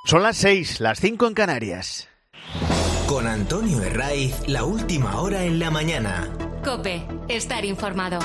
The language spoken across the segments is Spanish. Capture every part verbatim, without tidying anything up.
Son las seis, las cinco en Canarias. Con Antonio Herraiz, la última hora en la mañana. COPE, estar informado.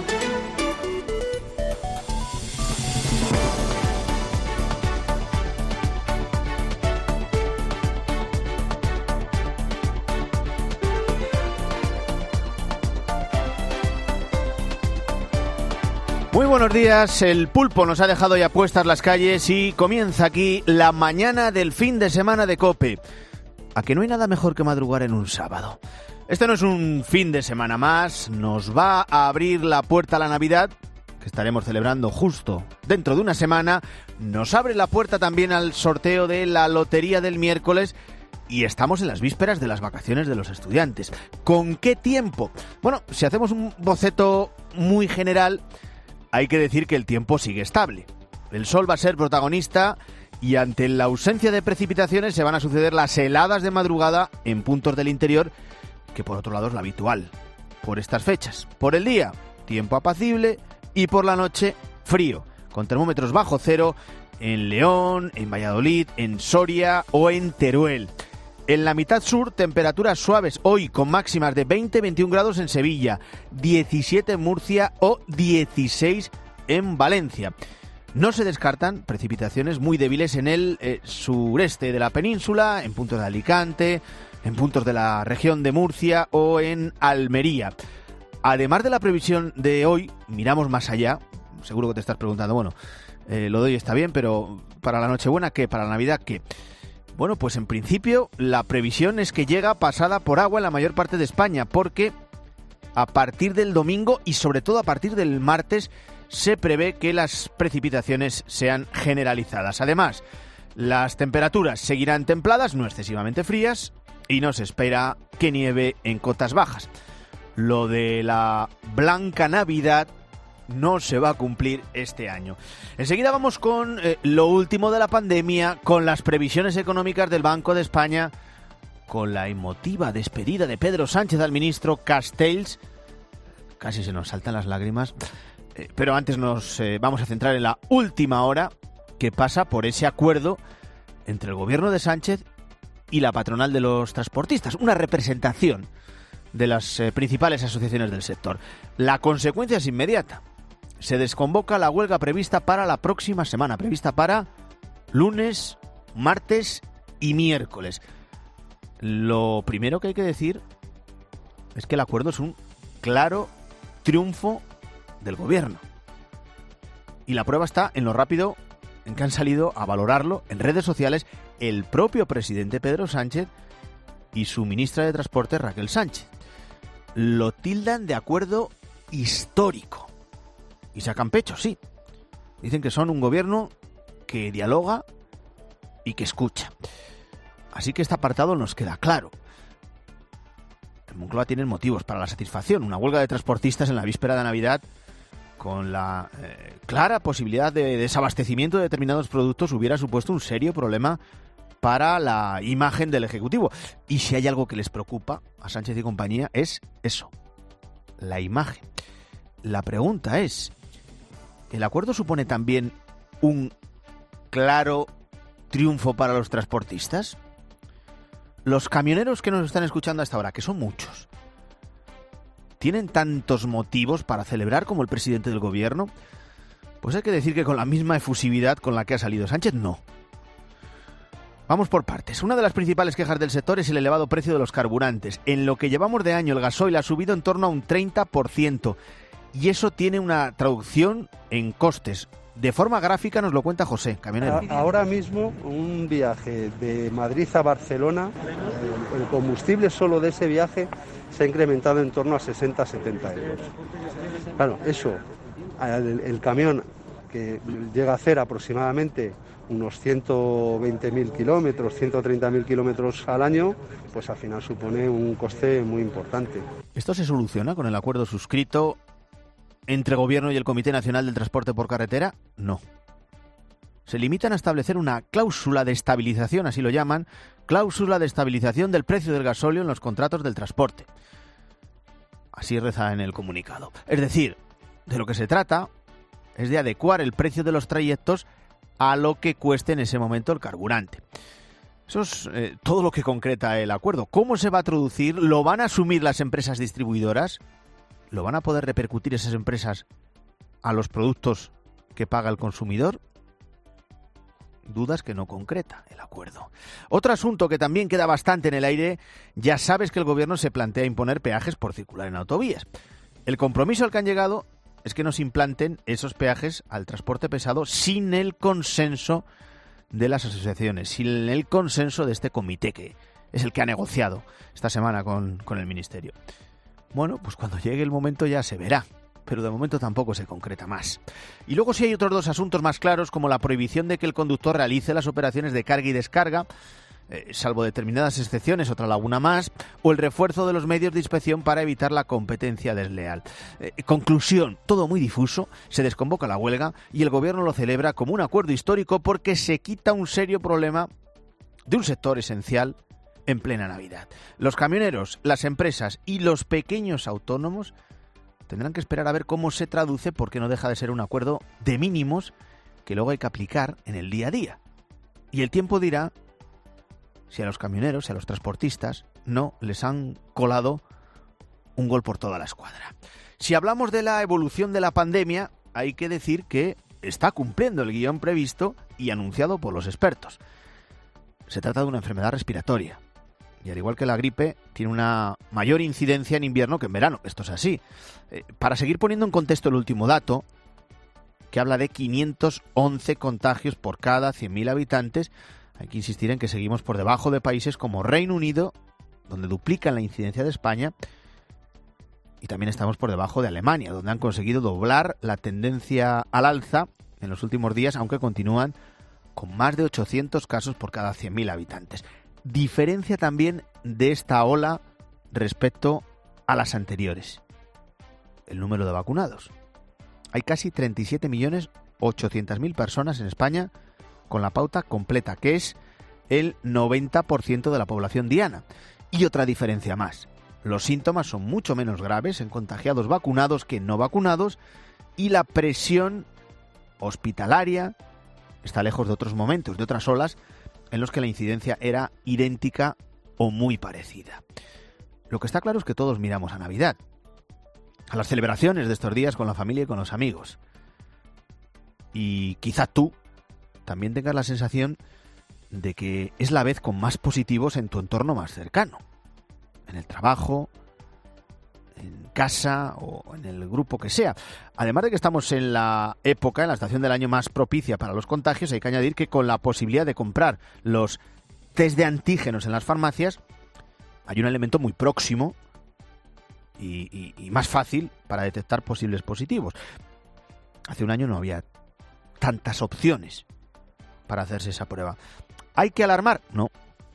Muy buenos días, el pulpo nos ha dejado ya puestas las calles y comienza aquí la mañana del fin de semana de COPE. ¿A que no hay nada mejor que madrugar en un sábado? Este no es un fin de semana más, nos va a abrir la puerta a la Navidad, que estaremos celebrando justo dentro de una semana, nos abre la puerta también al sorteo de la lotería del miércoles y estamos en las vísperas de las vacaciones de los estudiantes. ¿Con qué tiempo? Bueno, si hacemos un boceto muy general, hay que decir que el tiempo sigue estable. El sol va a ser protagonista y ante la ausencia de precipitaciones se van a suceder las heladas de madrugada en puntos del interior, que por otro lado es lo habitual por estas fechas. Por el día, tiempo apacible y por la noche, frío, con termómetros bajo cero en León, en Valladolid, en Soria o en Teruel. En la mitad sur, temperaturas suaves hoy con máximas de veinte a veintiún grados en Sevilla, diecisiete en Murcia o dieciséis en Valencia. No se descartan precipitaciones muy débiles en el eh, sureste de la península, en puntos de Alicante, en puntos de la región de Murcia o en Almería. Además de la previsión de hoy, miramos más allá. Seguro que te estás preguntando, bueno, eh, lo de hoy está bien, pero para la Nochebuena, ¿qué? ¿Para la Navidad, qué? Bueno, pues en principio la previsión es que llega pasada por agua en la mayor parte de España, porque a partir del domingo y sobre todo a partir del martes se prevé que las precipitaciones sean generalizadas. Además, las temperaturas seguirán templadas, no excesivamente frías, y no se espera que nieve en cotas bajas. Lo de la Blanca Navidad no se va a cumplir este año. Enseguida vamos con eh, lo último de la pandemia, con las previsiones económicas del Banco de España, con la emotiva despedida de Pedro Sánchez al ministro Castells. Casi se nos saltan las lágrimas. Eh, pero antes nos eh, vamos a centrar en la última hora, que pasa por ese acuerdo entre el gobierno de Sánchez y la patronal de los transportistas, una representación de las eh, principales asociaciones del sector. La consecuencia es inmediata. Se desconvoca la huelga prevista para la próxima semana, prevista para lunes, martes y miércoles. Lo primero que hay que decir es que el acuerdo es un claro triunfo del gobierno. Y la prueba está en lo rápido en que han salido a valorarlo en redes sociales el propio presidente Pedro Sánchez y su ministra de Transporte Raquel Sánchez. Lo tildan de acuerdo histórico. Y sacan pecho, sí. Dicen que son un gobierno que dialoga y que escucha. Así que este apartado nos queda claro. En Moncloa tienen motivos para la satisfacción. Una huelga de transportistas en la víspera de Navidad, con la eh, clara posibilidad de desabastecimiento de determinados productos, hubiera supuesto un serio problema para la imagen del Ejecutivo. Y si hay algo que les preocupa a Sánchez y compañía es eso, la imagen. La pregunta es, ¿el acuerdo supone también un claro triunfo para los transportistas? Los camioneros que nos están escuchando hasta ahora, que son muchos, ¿tienen tantos motivos para celebrar como el presidente del gobierno? Pues hay que decir que con la misma efusividad con la que ha salido Sánchez, no. Vamos por partes. Una de las principales quejas del sector es el elevado precio de los carburantes. En lo que llevamos de año, el gasoil ha subido en torno a un treinta por ciento. Y eso tiene una traducción en costes. De forma gráfica nos lo cuenta José, camionero. Ahora mismo un viaje de Madrid a Barcelona, el combustible solo de ese viaje se ha incrementado en torno a sesenta a setenta euros. Claro, eso, el, el camión que llega a hacer aproximadamente unos ciento veinte mil kilómetros, ciento treinta mil kilómetros al año, pues al final supone un coste muy importante. ¿Esto se soluciona con el acuerdo suscrito entre Gobierno y el Comité Nacional del Transporte por Carretera? No. Se limitan a establecer una cláusula de estabilización, así lo llaman, cláusula de estabilización del precio del gasóleo en los contratos del transporte. Así reza en el comunicado. Es decir, de lo que se trata es de adecuar el precio de los trayectos a lo que cueste en ese momento el carburante. Eso es eh, todo lo que concreta el acuerdo. ¿Cómo se va a traducir? ¿Lo van a asumir las empresas distribuidoras? ¿Lo van a poder repercutir esas empresas a los productos que paga el consumidor? Dudas que no concreta el acuerdo. Otro asunto que también queda bastante en el aire, ya sabes que el gobierno se plantea imponer peajes por circular en autovías. El compromiso al que han llegado es que no se implanten esos peajes al transporte pesado sin el consenso de las asociaciones, sin el consenso de este comité que es el que ha negociado esta semana con, con el Ministerio. Bueno, pues cuando llegue el momento ya se verá, pero de momento tampoco se concreta más. Y luego sí hay otros dos asuntos más claros, como la prohibición de que el conductor realice las operaciones de carga y descarga, eh, salvo determinadas excepciones, otra laguna más, o el refuerzo de los medios de inspección para evitar la competencia desleal. Eh, conclusión, todo muy difuso, se desconvoca la huelga y el gobierno lo celebra como un acuerdo histórico porque se quita un serio problema de un sector esencial en plena Navidad. Los camioneros, las empresas y los pequeños autónomos tendrán que esperar a ver cómo se traduce, porque no deja de ser un acuerdo de mínimos que luego hay que aplicar en el día a día. Y el tiempo dirá si a los camioneros y a los transportistas no les han colado un gol por toda la escuadra. Si hablamos de la evolución de la pandemia, hay que decir que está cumpliendo el guión previsto y anunciado por los expertos. Se trata de una enfermedad respiratoria. Y al igual que la gripe, tiene una mayor incidencia en invierno que en verano. Esto es así. Eh, para seguir poniendo en contexto el último dato, que habla de quinientos once contagios por cada cien mil habitantes, hay que insistir en que seguimos por debajo de países como Reino Unido, donde duplican la incidencia de España, y también estamos por debajo de Alemania, donde han conseguido doblar la tendencia al alza en los últimos días, aunque continúan con más de ochocientos casos por cada cien mil habitantes. Diferencia también de esta ola respecto a las anteriores: el número de vacunados. Hay casi treinta y siete millones ochocientas mil personas en España con la pauta completa, que es el noventa por ciento de la población diana. Y otra diferencia más: los síntomas son mucho menos graves en contagiados vacunados que en no vacunados, y la presión hospitalaria está lejos de otros momentos, de otras olas en los que la incidencia era idéntica o muy parecida. Lo que está claro es que todos miramos a Navidad, a las celebraciones de estos días con la familia y con los amigos. Y quizá tú también tengas la sensación de que es la vez con más positivos en tu entorno más cercano, en el trabajo, en casa o en el grupo que sea. Además de que estamos en la época, en la estación del año más propicia para los contagios, hay que añadir que con la posibilidad de comprar los test de antígenos en las farmacias, hay un elemento muy próximo y, y, y más fácil para detectar posibles positivos. Hace un año no había tantas opciones para hacerse esa prueba. ¿Hay que alarmar? No.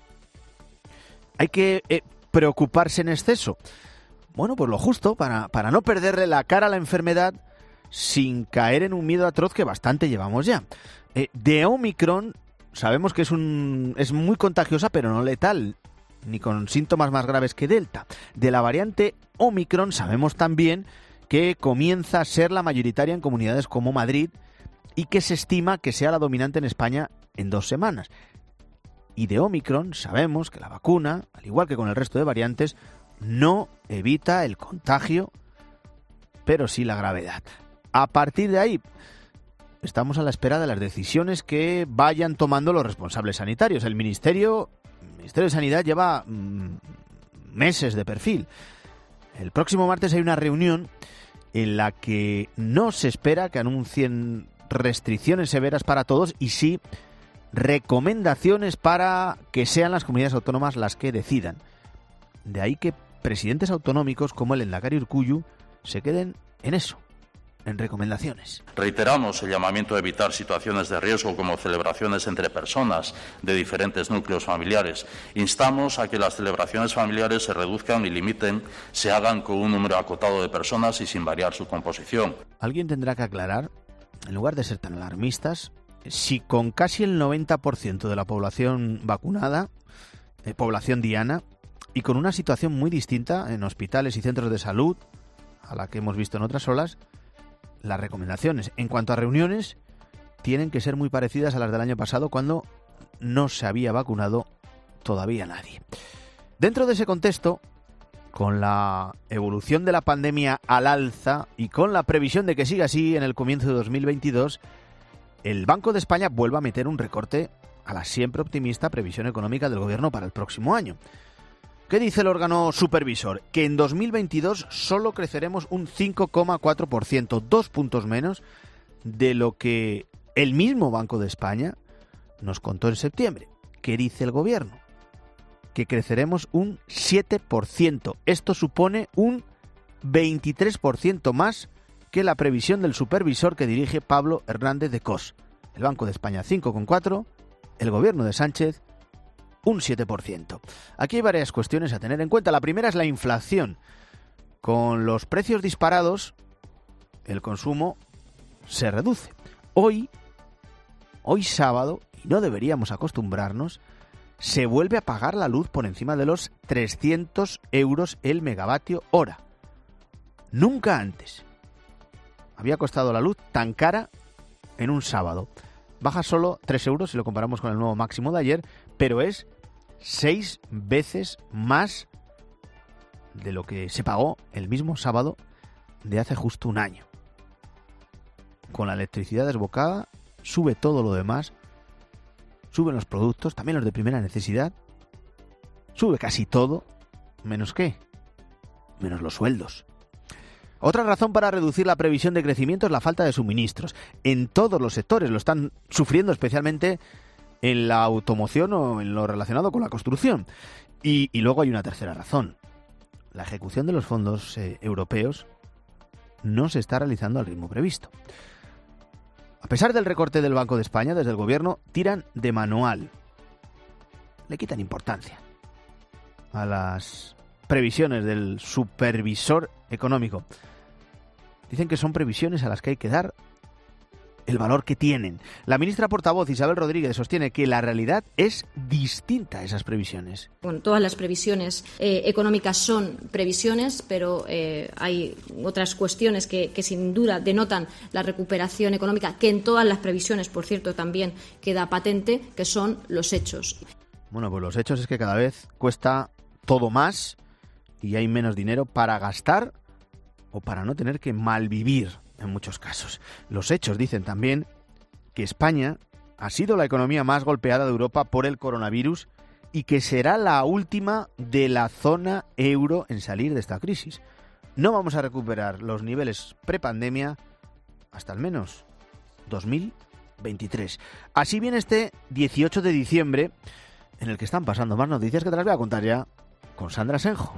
¿Hay que eh, preocuparse en exceso? Bueno, pues lo justo para, para no perderle la cara a la enfermedad sin caer en un miedo atroz que bastante llevamos ya. Eh, de Omicron sabemos que es, un, es muy contagiosa, pero no letal, ni con síntomas más graves que Delta. De la variante Omicron sabemos también que comienza a ser la mayoritaria en comunidades como Madrid y que se estima que sea la dominante en España en dos semanas. Y de Omicron sabemos que la vacuna, al igual que con el resto de variantes, no evita el contagio, pero sí la gravedad. A partir de ahí, estamos a la espera de las decisiones que vayan tomando los responsables sanitarios. El Ministerio, el Ministerio de Sanidad lleva mmm, meses de perfil. El próximo martes hay una reunión en la que no se espera que anuncien restricciones severas para todos y sí recomendaciones para que sean las comunidades autónomas las que decidan. De ahí que presidentes autonómicos como el Endacari Urkullu se queden en eso, en recomendaciones. Reiteramos el llamamiento a evitar situaciones de riesgo como celebraciones entre personas de diferentes núcleos familiares. Instamos a que las celebraciones familiares se reduzcan y limiten, se hagan con un número acotado de personas y sin variar su composición. Alguien tendrá que aclarar, en lugar de ser tan alarmistas, si con casi el noventa por ciento de la población vacunada, eh, población diana, y con una situación muy distinta en hospitales y centros de salud a la que hemos visto en otras olas, las recomendaciones en cuanto a reuniones tienen que ser muy parecidas a las del año pasado, cuando no se había vacunado todavía nadie. Dentro de ese contexto, con la evolución de la pandemia al alza y con la previsión de que siga así en el comienzo de dos mil veintidós, el Banco de España vuelve a meter un recorte a la siempre optimista previsión económica del Gobierno para el próximo año. ¿Qué dice el órgano supervisor? Que en dos mil veintidós solo creceremos un cinco coma cuatro por ciento, dos puntos menos de lo que el mismo Banco de España nos contó en septiembre. ¿Qué dice el Gobierno? Que creceremos un siete por ciento. Esto supone un veintitrés por ciento más que la previsión del supervisor que dirige Pablo Hernández de Cos. El Banco de España cinco coma cuatro por ciento, el Gobierno de Sánchez un siete por ciento. Aquí hay varias cuestiones a tener en cuenta. La primera es la inflación. Con los precios disparados, el consumo se reduce. Hoy, hoy sábado, y no deberíamos acostumbrarnos, se vuelve a pagar la luz por encima de los trescientos euros el megavatio hora. Nunca antes había costado la luz tan cara en un sábado. Baja solo tres euros si lo comparamos con el nuevo máximo de ayer, pero es seis veces más de lo que se pagó el mismo sábado de hace justo un año. Con la electricidad desbocada, sube todo lo demás, suben los productos, también los de primera necesidad, sube casi todo, menos qué, menos los sueldos. Otra razón para reducir la previsión de crecimiento es la falta de suministros. En todos los sectores lo están sufriendo, especialmente en la automoción o en lo relacionado con la construcción. Y, y luego hay una tercera razón. La ejecución de los fondos eh, europeos no se está realizando al ritmo previsto. A pesar del recorte del Banco de España, desde el Gobierno tiran de manual. Le quitan importancia a las previsiones del supervisor económico. Dicen que son previsiones a las que hay que dar el valor que tienen. La ministra portavoz Isabel Rodríguez sostiene que la realidad es distinta a esas previsiones. Bueno, todas las previsiones eh, económicas son previsiones, pero eh, hay otras cuestiones que, que sin duda denotan la recuperación económica, que en todas las previsiones, por cierto, también queda patente, que son los hechos. Bueno, pues los hechos es que cada vez cuesta todo más y hay menos dinero para gastar o para no tener que malvivir en muchos casos. Los hechos dicen también que España ha sido la economía más golpeada de Europa por el coronavirus y que será la última de la zona euro en salir de esta crisis. No vamos a recuperar los niveles prepandemia hasta al menos dos mil veintitrés. Así viene este dieciocho de diciembre, en el que están pasando más noticias que te las voy a contar ya con Sandra Senjo.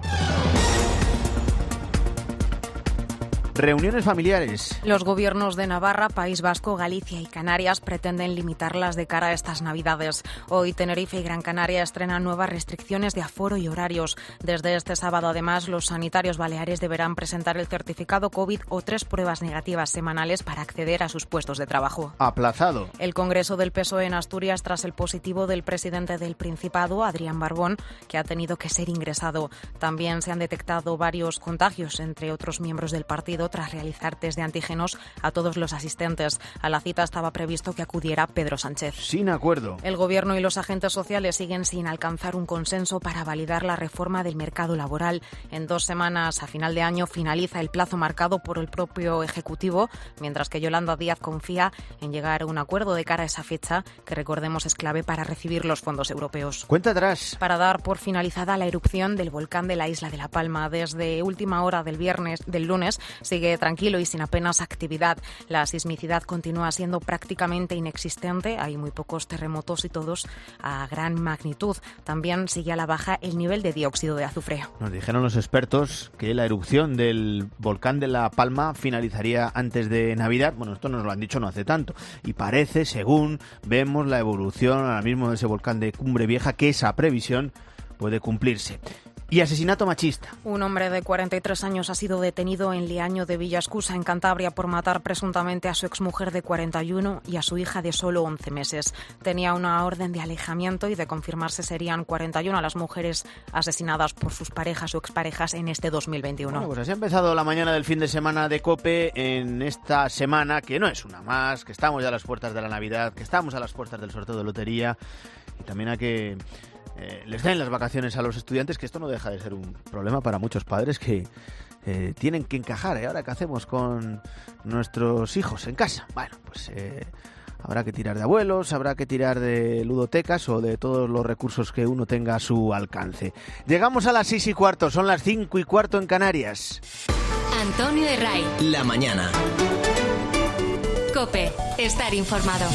Reuniones familiares. Los gobiernos de Navarra, País Vasco, Galicia y Canarias pretenden limitarlas de cara a estas Navidades. Hoy Tenerife y Gran Canaria estrenan nuevas restricciones de aforo y horarios. Desde este sábado, además, los sanitarios baleares deberán presentar el certificado COVID o tres pruebas negativas semanales para acceder a sus puestos de trabajo. Aplazado. El Congreso del P S O E en Asturias tras el positivo del presidente del Principado, Adrián Barbón, que ha tenido que ser ingresado. También se han detectado varios contagios entre otros miembros del partido tras realizar test de antígenos a todos los asistentes. A la cita estaba previsto que acudiera Pedro Sánchez. Sin acuerdo. El Gobierno y los agentes sociales siguen sin alcanzar un consenso para validar la reforma del mercado laboral. En dos semanas, a final de año, finaliza el plazo marcado por el propio Ejecutivo, mientras que Yolanda Díaz confía en llegar a un acuerdo de cara a esa fecha, que recordemos es clave para recibir los fondos europeos. Cuenta atrás. Para dar por finalizada la erupción del volcán de la isla de La Palma. Desde última hora del viernes, del lunes, sigue tranquilo y sin apenas actividad. La sismicidad continúa siendo prácticamente inexistente. Hay muy pocos terremotos y todos a gran magnitud. También sigue a la baja el nivel de dióxido de azufre. Nos dijeron los expertos que la erupción del volcán de La Palma finalizaría antes de Navidad. Bueno, esto nos lo han dicho no hace tanto. Y parece, según vemos la evolución ahora mismo de ese volcán de Cumbre Vieja, que esa previsión puede cumplirse. Y asesinato machista. Un hombre de cuarenta y tres años ha sido detenido en Liaño de Villascusa, en Cantabria, por matar presuntamente a su exmujer de cuarenta y uno y a su hija de solo once meses. Tenía una orden de alejamiento y, de confirmarse, serían cuarenta y una las mujeres asesinadas por sus parejas o exparejas en este dos mil veintiuno. Bueno, pues así ha empezado la mañana del fin de semana de COPE en esta semana, que no es una más, que estamos ya a las puertas de la Navidad, que estamos a las puertas del sorteo de lotería, y también a que Eh, les den las vacaciones a los estudiantes, que esto no deja de ser un problema para muchos padres que eh, tienen que encajar. ¿eh? Ahora, ¿qué hacemos con nuestros hijos en casa? Bueno, pues eh, habrá que tirar de abuelos, habrá que tirar de ludotecas o de todos los recursos que uno tenga a su alcance. Llegamos a las seis y cuarto, son las cinco y cuarto en Canarias. Antonio Herray. La mañana. COPE, estar informado.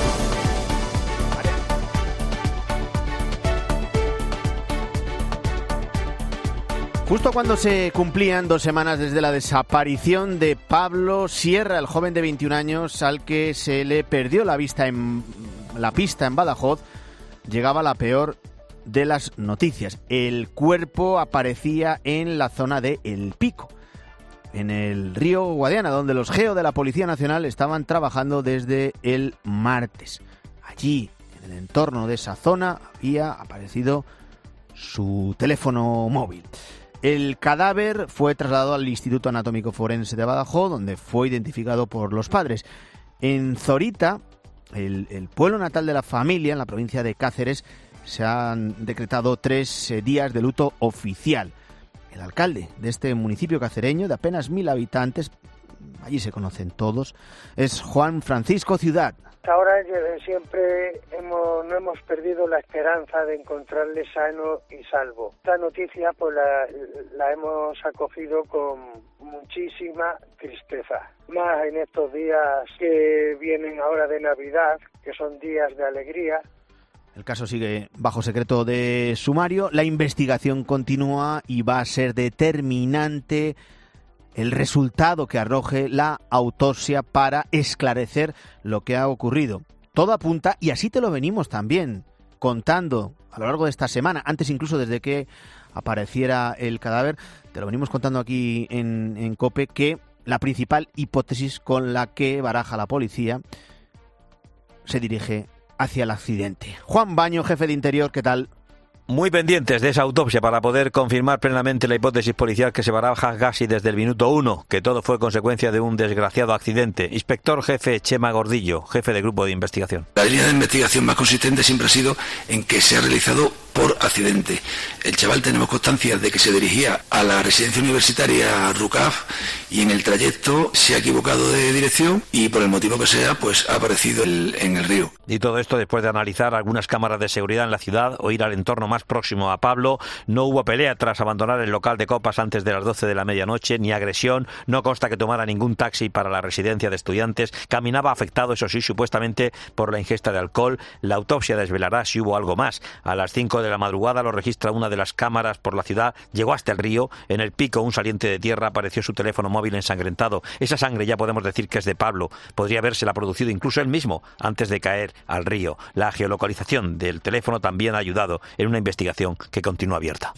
Justo cuando se cumplían dos semanas desde la desaparición de Pablo Sierra, el joven de veintiún años al que se le perdió la vista en la pista en Badajoz, llegaba la peor de las noticias. El cuerpo aparecía en la zona de El Pico, en el río Guadiana, donde los geo de la Policía Nacional estaban trabajando desde el martes. Allí, en el entorno de esa zona, había aparecido su teléfono móvil. El cadáver fue trasladado al Instituto Anatómico Forense de Badajoz, donde fue identificado por los padres. En Zorita, el, el pueblo natal de la familia, en la provincia de Cáceres, se han decretado tres eh, días de luto oficial. El alcalde de este municipio cacereño, de apenas mil habitantes, allí se conocen todos, es Juan Francisco Ciudad. Ahora siempre hemos, no hemos perdido la esperanza de encontrarle sano y salvo. Esta noticia pues la, la hemos acogido con muchísima tristeza. Más en estos días que vienen ahora de Navidad, que son días de alegría. El caso sigue bajo secreto de sumario, la investigación continúa y va a ser determinante el resultado que arroje la autopsia para esclarecer lo que ha ocurrido. Todo apunta, y así te lo venimos también contando a lo largo de esta semana, antes incluso desde que apareciera el cadáver, te lo venimos contando aquí en, en COPE, que la principal hipótesis con la que baraja la policía se dirige hacia el accidente. Juan Baño, jefe de Interior, ¿qué tal? Muy pendientes de esa autopsia para poder confirmar plenamente la hipótesis policial que se baraja casi desde el minuto uno, que todo fue consecuencia de un desgraciado accidente. Inspector jefe Chema Gordillo, jefe de grupo de investigación. La línea de investigación más consistente siempre ha sido en que se ha realizado por accidente. El chaval, tenemos constancia de que se dirigía a la residencia universitaria RUCAF y en el trayecto se ha equivocado de dirección y por el motivo que sea, pues ha aparecido el, en el río. Y todo esto después de analizar algunas cámaras de seguridad en la ciudad o ir al entorno más próximo a Pablo. No hubo pelea tras abandonar el local de copas antes de las doce de la medianoche, ni agresión. No consta que tomara ningún taxi para la residencia de estudiantes. Caminaba afectado, eso sí, supuestamente por la ingesta de alcohol. La autopsia desvelará si hubo algo más. A las cinco de la madrugada lo registra una de las cámaras por la ciudad. Llegó hasta el río. En el pico, un saliente de tierra, apareció su teléfono móvil ensangrentado. Esa sangre ya podemos decir que es de Pablo. Podría habérsela producido incluso él mismo antes de caer al río. La geolocalización del teléfono también ha ayudado en una investigación que continúa abierta.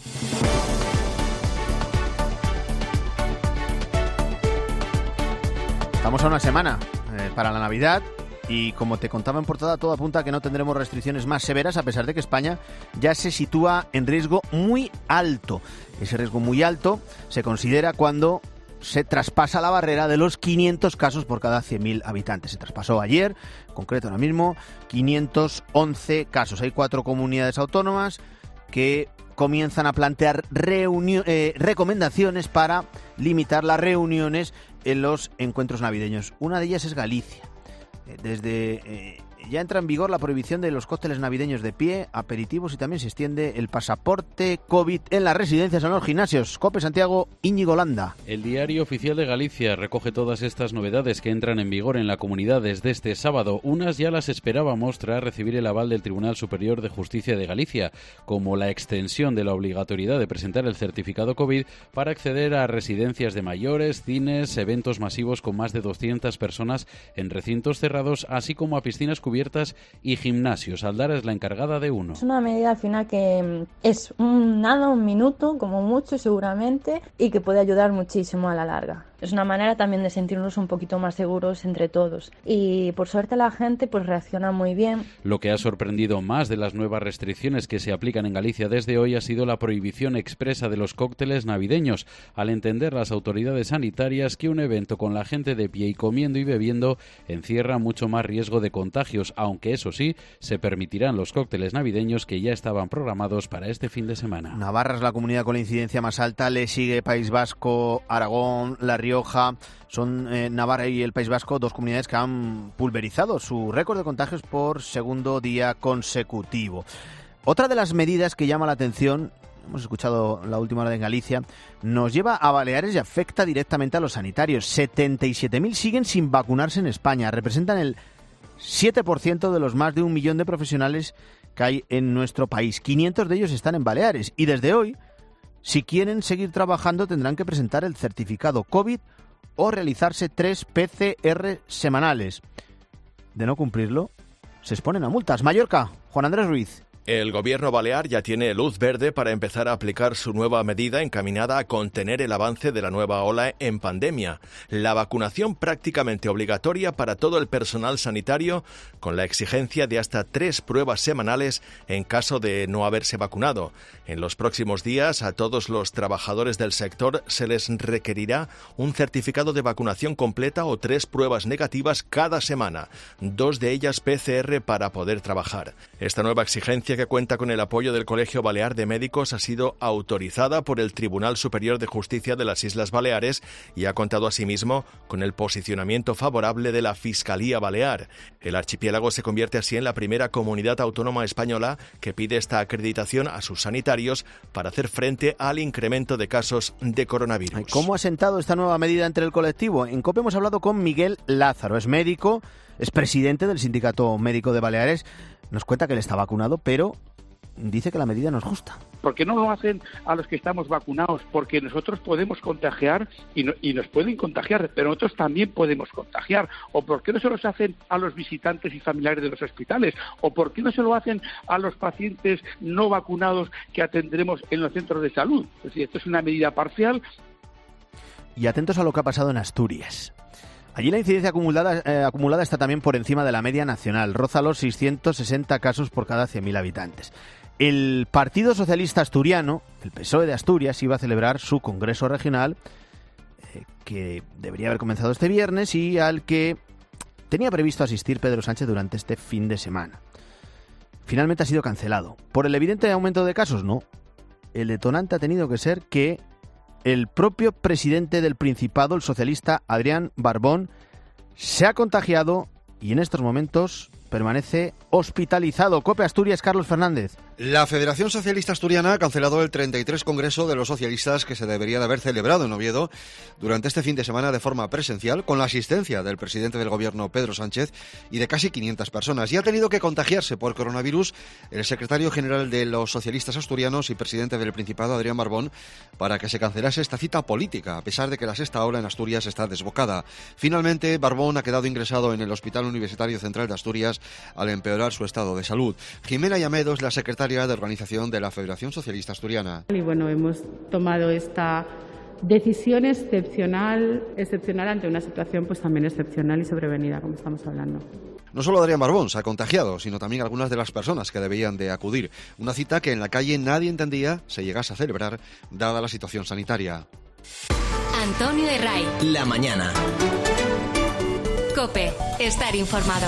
Estamos a una semana eh, para la Navidad y, como te contaba en portada, todo apunta a que no tendremos restricciones más severas, a pesar de que España ya se sitúa en riesgo muy alto. Ese riesgo muy alto se considera cuando se traspasa la barrera de los quinientos casos por cada cien mil habitantes. Se traspasó ayer, en concreto ahora mismo, quinientos once casos. Hay cuatro comunidades autónomas que comienzan a plantear reunión, eh, recomendaciones para limitar las reuniones en los encuentros navideños. Una de ellas es Galicia. Eh, desde eh, ya entra en vigor la prohibición de los cócteles navideños de pie, aperitivos, y también se extiende el pasaporte COVID en las residencias o en los gimnasios. COPE Santiago, Íñigo Landa. El Diario Oficial de Galicia recoge todas estas novedades que entran en vigor en la comunidad desde este sábado. Unas ya las esperábamos tras recibir el aval del Tribunal Superior de Justicia de Galicia, como la extensión de la obligatoriedad de presentar el certificado COVID para acceder a residencias de mayores, cines, eventos masivos con más de doscientas personas en recintos cerrados, así como a piscinas cubiertas cubiertas y gimnasios. Aldara es la encargada de uno. Es una medida al final que es un nada, un minuto, como mucho seguramente, y que puede ayudar muchísimo a la larga. Es una manera también de sentirnos un poquito más seguros entre todos. Y por suerte la gente pues reacciona muy bien. Lo que ha sorprendido más de las nuevas restricciones que se aplican en Galicia desde hoy ha sido la prohibición expresa de los cócteles navideños, al entender las autoridades sanitarias que un evento con la gente de pie y comiendo y bebiendo encierra mucho más riesgo de contagios, aunque eso sí, se permitirán los cócteles navideños que ya estaban programados para este fin de semana. Navarra es la comunidad con la incidencia más alta, le sigue País Vasco, Aragón, La Rioja. Son eh, Navarra y el País Vasco dos comunidades que han pulverizado su récord de contagios por segundo día consecutivo. Otra de las medidas que llama la atención, hemos escuchado la última hora en Galicia, nos lleva a Baleares y afecta directamente a los sanitarios. setenta y siete mil siguen sin vacunarse en España, representan el siete por ciento de los más de un millón de profesionales que hay en nuestro país. quinientos de ellos están en Baleares y desde hoy, si quieren seguir trabajando, tendrán que presentar el certificado COVID o realizarse tres P C R semanales. De no cumplirlo, se exponen a multas. Mallorca, Juan Andrés Ruiz. El gobierno balear ya tiene luz verde para empezar a aplicar su nueva medida encaminada a contener el avance de la nueva ola en pandemia. La vacunación prácticamente obligatoria para todo el personal sanitario, con la exigencia de hasta tres pruebas semanales en caso de no haberse vacunado. En los próximos días, a todos los trabajadores del sector se les requerirá un certificado de vacunación completa o tres pruebas negativas cada semana, dos de ellas P C R para poder trabajar. Esta nueva exigencia, que cuenta con el apoyo del Colegio Balear de Médicos, ha sido autorizada por el Tribunal Superior de Justicia de las Islas Baleares y ha contado asimismo con el posicionamiento favorable de la Fiscalía Balear. El archipiélago se convierte así en la primera comunidad autónoma española que pide esta acreditación a sus sanitarios para hacer frente al incremento de casos de coronavirus. ¿Cómo ha sentado esta nueva medida entre el colectivo? En COPE hemos hablado con Miguel Lázaro, es médico, es presidente del Sindicato Médico de Baleares. Nos cuenta que él está vacunado, pero dice que la medida no es justa. ¿Por qué no lo hacen a los que estamos vacunados? Porque nosotros podemos contagiar y, no, y nos pueden contagiar, pero nosotros también podemos contagiar. ¿O por qué no se los hacen a los visitantes y familiares de los hospitales? ¿O por qué no se lo hacen a los pacientes no vacunados que atendremos en los centros de salud? Es decir, esto es una medida parcial. Y atentos a lo que ha pasado en Asturias. Allí la incidencia acumulada, eh, acumulada está también por encima de la media nacional, roza los seiscientos sesenta casos por cada cien mil habitantes. El Partido Socialista Asturiano, el P S O E de Asturias, iba a celebrar su congreso regional, eh, que debería haber comenzado este viernes y al que tenía previsto asistir Pedro Sánchez durante este fin de semana. Finalmente ha sido cancelado. ¿Por el evidente aumento de casos? No. El detonante ha tenido que ser que el propio presidente del Principado, el socialista Adrián Barbón, se ha contagiado y en estos momentos permanece hospitalizado. COPE Asturias, Carlos Fernández. La Federación Socialista Asturiana ha cancelado el treinta y tres Congreso de los Socialistas que se debería de haber celebrado en Oviedo durante este fin de semana de forma presencial, con la asistencia del presidente del Gobierno, Pedro Sánchez, y de casi quinientas personas. Y ha tenido que contagiarse por coronavirus el secretario general de los socialistas asturianos y presidente del Principado, Adrián Barbón, para que se cancelase esta cita política, a pesar de que la sexta ola en Asturias está desbocada. Finalmente, Barbón ha quedado ingresado en el Hospital Universitario Central de Asturias al empeorar su estado de salud. Jimena Llamedo es la secretaria de organización de la Federación Socialista Asturiana. Y bueno, hemos tomado esta decisión excepcional, excepcional ante una situación pues también excepcional y sobrevenida, como estamos hablando. No solo Adrián Barbón se ha contagiado, sino también algunas de las personas que debían de acudir. Una cita que en la calle nadie entendía se llegase a celebrar, dada la situación sanitaria. Antonio Herray. La mañana. COPE. Estar informado.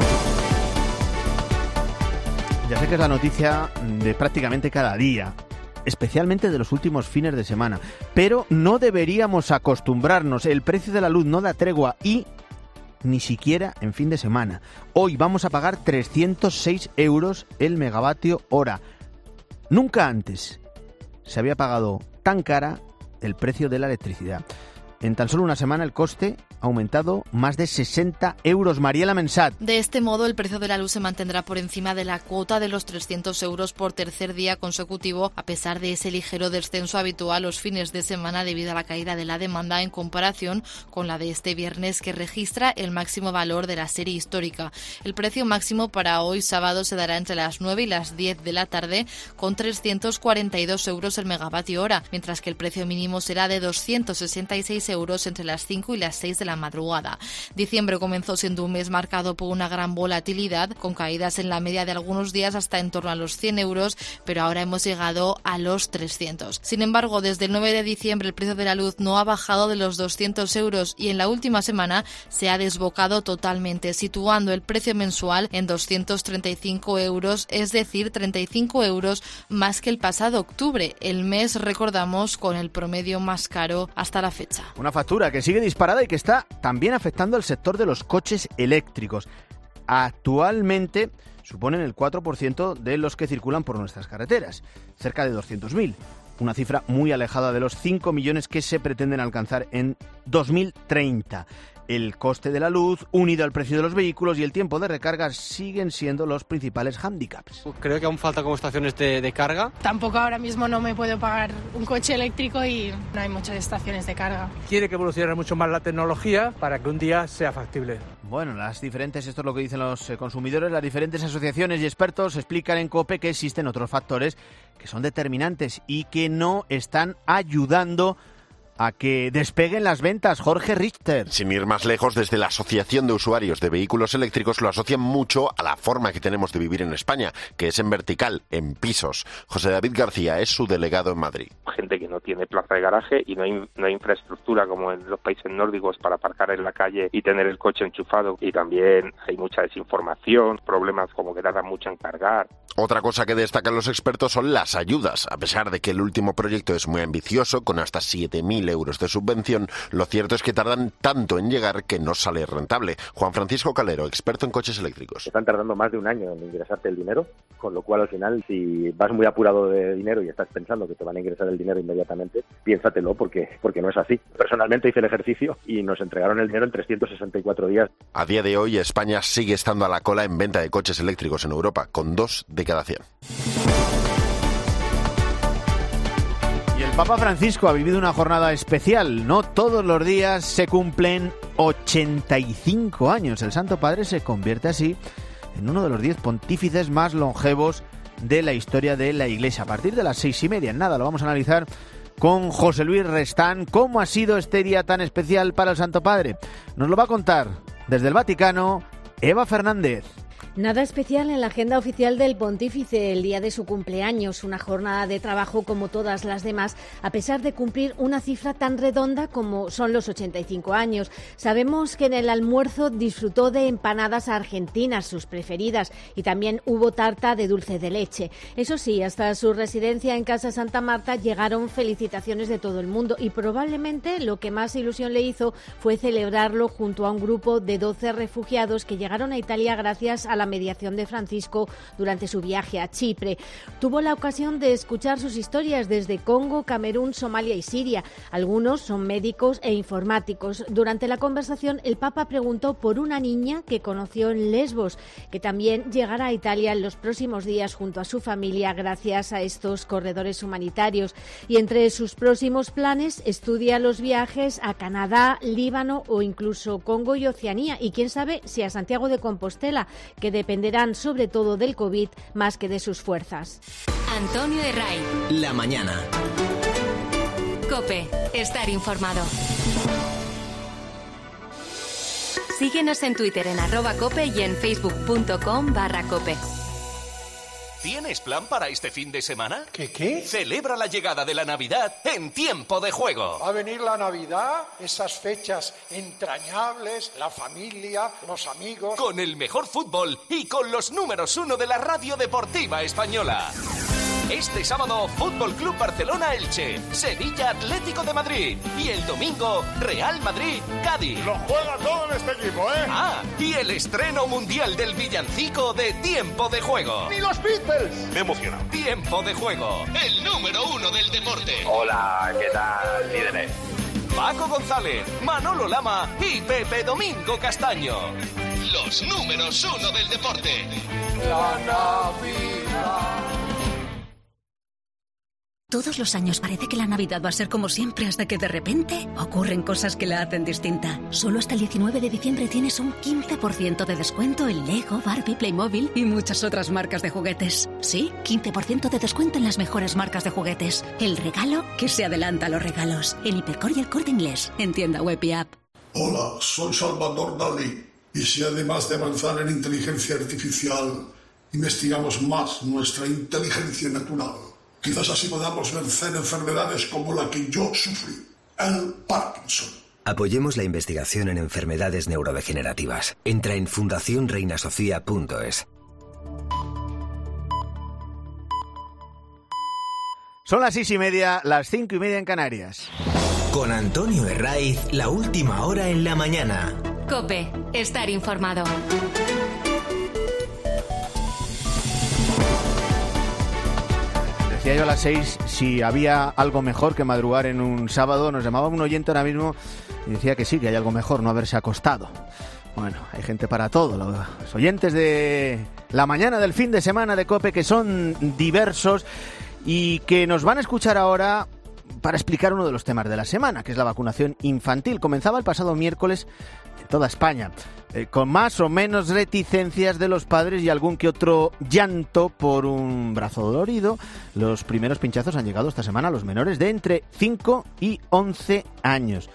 Ya sé que es la noticia de prácticamente cada día, especialmente de los últimos fines de semana, pero no deberíamos acostumbrarnos. El precio de la luz no da tregua y ni siquiera en fin de semana. Hoy vamos a pagar trescientos seis euros el megavatio hora. Nunca antes se había pagado tan cara el precio de la electricidad. En tan solo una semana el coste ha aumentado más de sesenta euros. Mariela Mensat. De este modo, el precio de la luz se mantendrá por encima de la cuota de los trescientos euros por tercer día consecutivo, a pesar de ese ligero descenso habitual los fines de semana debido a la caída de la demanda en comparación con la de este viernes, que registra el máximo valor de la serie histórica. El precio máximo para hoy sábado se dará entre las nueve y las diez de la tarde, con trescientos cuarenta y dos euros el megavatio hora, mientras que el precio mínimo será de doscientos sesenta y seis euros entre las cinco y las seis de la madrugada. Diciembre comenzó siendo un mes marcado por una gran volatilidad, con caídas en la media de algunos días hasta en torno a los cien euros, pero ahora hemos llegado a los trescientos. Sin embargo, desde el nueve de diciembre el precio de la luz no ha bajado de los doscientos euros y en la última semana se ha desbocado totalmente, situando el precio mensual en doscientos treinta y cinco euros, es decir, treinta y cinco euros más que el pasado octubre, el mes, recordamos, con el promedio más caro hasta la fecha. Una factura que sigue disparada y que está también afectando al sector de los coches eléctricos. Actualmente suponen el cuatro por ciento de los que circulan por nuestras carreteras, cerca de doscientos mil, una cifra muy alejada de los cinco millones que se pretenden alcanzar en dos mil treinta. El coste de la luz, unido al precio de los vehículos y el tiempo de recarga, siguen siendo los principales hándicaps. Creo que aún falta como estaciones de, de carga. Tampoco ahora mismo no me puedo pagar un coche eléctrico y no hay muchas estaciones de carga. Tiene que evolucionar mucho más la tecnología para que un día sea factible. Bueno, las diferentes, esto es lo que dicen los consumidores, las diferentes asociaciones y expertos explican en COPE que existen otros factores que son determinantes y que no están ayudando a que despeguen las ventas. Jorge Richter. Sin ir más lejos, desde la Asociación de Usuarios de Vehículos Eléctricos lo asocian mucho a la forma que tenemos de vivir en España, que es en vertical, en pisos. José David García es su delegado en Madrid. Gente que no tiene plaza de garaje y no hay, no hay infraestructura como en los países nórdicos para aparcar en la calle y tener el coche enchufado. Y también hay mucha desinformación, problemas como que tardan mucho en cargar. Otra cosa que destacan los expertos son las ayudas. A pesar de que el último proyecto es muy ambicioso, con hasta siete mil euros de subvención, lo cierto es que tardan tanto en llegar que no sale rentable. Juan Francisco Calero, experto en coches eléctricos. Están tardando más de un año en ingresarte el dinero, con lo cual al final, si vas muy apurado de dinero y estás pensando que te van a ingresar el dinero inmediatamente, piénsatelo porque, porque no es así. Personalmente hice el ejercicio y nos entregaron el dinero en trescientos sesenta y cuatro días. A día de hoy, España sigue estando a la cola en venta de coches eléctricos en Europa, con dos de cada cien. Y el Papa Francisco ha vivido una jornada especial. No todos los días se cumplen ochenta y cinco años. El Santo Padre se convierte así en uno de los diez pontífices más longevos de la historia de la Iglesia. A partir de las seis y media, en nada, lo vamos a analizar con José Luis Restán. ¿Cómo ha sido este día tan especial para el Santo Padre? Nos lo va a contar desde el Vaticano Eva Fernández. Nada especial en la agenda oficial del pontífice el día de su cumpleaños, una jornada de trabajo como todas las demás, a pesar de cumplir una cifra tan redonda como son los ochenta y cinco años. Sabemos que en el almuerzo disfrutó de empanadas argentinas, sus preferidas, y también hubo tarta de dulce de leche. Eso sí, hasta su residencia en Casa Santa Marta llegaron felicitaciones de todo el mundo y probablemente lo que más ilusión le hizo fue celebrarlo junto a un grupo de doce refugiados que llegaron a Italia gracias a la mediación de Francisco durante su viaje a Chipre. Tuvo la ocasión de escuchar sus historias desde Congo, Camerún, Somalia y Siria. Algunos son médicos e informáticos. Durante la conversación, el Papa preguntó por una niña que conoció en Lesbos, que también llegará a Italia en los próximos días junto a su familia gracias a estos corredores humanitarios. Y entre sus próximos planes estudia los viajes a Canadá, Líbano o incluso Congo y Oceanía. Y quién sabe si a Santiago de Compostela, que dependerán sobre todo del COVID más que de sus fuerzas. Antonio Herray. La mañana. COPE. Estar informado. Síguenos en Twitter en arroba COPE y en facebook.com barra COPE. ¿Tienes plan para este fin de semana? ¿Qué qué? Celebra la llegada de la Navidad en Tiempo de Juego. Va a venir la Navidad, esas fechas entrañables, la familia, los amigos. Con el mejor fútbol y con los números uno de la radio deportiva española. Este sábado, Fútbol Club Barcelona Elche, Sevilla Atlético de Madrid y el domingo, Real Madrid Cádiz. Lo juega todo en este equipo, ¿eh? Ah, y el estreno mundial del villancico de Tiempo de Juego. ¡Ni los Beatles! Me emociona. Tiempo de Juego, el número uno del deporte. Hola, ¿qué tal, líderes? Paco González, Manolo Lama y Pepe Domingo Castaño. Los números uno del deporte. La Navidad. Todos los años parece que la Navidad va a ser como siempre hasta que de repente ocurren cosas que la hacen distinta. Solo hasta el diecinueve de diciembre tienes un quince por ciento de descuento en Lego, Barbie, Playmobil y muchas otras marcas de juguetes. Sí, quince por ciento de descuento en las mejores marcas de juguetes. El regalo que se adelanta a los regalos. En Hipercor y El Corte Inglés. En tienda web y app. Hola, soy Salvador Dalí. Y si además de avanzar en inteligencia artificial, investigamos más nuestra inteligencia natural, quizás así podamos vencer enfermedades como la que yo sufrí, el Parkinson. Apoyemos la investigación en enfermedades neurodegenerativas. Entra en fundación reina sofía punto es. Son las seis y media, las cinco y media en Canarias. Con Antonio Herraiz, la última hora en la mañana. COPE, estar informado. Decía yo a las seis si había algo mejor que madrugar en un sábado. Nos llamaba un oyente ahora mismo y decía que sí, que hay algo mejor, no haberse acostado. Bueno, hay gente para todo. Los oyentes de la mañana del fin de semana de COPE, que son diversos y que nos van a escuchar ahora para explicar uno de los temas de la semana, que es la vacunación infantil. Comenzaba el pasado miércoles en toda España, eh, con más o menos reticencias de los padres y algún que otro llanto por un brazo dolorido. Los primeros pinchazos han llegado esta semana a los menores de entre cinco y once años.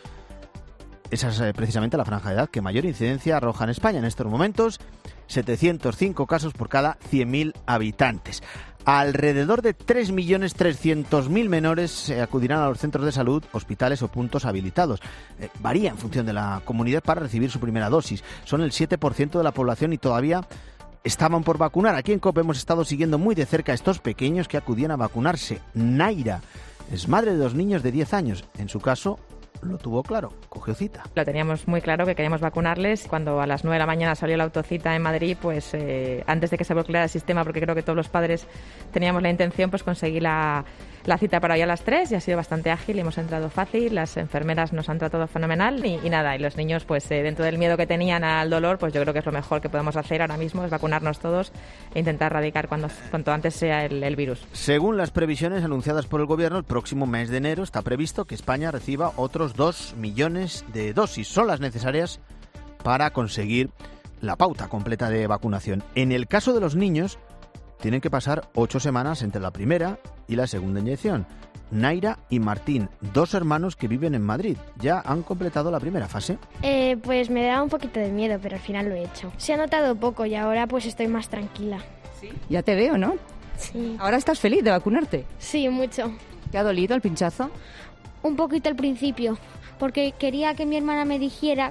Esa es eh, precisamente la franja de edad que mayor incidencia arroja en España en estos momentos, setecientos cinco casos por cada cien mil habitantes. Alrededor de tres millones trescientos mil menores eh, acudirán a los centros de salud, hospitales o puntos habilitados. Eh, varía en función de la comunidad para recibir su primera dosis. Son el siete por ciento de la población y todavía estaban por vacunar. Aquí en COPE hemos estado siguiendo muy de cerca a estos pequeños que acudían a vacunarse. Naira es madre de dos niños de diez años. En su caso, lo tuvo claro, cogió cita. Lo teníamos muy claro que queríamos vacunarles. Cuando a las nueve de la mañana salió la autocita en Madrid, pues eh, antes de que se bloqueara el sistema, porque creo que todos los padres teníamos la intención, pues conseguí la, la cita para hoy a las tres y ha sido bastante ágil y hemos entrado fácil. Las enfermeras nos han tratado fenomenal y, y nada, y los niños, pues eh, dentro del miedo que tenían al dolor, pues yo creo que es lo mejor que podemos hacer ahora mismo, es vacunarnos todos e intentar erradicar cuando, cuanto antes sea el, el virus. Según las previsiones anunciadas por el Gobierno, el próximo mes de enero está previsto que España reciba otros dos millones de dosis. Son las necesarias para conseguir la pauta completa de vacunación. En el caso de los niños, tienen que pasar ocho semanas entre la primera y la segunda inyección. Naira y Martín, dos hermanos que viven en Madrid, ya han completado la primera fase. Eh, pues me da un poquito de miedo, pero al final lo he hecho. Se ha notado poco y ahora pues estoy más tranquila. ¿Sí? Ya te veo, ¿no? Sí. ¿Ahora estás feliz de vacunarte? Sí, mucho. ¿Te ha dolido el pinchazo? Un poquito al principio, porque quería que mi hermana me dijera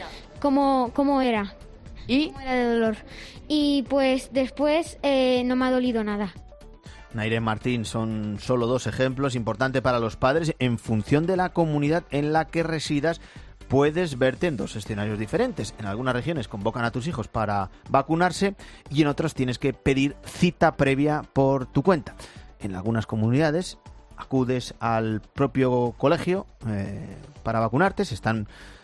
cómo, cómo era. ¿Y? Cómo era de dolor. Y pues después eh, no me ha dolido nada. Naira y Martín son solo dos ejemplos importantes para los padres. En función de la comunidad en la que residas, puedes verte en dos escenarios diferentes. En algunas regiones convocan a tus hijos para vacunarse y en otras tienes que pedir cita previa por tu cuenta. En algunas comunidades acudes al propio colegio eh, para vacunarte, se están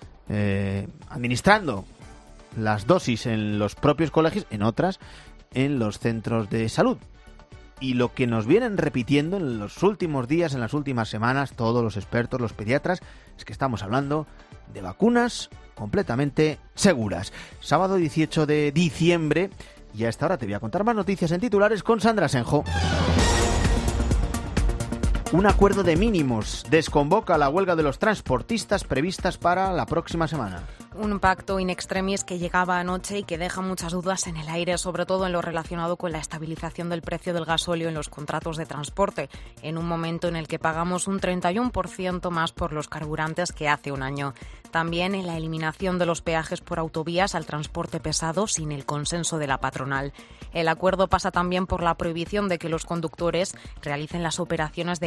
eh, administrando las dosis en los propios colegios, en otras en los centros de salud. Y lo que nos vienen repitiendo en los últimos días, en las últimas semanas, todos los expertos, los pediatras, es que estamos hablando de vacunas completamente seguras. Sábado dieciocho de diciembre, y a esta hora te voy a contar más noticias en titulares con Sandra Senjo. Un acuerdo de mínimos desconvoca la huelga de los transportistas previstas para la próxima semana. Un pacto in extremis que llegaba anoche y que deja muchas dudas en el aire, sobre todo en lo relacionado con la estabilización del precio del gasóleo en los contratos de transporte, en un momento en el que pagamos un treinta y uno por ciento más por los carburantes que hace un año. También en la eliminación de los peajes por autovías al transporte pesado sin el consenso de la patronal. El acuerdo pasa también por la prohibición de que los conductores realicen las operaciones de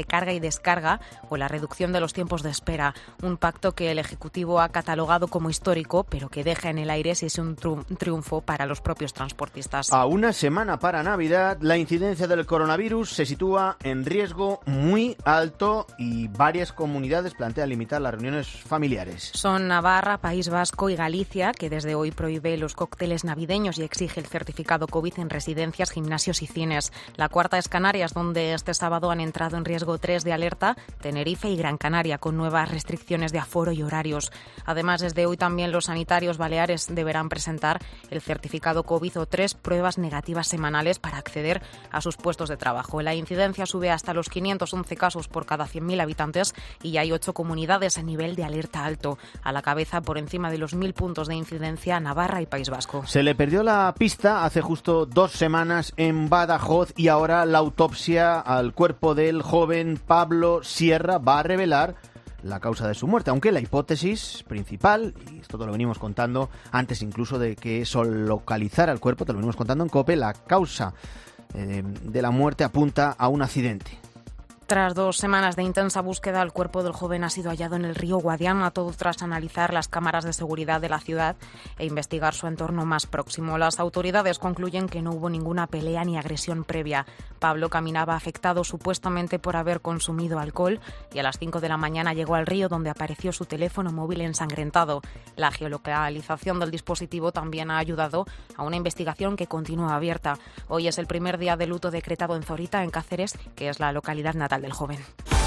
carga y descarga o la reducción de los tiempos de espera. Un pacto que el Ejecutivo ha catalogado como histórico, pero que deja en el aire si es un triunfo para los propios transportistas. A una semana para Navidad, la incidencia del coronavirus se sitúa en riesgo muy alto y varias comunidades plantean limitar las reuniones familiares. Son Navarra, País Vasco y Galicia, que desde hoy prohíbe los cócteles navideños y exige el certificado COVID en residencias, gimnasios y cines. La cuarta es Canarias, donde este sábado han entrado en riesgo tres de alerta, Tenerife y Gran Canaria, con nuevas restricciones de aforo y horarios. Además, desde hoy también los sanitarios baleares deberán presentar el certificado COVID o tres pruebas negativas semanales para acceder a sus puestos de trabajo. La incidencia sube hasta los quinientos once casos por cada cien mil habitantes y hay ocho comunidades a nivel de alerta alto. A la cabeza, por encima de los mil puntos de incidencia, Navarra y País Vasco. Se le perdió la pista hace justo dos semanas en Badajoz y ahora la autopsia al cuerpo del joven Pablo Sierra va a revelar la causa de su muerte, aunque la hipótesis principal, y esto te lo venimos contando antes incluso de que eso localizara el cuerpo, te lo venimos contando en COPE, la causa eh, de la muerte apunta a un accidente. Tras dos semanas de intensa búsqueda, el cuerpo del joven ha sido hallado en el río Guadiana, todo tras analizar las cámaras de seguridad de la ciudad e investigar su entorno más próximo. Las autoridades concluyen que no hubo ninguna pelea ni agresión previa. Pablo caminaba afectado supuestamente por haber consumido alcohol y a las cinco de la mañana llegó al río, donde apareció su teléfono móvil ensangrentado. La geolocalización del dispositivo también ha ayudado a una investigación que continúa abierta. Hoy es el primer día de luto decretado en Zorita, en Cáceres, que es la localidad natal del joven.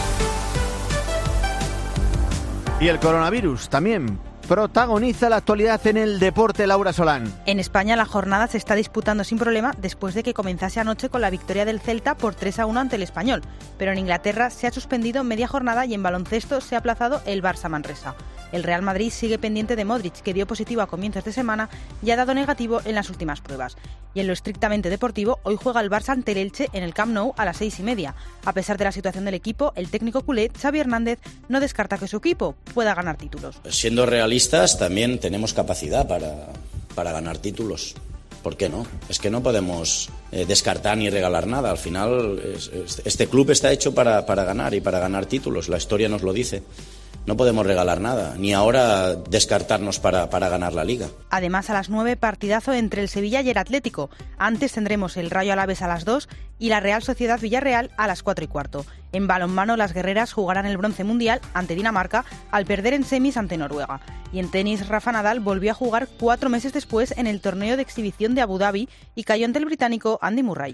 Y el coronavirus también protagoniza la actualidad en el deporte. Laura Solán. En España la jornada se está disputando sin problema después de que comenzase anoche con la victoria del Celta por tres a uno ante el Español. Pero en Inglaterra se ha suspendido media jornada y en baloncesto se ha aplazado el Barça Manresa. El Real Madrid sigue pendiente de Modric, que dio positivo a comienzos de semana y ha dado negativo en las últimas pruebas. Y en lo estrictamente deportivo, hoy juega el Barça ante el Elche en el Camp Nou a las seis y media. A pesar de la situación del equipo, el técnico culé, Xavi Hernández, no descarta que su equipo pueda ganar títulos. Siendo realistas, también tenemos capacidad para, para ganar títulos. ¿Por qué no? Es que no podemos eh, descartar ni regalar nada. Al final, es, es, este club está hecho para, para ganar y para ganar títulos. La historia nos lo dice. No podemos regalar nada, ni ahora descartarnos para, para ganar la Liga. Además, a las nueve, partidazo entre el Sevilla y el Atlético. Antes tendremos el Rayo Alavés a las dos y la Real Sociedad Villarreal a las cuatro y cuarto. En balonmano, las guerreras jugarán el bronce mundial ante Dinamarca al perder en semis ante Noruega. Y en tenis, Rafa Nadal volvió a jugar cuatro meses después en el torneo de exhibición de Abu Dhabi y cayó ante el británico Andy Murray.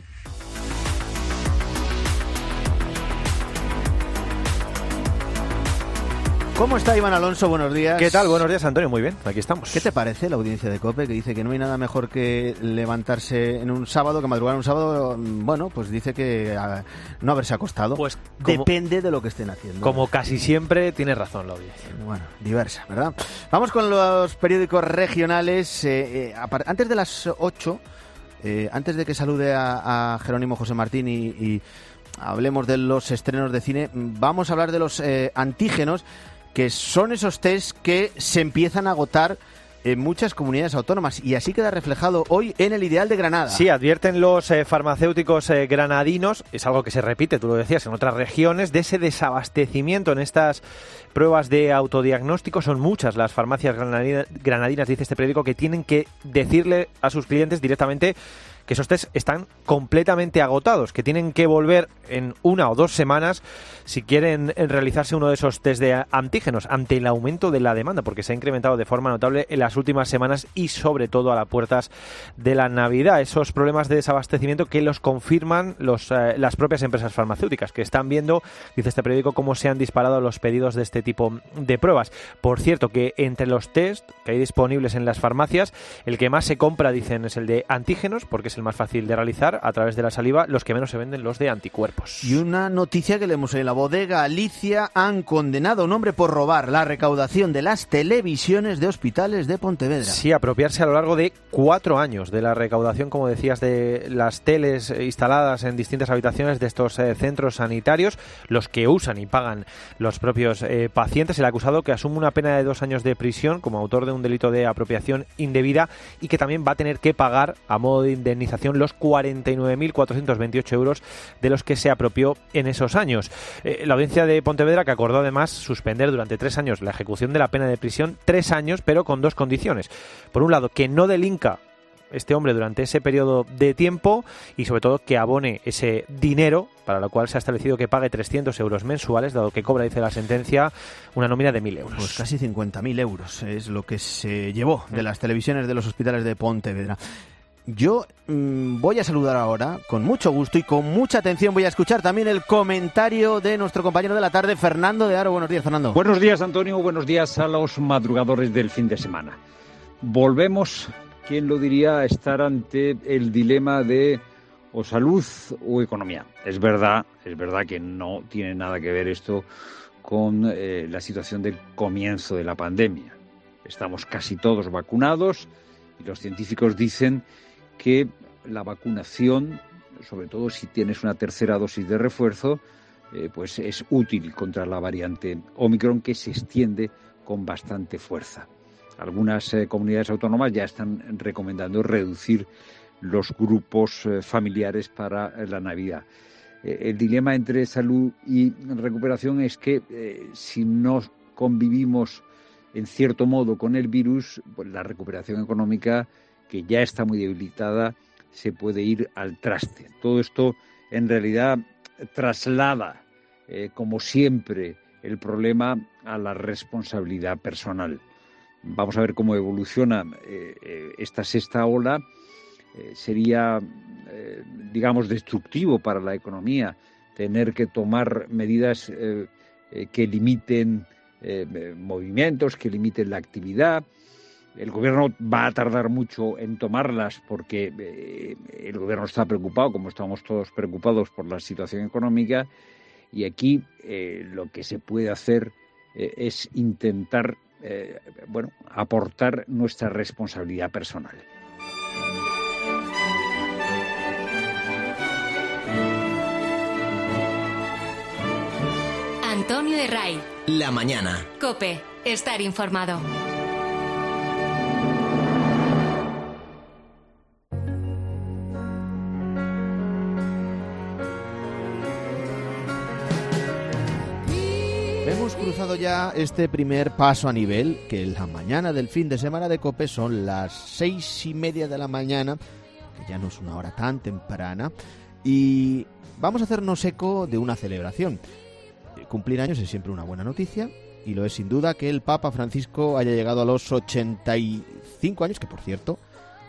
¿Cómo está Iván Alonso? Buenos días. ¿Qué tal? Buenos días, Antonio. Muy bien, aquí estamos. ¿Qué te parece la audiencia de COPE, que dice que no hay nada mejor que levantarse en un sábado, que madrugar un sábado? Bueno, pues dice que a, no haberse acostado. Pues como, depende de lo que estén haciendo. Como casi siempre, tiene razón la audiencia. Bueno, diversa, ¿verdad? Vamos con los periódicos regionales. Eh, eh, antes de las ocho, eh, antes de que salude a, a Jerónimo José Martín y, y hablemos de los estrenos de cine, vamos a hablar de los eh, antígenos, que son esos test que se empiezan a agotar en muchas comunidades autónomas, y así queda reflejado hoy en el Ideal de Granada. Sí, advierten los eh, farmacéuticos eh, granadinos, es algo que se repite, tú lo decías, en otras regiones, de ese desabastecimiento en estas pruebas de autodiagnóstico. Son muchas las farmacias granadinas, granadinas, dice este periódico, que tienen que decirle a sus clientes directamente que esos test están completamente agotados, que tienen que volver en una o dos semanas si quieren realizarse uno de esos test de antígenos, ante el aumento de la demanda, porque se ha incrementado de forma notable en las últimas semanas y sobre todo a las puertas de la Navidad. Esos problemas de desabastecimiento que los confirman los, eh, las propias empresas farmacéuticas, que están viendo, dice este periódico, cómo se han disparado los pedidos de este tipo de pruebas. Por cierto, que entre los test que hay disponibles en las farmacias, el que más se compra, dicen, es el de antígenos, porque es el más fácil de realizar a través de la saliva. Los que menos se venden, los de anticuerpos. Y una noticia que leemos en la bodega Alicia: han condenado a un hombre por robar la recaudación de las televisiones de hospitales de Pontevedra. Sí, apropiarse a lo largo de cuatro años de la recaudación, como decías, de las teles instaladas en distintas habitaciones de estos eh, centros sanitarios, los que usan y pagan los propios eh, pacientes. El acusado, que asume una pena de dos años de prisión como autor de un delito de apropiación indebida y que también va a tener que pagar, a modo de indemnización, indemnización los cuarenta y nueve mil cuatrocientos veintiocho euros de los que se apropió en esos años. Eh, la audiencia de Pontevedra, que acordó además suspender durante tres años la ejecución de la pena de prisión, tres años, pero con dos condiciones. Por un lado, que no delinca este hombre durante ese periodo de tiempo y sobre todo que abone ese dinero, para lo cual se ha establecido que pague trescientos euros mensuales, dado que cobra, dice la sentencia, una nómina de mil euros. Pues casi cincuenta mil euros es lo que se llevó de las televisiones de los hospitales de Pontevedra. Yo mmm, voy a saludar ahora, con mucho gusto y con mucha atención, voy a escuchar también el comentario de nuestro compañero de la tarde, Fernando de Aro. Buenos días, Fernando. Buenos días, Antonio. Buenos días a los madrugadores del fin de semana. Volvemos, ¿quién lo diría?, a estar ante el dilema de o salud o economía. Es verdad, es verdad que no tiene nada que ver esto con eh, la situación del comienzo de la pandemia. Estamos casi todos vacunados y los científicos dicen que la vacunación, sobre todo si tienes una tercera dosis de refuerzo, eh, pues es útil contra la variante Omicron, que se extiende con bastante fuerza. Algunas eh, comunidades autónomas ya están recomendando reducir los grupos eh, familiares para eh, la Navidad. Eh, el dilema entre salud y recuperación es que eh, si no convivimos en cierto modo con el virus, pues la recuperación económica, que ya está muy debilitada, se puede ir al traste. Todo esto en realidad traslada, eh, como siempre, el problema a la responsabilidad personal. Vamos a ver cómo evoluciona eh, eh, esta sexta ola. Eh, sería, eh, digamos, destructivo para la economía tener que tomar medidas eh, eh, que limiten eh, movimientos, que limiten la actividad. El gobierno va a tardar mucho en tomarlas porque eh, el gobierno está preocupado, como estamos todos preocupados por la situación económica, y aquí eh, lo que se puede hacer eh, es intentar eh, bueno, aportar nuestra responsabilidad personal. Antonio Herray. La mañana. COPE. Estar informado. Hemos cruzado ya este primer paso a nivel, que en la mañana del fin de semana de COPE son las seis y media de la mañana, que ya no es una hora tan temprana, y vamos a hacernos eco de una celebración. Cumplir años es siempre una buena noticia, y lo es sin duda que el Papa Francisco haya llegado a los ochenta y cinco años, que por cierto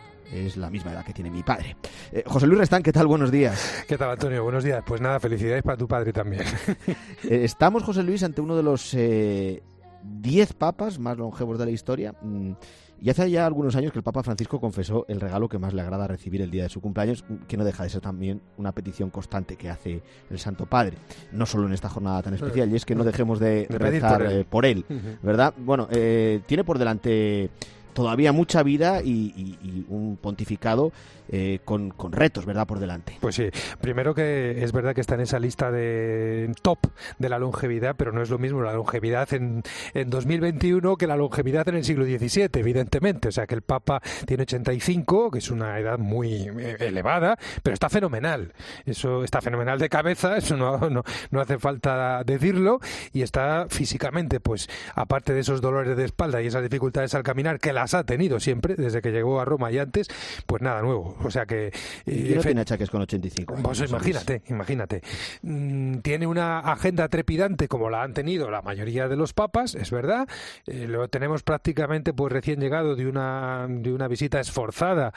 es la misma edad que tiene mi padre. Eh, José Luis Restán, ¿qué tal? Buenos días. ¿Qué tal, Antonio? Buenos días. Pues nada, felicidades para tu padre también. eh, estamos, José Luis, ante uno de los eh, diez papas más longevos de la historia. Mm, y hace ya algunos años que el Papa Francisco confesó el regalo que más le agrada recibir el día de su cumpleaños, que no deja de ser también una petición constante que hace el Santo Padre. No solo en esta jornada tan especial, y es que no dejemos de, de rezar por él, eh, por él uh-huh. ¿verdad? Bueno, eh, tiene por delante todavía mucha vida y, y, y un pontificado eh, con, con retos, ¿verdad?, por delante. Pues sí, primero que es verdad que está en esa lista de top de la longevidad, pero no es lo mismo la longevidad en, en dos mil veintiuno que la longevidad en el siglo diecisiete, evidentemente. O sea, que el Papa tiene ochenta y cinco, que es una edad muy elevada, pero está fenomenal. Eso está fenomenal de cabeza, eso no, no, no hace falta decirlo, y está físicamente, pues, aparte de esos dolores de espalda y esas dificultades al caminar, que las ha tenido siempre, desde que llegó a Roma y antes, pues nada nuevo. O sea que... ¿Y no tiene achaques con ochenta y cinco años? Pues imagínate, imagínate. Mm, tiene una agenda trepidante como la han tenido la mayoría de los papas, es verdad. Eh, lo tenemos prácticamente pues recién llegado de una, de una visita esforzada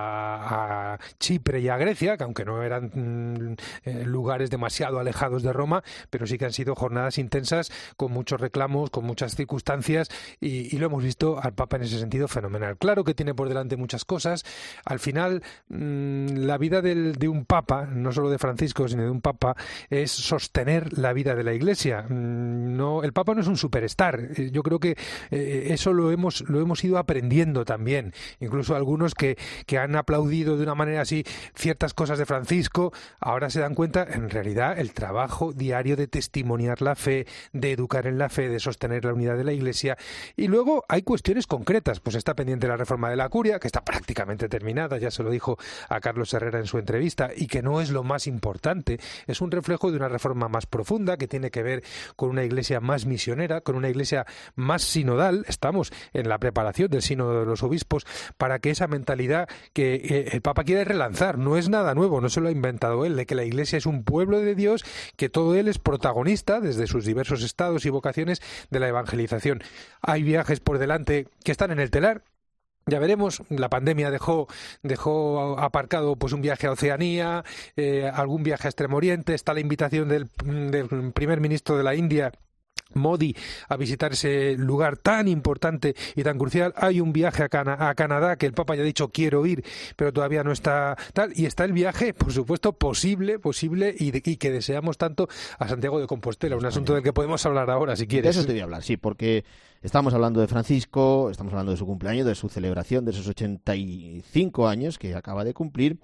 a, a Chipre y a Grecia, que aunque no eran mm, eh, lugares demasiado alejados de Roma, pero sí que han sido jornadas intensas, con muchos reclamos, con muchas circunstancias, y, y lo hemos visto al Papa en ese sentido fenomenal. Claro que tiene por delante muchas cosas. Al final, mmm, la vida del, de un papa, no solo de Francisco, sino de un papa, es sostener la vida de la Iglesia. Mm, no, el papa no es un superstar. Yo creo que eh, eso lo hemos, lo hemos ido aprendiendo también. Incluso algunos que, que han aplaudido de una manera así ciertas cosas de Francisco, ahora se dan cuenta, en realidad, el trabajo diario de testimoniar la fe, de educar en la fe, de sostener la unidad de la Iglesia. Y luego hay cuestiones concretas. cosas. Pues está pendiente la reforma de la curia, que está prácticamente terminada, ya se lo dijo a Carlos Herrera en su entrevista, y que no es lo más importante, es un reflejo de una reforma más profunda que tiene que ver con una iglesia más misionera, con una iglesia más sinodal. Estamos en la preparación del sínodo de los obispos para que esa mentalidad que eh, el Papa quiere relanzar, no es nada nuevo, no se lo ha inventado él, de que la iglesia es un pueblo de Dios, que todo él es protagonista desde sus diversos estados y vocaciones de la evangelización. Hay viajes por delante que están en el telar. Ya veremos, la pandemia dejó dejó aparcado pues un viaje a Oceanía, eh, algún viaje a Extremo Oriente, está la invitación del, del primer ministro de la India, Modi, a visitar ese lugar tan importante y tan crucial. Hay un viaje a, Cana- a Canadá que el Papa ya ha dicho quiero ir, pero todavía no está tal, y está el viaje, por supuesto, posible, posible y, de, y que deseamos tanto, a Santiago de Compostela, un asunto del que podemos hablar ahora si quieres. De eso te voy a hablar, sí, porque estamos hablando de Francisco, estamos hablando de su cumpleaños, de su celebración, de esos ochenta y cinco años que acaba de cumplir.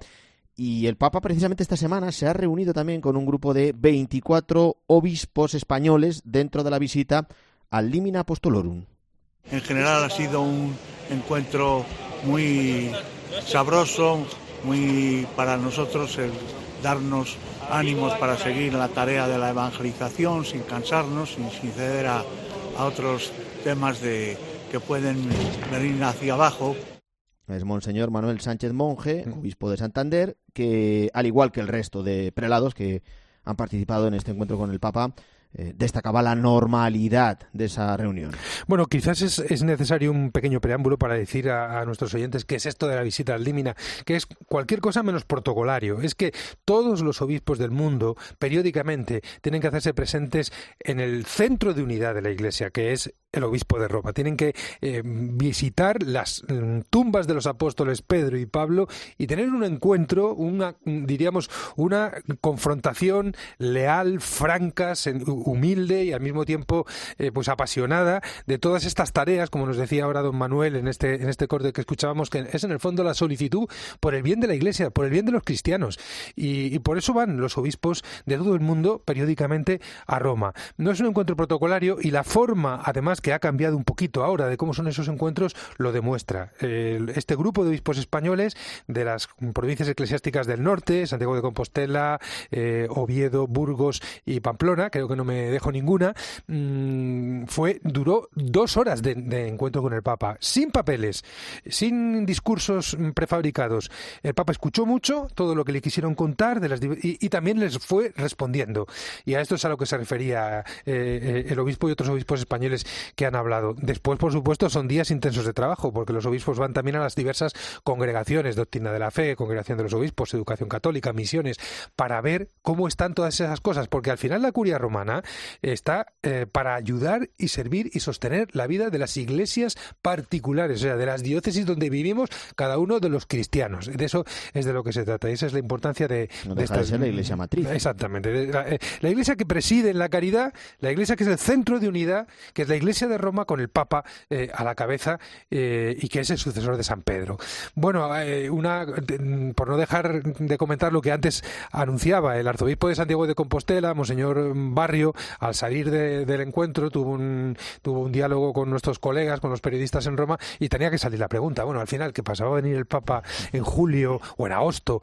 Y el Papa precisamente esta semana se ha reunido también con un grupo de veinticuatro obispos españoles dentro de la visita al Limina Apostolorum. En general ha sido un encuentro muy sabroso, muy para nosotros el darnos ánimos para seguir la tarea de la evangelización sin cansarnos, sin, sin ceder a, a otros temas de, que pueden venir hacia abajo. Es Monseñor Manuel Sánchez Monje, obispo de Santander, que al igual que el resto de prelados que han participado en este encuentro con el Papa, eh, destacaba la normalidad de esa reunión. Bueno, quizás es, es necesario un pequeño preámbulo para decir a, a nuestros oyentes qué es esto de la visita al Límina, que es cualquier cosa menos protocolario. Es que todos los obispos del mundo, periódicamente, tienen que hacerse presentes en el centro de unidad de la Iglesia, que es el obispo de Roma. Tienen que eh, visitar las eh, tumbas de los apóstoles Pedro y Pablo y tener un encuentro, una, diríamos, una confrontación leal, franca, humilde y al mismo tiempo eh, pues apasionada de todas estas tareas, como nos decía ahora don Manuel en este, en este corte que escuchábamos, que es en el fondo la solicitud por el bien de la Iglesia, por el bien de los cristianos. Y, y por eso van los obispos de todo el mundo periódicamente a Roma. No es un encuentro protocolario y la forma, además, que ha cambiado un poquito ahora de cómo son esos encuentros, lo demuestra. Eh, este grupo de obispos españoles de las provincias eclesiásticas del norte, Santiago de Compostela, eh, Oviedo, Burgos y Pamplona, creo que no me dejo ninguna, mmm, fue duró dos horas de, de encuentro con el Papa, sin papeles, sin discursos prefabricados. El Papa escuchó mucho todo lo que le quisieron contar de las, y, y también les fue respondiendo. Y a esto es a lo que se refería eh, el obispo y otros obispos españoles que han hablado. Después, por supuesto, son días intensos de trabajo, porque los obispos van también a las diversas congregaciones, Doctrina de la Fe, Congregación de los Obispos, Educación Católica, Misiones, para ver cómo están todas esas cosas, porque al final la curia romana está eh, para ayudar y servir y sostener la vida de las iglesias particulares, o sea, de las diócesis donde vivimos cada uno de los cristianos. De eso es de lo que se trata, y esa es la importancia de... No de deja de ser la iglesia matriz. Exactamente. La, eh, la iglesia que preside en la caridad, la iglesia que es el centro de unidad, que es la iglesia de Roma con el Papa eh, a la cabeza eh, y que es el sucesor de San Pedro. Bueno, eh, una de, por no dejar de comentar lo que antes anunciaba, el arzobispo de Santiago de Compostela, Monseñor Barrio, al salir de, del encuentro tuvo un, tuvo un diálogo con nuestros colegas, con los periodistas en Roma, y tenía que salir la pregunta, bueno, al final, ¿qué pasaba a venir el Papa en julio o en agosto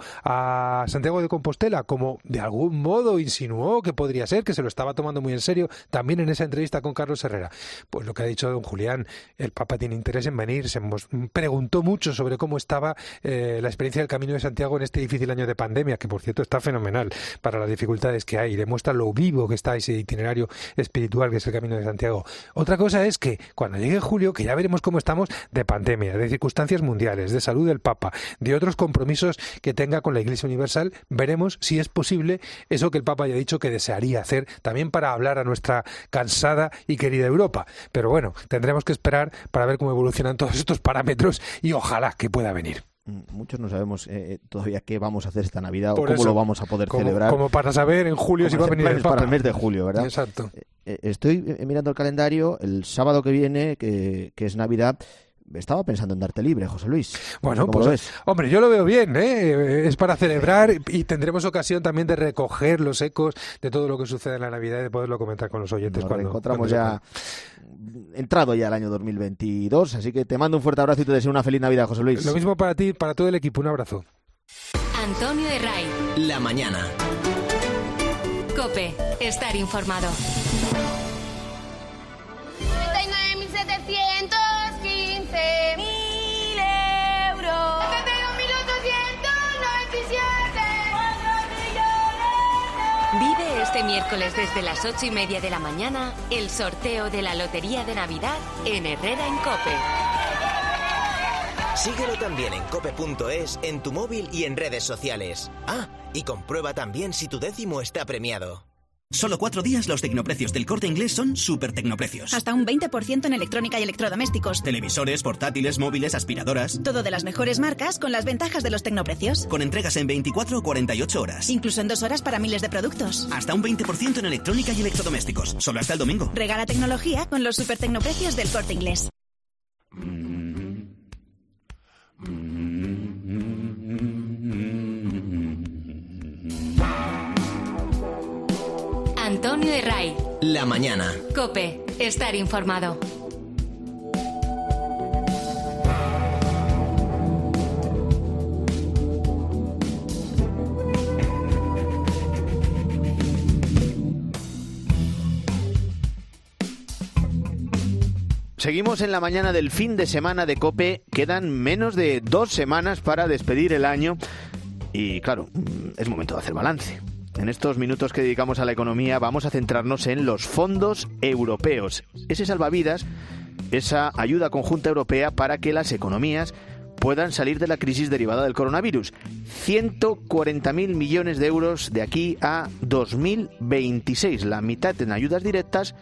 a Santiago de Compostela? Como de algún modo insinuó que podría ser, que se lo estaba tomando muy en serio, también en esa entrevista con Carlos Herrera. Pues lo que ha dicho don Julián, el Papa tiene interés en venir, se preguntó mucho sobre cómo estaba eh, la experiencia del Camino de Santiago en este difícil año de pandemia, que por cierto está fenomenal para las dificultades que hay, demuestra lo vivo que está ese itinerario espiritual que es el Camino de Santiago. Otra cosa es que cuando llegue julio, que ya veremos cómo estamos de pandemia, de circunstancias mundiales, de salud del Papa, de otros compromisos que tenga con la Iglesia Universal, veremos si es posible eso que el Papa haya dicho que desearía hacer, también para hablar a nuestra cansada y querida Europa. Pero bueno, tendremos que esperar para ver cómo evolucionan todos estos parámetros y ojalá que pueda venir. Muchos no sabemos eh, todavía qué vamos a hacer esta Navidad Por o cómo eso, lo vamos a poder como, celebrar. Como para saber en julio si va a venir el Papa. Para el mes de julio, ¿verdad? Exacto. Eh, estoy mirando el calendario, el sábado que viene, que, que es Navidad, estaba pensando en darte libre, José Luis. Bueno, ¿Cómo lo pues, ves? hombre, yo lo veo bien, ¿eh? Es para celebrar y tendremos ocasión también de recoger los ecos de todo lo que sucede en la Navidad y de poderlo comentar con los oyentes. Nos cuando encontramos cuando ya entrado ya el año dos mil veintidós, así que te mando un fuerte abrazo y te deseo una feliz Navidad, José Luis. Lo mismo para ti y para todo el equipo, un abrazo. Antonio de Ray. La mañana. COPE. Estar informado. treinta y nueve mil setecientos quince mil euros. setenta y dos mil ochocientos noventa y siete. cuatro millones. Vive este miércoles desde las ocho y media de la mañana el sorteo de la Lotería de Navidad en Herrera en COPE. Síguelo también en cope punto es, en tu móvil y en redes sociales. Ah, y comprueba también si tu décimo está premiado. Solo cuatro días los tecnoprecios del Corte Inglés son súper tecnoprecios. Hasta un veinte por ciento en electrónica y electrodomésticos. Televisores, portátiles, móviles, aspiradoras. Todo de las mejores marcas con las ventajas de los tecnoprecios. Con entregas en veinticuatro o cuarenta y ocho horas. Incluso en dos horas para miles de productos. Hasta un veinte por ciento en electrónica y electrodomésticos. Solo hasta el domingo. Regala tecnología con los súper tecnoprecios del Corte Inglés. Antonio de Ray. La mañana. COPE. Estar informado. Seguimos en la mañana del fin de semana de COPE. Quedan menos de dos semanas para despedir el año y, claro, es momento de hacer balance. En estos minutos que dedicamos a la economía vamos a centrarnos en los fondos europeos. Ese salvavidas, esa ayuda conjunta europea para que las economías puedan salir de la crisis derivada del coronavirus. ciento cuarenta mil millones de euros de aquí a dos mil veintiséis, la mitad en ayudas directas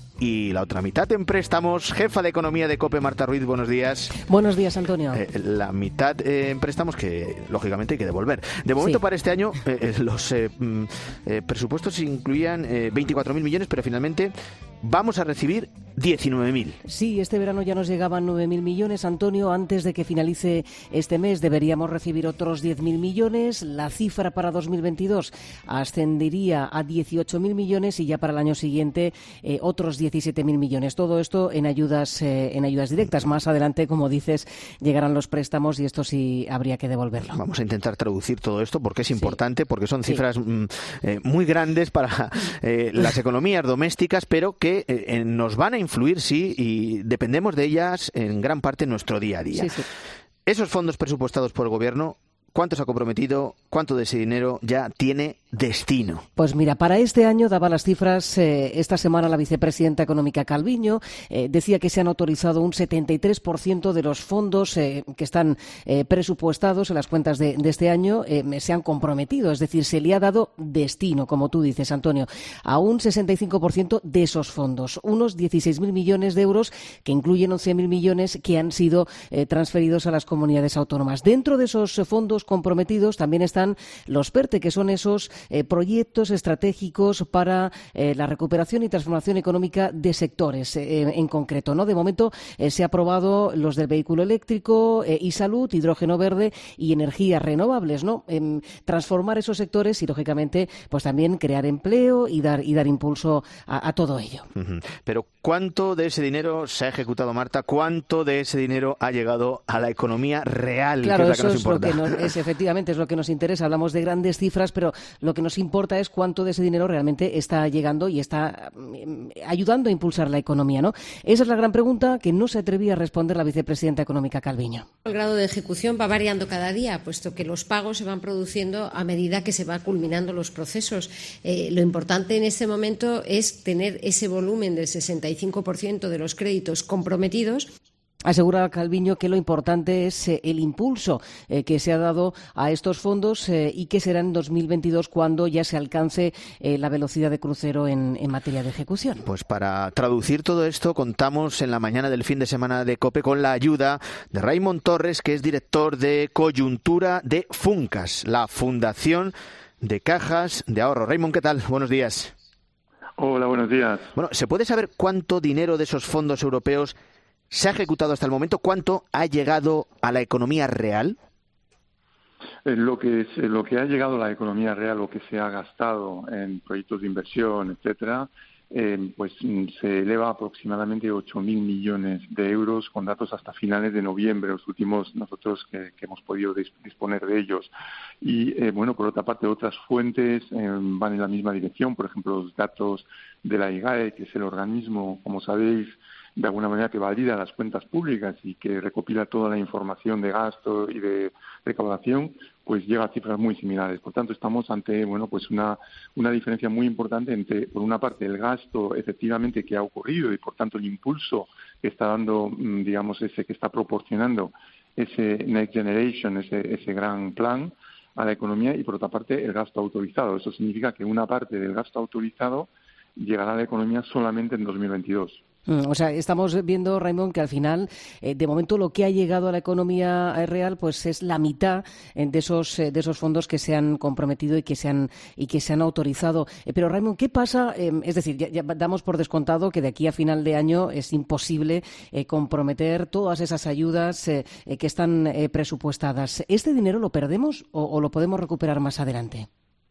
y la otra mitad en préstamos. Jefa de Economía de COPE, Marta Ruiz, buenos días. Buenos días, Antonio. Eh, la mitad eh, en préstamos que, lógicamente, hay que devolver. De momento, sí. Para este año, eh, los eh, eh, presupuestos incluían eh, veinticuatro mil millones, pero finalmente vamos a recibir diecinueve mil. Sí, este verano ya nos llegaban nueve mil millones, Antonio. Antes de que finalice este mes deberíamos recibir otros diez mil millones. La cifra para dos mil veintidós ascendería a dieciocho mil millones y ya para el año siguiente eh, otros diecisiete mil millones. Todo esto en ayudas eh, en ayudas directas. Más adelante, como dices, llegarán los préstamos y esto sí habría que devolverlo. Vamos a intentar traducir todo esto porque es importante, sí. porque son cifras sí. mm, eh, muy grandes para eh, las economías domésticas, pero que eh, nos van a influir, sí, y dependemos de ellas en gran parte en nuestro día a día. Sí, sí. Esos fondos presupuestados por el Gobierno, ¿cuánto se ha comprometido? ¿Cuánto de ese dinero ya tiene destino? Pues mira, para este año daba las cifras eh, esta semana la vicepresidenta económica Calviño. Eh, decía que se han autorizado un setenta y tres por ciento de los fondos eh, que están eh, presupuestados en las cuentas de, de este año eh, se han comprometido. Es decir, se le ha dado destino, como tú dices, Antonio, a un sesenta y cinco por ciento de esos fondos. Unos dieciséis mil millones de euros que incluyen once mil millones que han sido eh, transferidos a las comunidades autónomas. Dentro de esos fondos comprometidos también están los PERTE, que son esos eh, proyectos estratégicos para eh, la recuperación y transformación económica de sectores eh, en concreto, ¿no? De momento eh, se ha aprobado los del vehículo eléctrico eh, y salud, hidrógeno verde y energías renovables, ¿no? Eh, transformar esos sectores y, lógicamente, pues también crear empleo y dar y dar impulso a, a todo ello. Uh-huh. Pero ¿cuánto de ese dinero se ha ejecutado, Marta? ¿Cuánto de ese dinero ha llegado a la economía real? Claro, que es la eso que nos es importa. lo que nos, es, efectivamente es lo que nos interesa. Hablamos de grandes cifras, pero lo que nos importa es cuánto de ese dinero realmente está llegando y está ayudando a impulsar la economía, ¿no? Esa es la gran pregunta que no se atrevía a responder la vicepresidenta económica Calviño. El grado de ejecución va variando cada día, puesto que los pagos se van produciendo a medida que se van culminando los procesos. Eh, lo importante en este momento es tener ese volumen del sesenta y cinco por ciento de los créditos comprometidos. Asegura Calviño que lo importante es eh, el impulso eh, que se ha dado a estos fondos eh, y que será en dos mil veintidós cuando ya se alcance eh, la velocidad de crucero en, en materia de ejecución. Pues para traducir todo esto contamos en la mañana del fin de semana de COPE con la ayuda de Raymond Torres, que es director de coyuntura de Funcas, la Fundación de Cajas de Ahorro. Raymond, ¿qué tal? Buenos días. Hola, buenos días. Bueno, ¿se puede saber cuánto dinero de esos fondos europeos se ha ejecutado hasta el momento? ¿Cuánto ha llegado a la economía real? Eh, lo que es, lo que ha llegado a la economía real, lo que se ha gastado en proyectos de inversión, etcétera, eh, pues se eleva aproximadamente a ocho mil millones de euros, con datos hasta finales de noviembre, los últimos nosotros que, que hemos podido disponer de ellos. Y eh, bueno, por otra parte, otras fuentes eh, van en la misma dirección. Por ejemplo, los datos de la I G A E, que es el organismo, como sabéis, de alguna manera que valida las cuentas públicas y que recopila toda la información de gasto y de recaudación, pues llega a cifras muy similares. Por tanto, estamos ante, bueno, pues una, una diferencia muy importante entre, por una parte, el gasto efectivamente que ha ocurrido y, por tanto, el impulso que está dando, digamos, ese que está proporcionando ese Next Generation, ese, ese gran plan a la economía, y, por otra parte, el gasto autorizado. Eso significa que una parte del gasto autorizado llegará a la economía solamente en dos mil veintidós. O sea, estamos viendo, Raimon, que al final, eh, de momento, lo que ha llegado a la economía real, pues es la mitad eh, de esos eh, de esos fondos que se han comprometido y que se han y que se han autorizado. Eh, pero, Raimon, ¿qué pasa? Eh, es decir, ya, ya damos por descontado que de aquí a final de año es imposible eh, comprometer todas esas ayudas eh, eh, que están eh, presupuestadas. ¿Este dinero lo perdemos o, o lo podemos recuperar más adelante?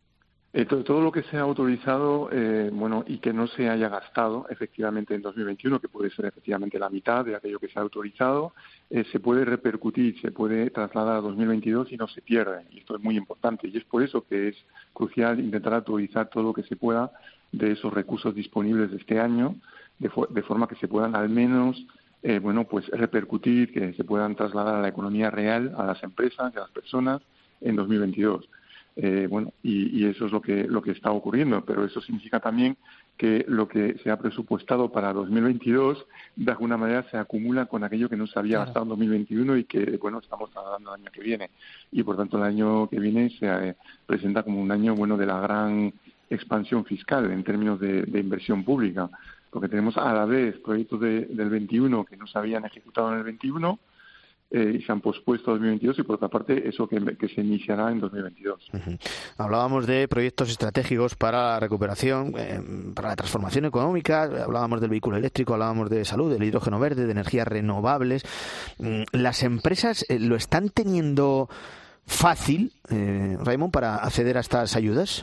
Eh, todo, todo lo que se ha autorizado, eh, bueno, y que no se haya gastado efectivamente en dos mil veintiuno, que puede ser efectivamente la mitad de aquello que se ha autorizado, eh, se puede repercutir, se puede trasladar a dos mil veintidós y no se pierde. Y esto es muy importante. Y es por eso que es crucial intentar autorizar todo lo que se pueda de esos recursos disponibles de este año, de, fo- de forma que se puedan al menos, eh, bueno, pues repercutir, que se puedan trasladar a la economía real, a las empresas y a las personas en dos mil veintidós. Eh, bueno, y, y eso es lo que lo que está ocurriendo, pero eso significa también que lo que se ha presupuestado para dos mil veintidós de alguna manera se acumula con aquello que no se había claro. gastado en dos mil veintiuno y que, bueno, estamos trasladando el año que viene. Y, por tanto, el año que viene se eh, presenta como un año, bueno, de la gran expansión fiscal en términos de, de inversión pública, porque tenemos a la vez proyectos de, del veintiuno que no se habían ejecutado en el veintiuno, Eh, y se han pospuesto a dos mil veintidós, y por otra parte eso que, que se iniciará en dos mil veintidós. Uh-huh. Hablábamos de proyectos estratégicos para la recuperación, eh, para la transformación económica, hablábamos del vehículo eléctrico, hablábamos de salud, del hidrógeno verde, de energías renovables. ¿Las empresas eh, lo están teniendo fácil, eh, Raimon, para acceder a estas ayudas?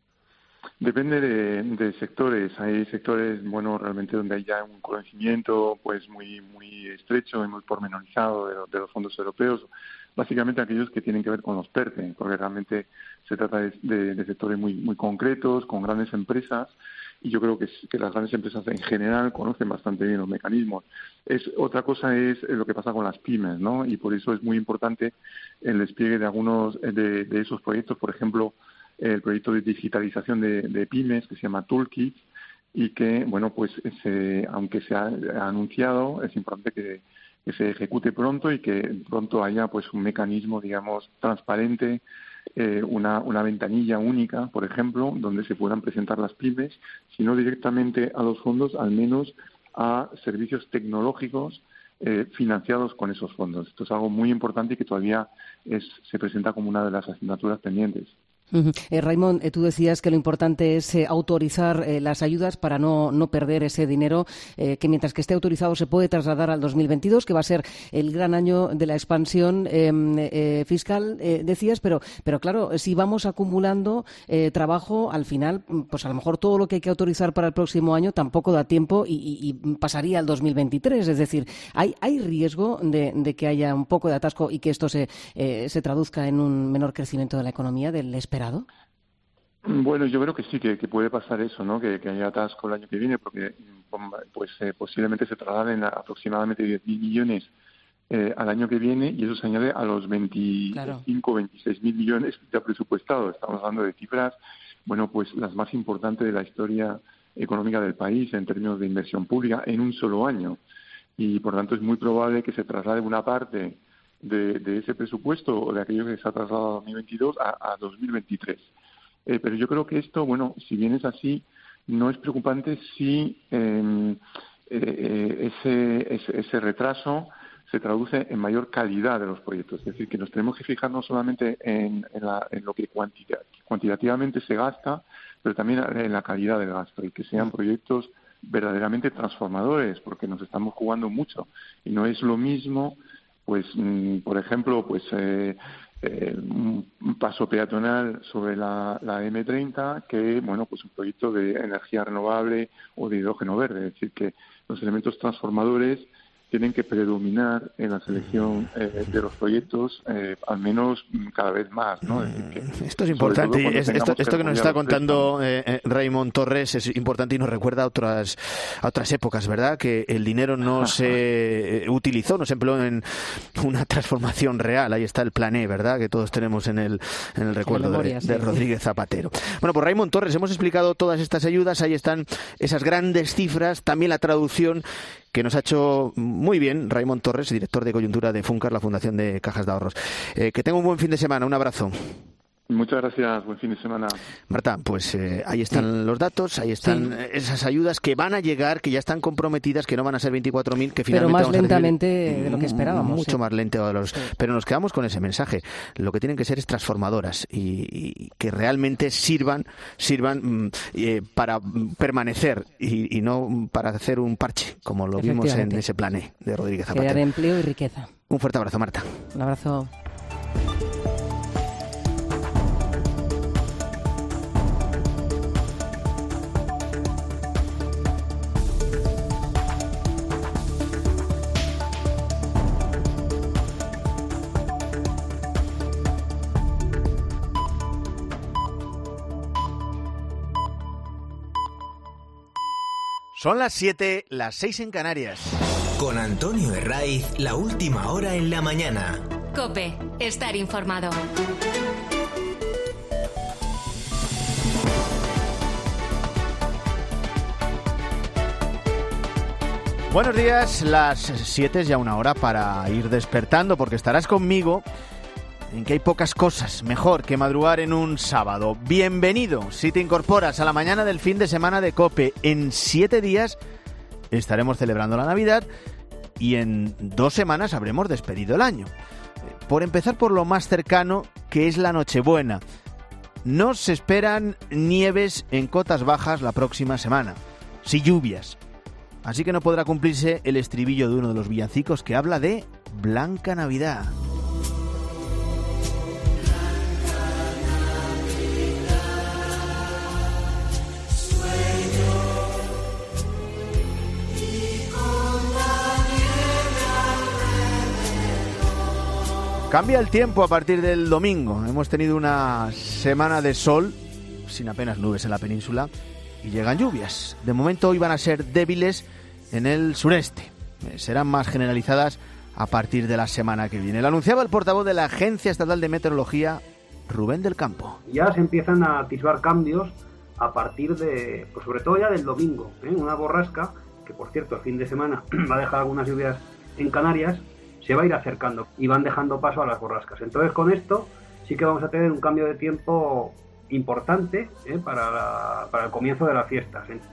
Depende de, de sectores. Hay sectores, bueno, realmente donde hay ya un conocimiento pues muy muy estrecho y muy pormenorizado de, lo, de los fondos europeos, básicamente aquellos que tienen que ver con los PERTE, porque realmente se trata de, de, de sectores muy muy concretos, con grandes empresas, y yo creo que, que las grandes empresas en general conocen bastante bien los mecanismos. Es otra cosa es lo que pasa con las pymes, ¿no? Y por eso es muy importante el despliegue de algunos de, de esos proyectos, por ejemplo, el proyecto de digitalización de, de pymes que se llama Toolkit, y que, bueno, pues se, aunque se ha, ha anunciado, es importante que, que se ejecute pronto y que pronto haya pues un mecanismo, digamos, transparente, eh, una, una ventanilla única, por ejemplo, donde se puedan presentar las pymes, si no directamente a los fondos, al menos a servicios tecnológicos eh, financiados con esos fondos. Esto es algo muy importante y que todavía es, se presenta como una de las asignaturas pendientes. Uh-huh. Eh, Raimon, eh, tú decías que lo importante es eh, autorizar eh, las ayudas para no, no perder ese dinero, eh, que mientras que esté autorizado se puede trasladar al dos mil veintidós, que va a ser el gran año de la expansión eh, eh, fiscal, eh, decías, pero, pero claro, si vamos acumulando eh, trabajo, al final, pues a lo mejor todo lo que hay que autorizar para el próximo año tampoco da tiempo y, y, y pasaría al dos mil veintitrés. Es decir, ¿hay, hay riesgo de, de que haya un poco de atasco y que esto se, eh, se traduzca en un menor crecimiento de la economía del esperado? Bueno, yo creo que sí, que, que puede pasar eso, ¿no? Que, que haya atasco el año que viene, porque pues eh, posiblemente se trasladen a aproximadamente diez mil millones eh, al año que viene, y eso se añade a los veinticinco, veintiséis mil millones ya presupuestados. Estamos hablando de cifras, bueno, pues las más importantes de la historia económica del país en términos de inversión pública en un solo año. Y por tanto es muy probable que se traslade una parte de, de ese presupuesto o de aquello que se ha trasladado a dos mil veintidós a, a dos mil veintitrés. Eh, pero yo creo que esto, bueno, si bien es así, no es preocupante si eh, eh, ese, ese, ese retraso se traduce en mayor calidad de los proyectos. Es decir, que nos tenemos que fijar no solamente en, en, la, en lo que cuantitativamente se gasta, pero también en la calidad del gasto, y que sean proyectos verdaderamente transformadores, porque nos estamos jugando mucho. Y no es lo mismo, pues, mm, por ejemplo, pues eh, eh, un paso peatonal sobre la, la eme treinta que, bueno, pues un proyecto de energía renovable o de hidrógeno verde. Es decir, que los elementos transformadores tienen que predominar en la selección eh, de los proyectos, eh, al menos cada vez más, ¿no? Es decir, que, esto es importante. Es, esto, esto que nos está contando eh, eh, Raimon Torres es importante y nos recuerda a otras a otras épocas, ¿verdad? Que el dinero no se eh, utilizó, no se empleó en una transformación real. Ahí está el plan E, ¿verdad? Que todos tenemos en el en el recuerdo memoria, de, sí. de Rodríguez Zapatero. Bueno, pues Raimon Torres, hemos explicado todas estas ayudas. Ahí están esas grandes cifras, también la traducción que nos ha hecho muy bien Raimon Torres, director de coyuntura de Funcar, la Fundación de Cajas de Ahorros. Eh, que tenga un buen fin de semana, un abrazo. Muchas gracias, buen fin de semana. Marta, pues eh, ahí están sí. los datos, ahí están sí. esas ayudas que van a llegar, que ya están comprometidas, que no van a ser veinticuatro mil, que finalmente Pero más vamos a lentamente de lo que esperábamos. Mucho sí. más lento de los... Sí. Pero nos quedamos con ese mensaje. Lo que tienen que ser es transformadoras y, y que realmente sirvan sirvan eh, para permanecer y, y no para hacer un parche, como lo vimos en ese plan E de Rodríguez Zapatero. Crear empleo y riqueza. Un fuerte abrazo, Marta. Un abrazo. Son las siete, las seis en Canarias. Con Antonio Herraiz, la última hora en la mañana. COPE, estar informado. Buenos días, las siete es ya una hora para ir despertando, porque estarás conmigo en que hay pocas cosas mejor que madrugar en un sábado. Bienvenido si te incorporas a la mañana del fin de semana de COPE. En siete días estaremos celebrando la Navidad y en dos semanas habremos despedido el año. Por empezar por lo más cercano, que es la Nochebuena. No se esperan nieves en cotas bajas la próxima semana, sí lluvias. Así que no podrá cumplirse el estribillo de uno de los villancicos que habla de Blanca Navidad. Cambia el tiempo a partir del domingo. Hemos tenido una semana de sol, sin apenas nubes en la península, y llegan lluvias. De momento hoy van a ser débiles en el sureste. Serán más generalizadas a partir de la semana que viene. Lo anunciaba el portavoz de la Agencia Estatal de Meteorología, Rubén del Campo. Ya se empiezan a atisbar cambios a partir de, pues sobre todo ya del domingo, ¿eh? Una borrasca, que por cierto el fin de semana va a dejar algunas lluvias en Canarias, se va a ir acercando y van dejando paso a las borrascas. Entonces con esto sí que vamos a tener un cambio de tiempo importante ¿eh? para, la, para el comienzo de las fiestas. ¿eh?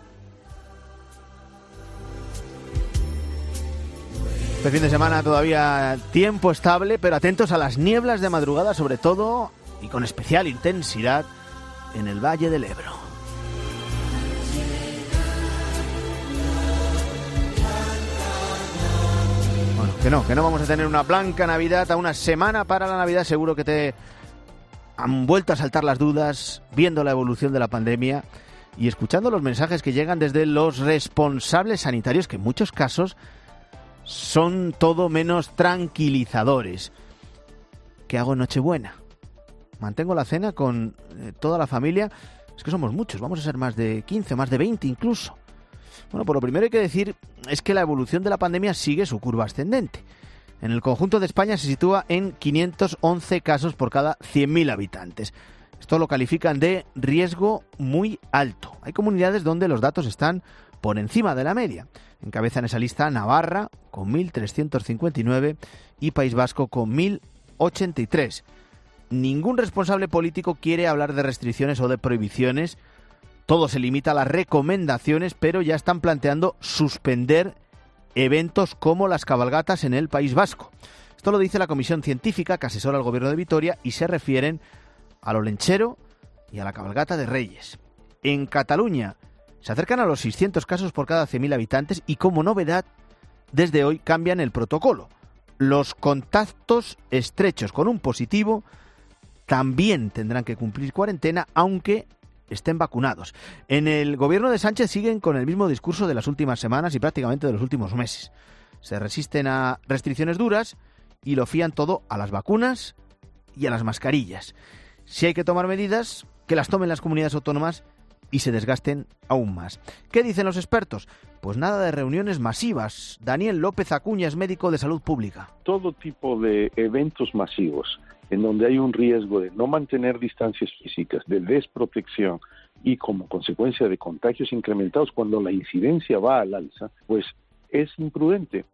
Este fin de semana todavía tiempo estable, pero atentos a las nieblas de madrugada, sobre todo y con especial intensidad en el Valle del Ebro. Bueno, que no, que no vamos a tener una blanca Navidad. A una semana para la Navidad seguro que te han vuelto a saltar las dudas viendo la evolución de la pandemia y escuchando los mensajes que llegan desde los responsables sanitarios, que en muchos casos son todo menos tranquilizadores. ¿Qué hago en Nochebuena? ¿Mantengo la cena con eh, toda la familia? Es que somos muchos, vamos a ser más de quince, más de veinte incluso. Bueno, por lo primero hay que decir es que la evolución de la pandemia sigue su curva ascendente. En el conjunto de España se sitúa en quinientos once casos por cada cien mil habitantes. Esto lo califican de riesgo muy alto. Hay comunidades donde los datos están por encima de la media. Encabezan esa lista Navarra con mil trescientos cincuenta y nueve y País Vasco con mil ochenta y tres. Ningún responsable político quiere hablar de restricciones o de prohibiciones. Todo se limita a las recomendaciones, pero ya están planteando suspender eventos como las cabalgatas en el País Vasco. Esto lo dice la comisión científica que asesora al gobierno de Vitoria y se refieren al Olenchero y a la cabalgata de Reyes. En Cataluña Se acercan a los seiscientos casos por cada cien mil habitantes y, como novedad, desde hoy cambian el protocolo. Los contactos estrechos con un positivo también tendrán que cumplir cuarentena, aunque estén vacunados. En el gobierno de Sánchez siguen con el mismo discurso de las últimas semanas y prácticamente de los últimos meses. Se resisten a restricciones duras y lo fían todo a las vacunas y a las mascarillas. Si hay que tomar medidas, que las tomen las comunidades autónomas y se desgasten aún más. ¿Qué dicen los expertos? Pues nada de reuniones masivas. Daniel López Acuña es médico de salud pública. Todo tipo de eventos masivos en donde hay un riesgo de no mantener distancias físicas, de desprotección y como consecuencia de contagios incrementados cuando la incidencia va al alza, pues es imprudente.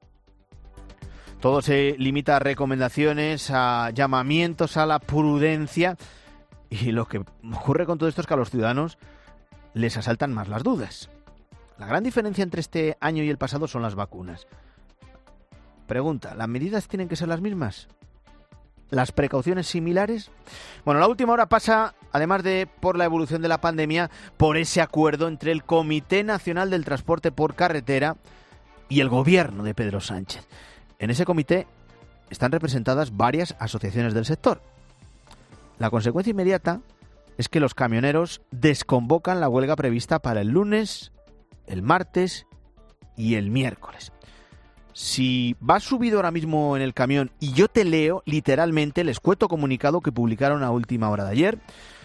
Todo se limita a recomendaciones, a llamamientos a la prudencia, y lo que ocurre con todo esto es que a los ciudadanos les asaltan más las dudas. La gran diferencia entre este año y el pasado son las vacunas. Pregunta, ¿las medidas tienen que ser las mismas? ¿Las precauciones similares? Bueno, la última hora pasa, además de por la evolución de la pandemia, por ese acuerdo entre el Comité Nacional del Transporte por Carretera y el gobierno de Pedro Sánchez. En ese comité están representadas varias asociaciones del sector. La consecuencia inmediata es que los camioneros desconvocan la huelga prevista para el lunes, el martes y el miércoles. Si vas subido ahora mismo en el camión y yo te leo literalmente el escueto comunicado que publicaron a última hora de ayer,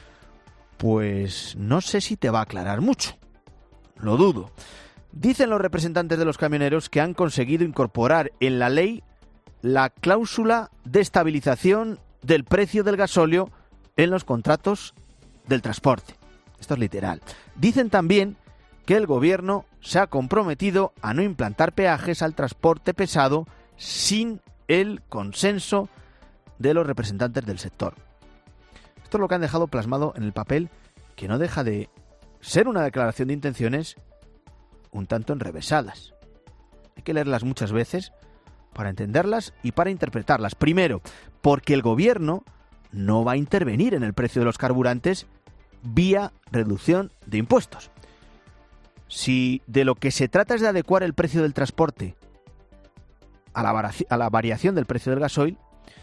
pues no sé si te va a aclarar mucho. Lo dudo. Dicen los representantes de los camioneros que han conseguido incorporar en la ley la cláusula de estabilización del precio del gasóleo en los contratos del transporte. Esto es literal. Dicen también que el gobierno se ha comprometido a no implantar peajes al transporte pesado sin el consenso de los representantes del sector. Esto es lo que han dejado plasmado en el papel, que no deja de ser una declaración de intenciones un tanto enrevesadas. Hay que leerlas muchas veces para entenderlas y para interpretarlas. Primero, porque el gobierno no va a intervenir en el precio de los carburantes vía reducción de impuestos. Si de lo que se trata es de adecuar el precio del transporte a la, variación, a la variación del precio del gasoil,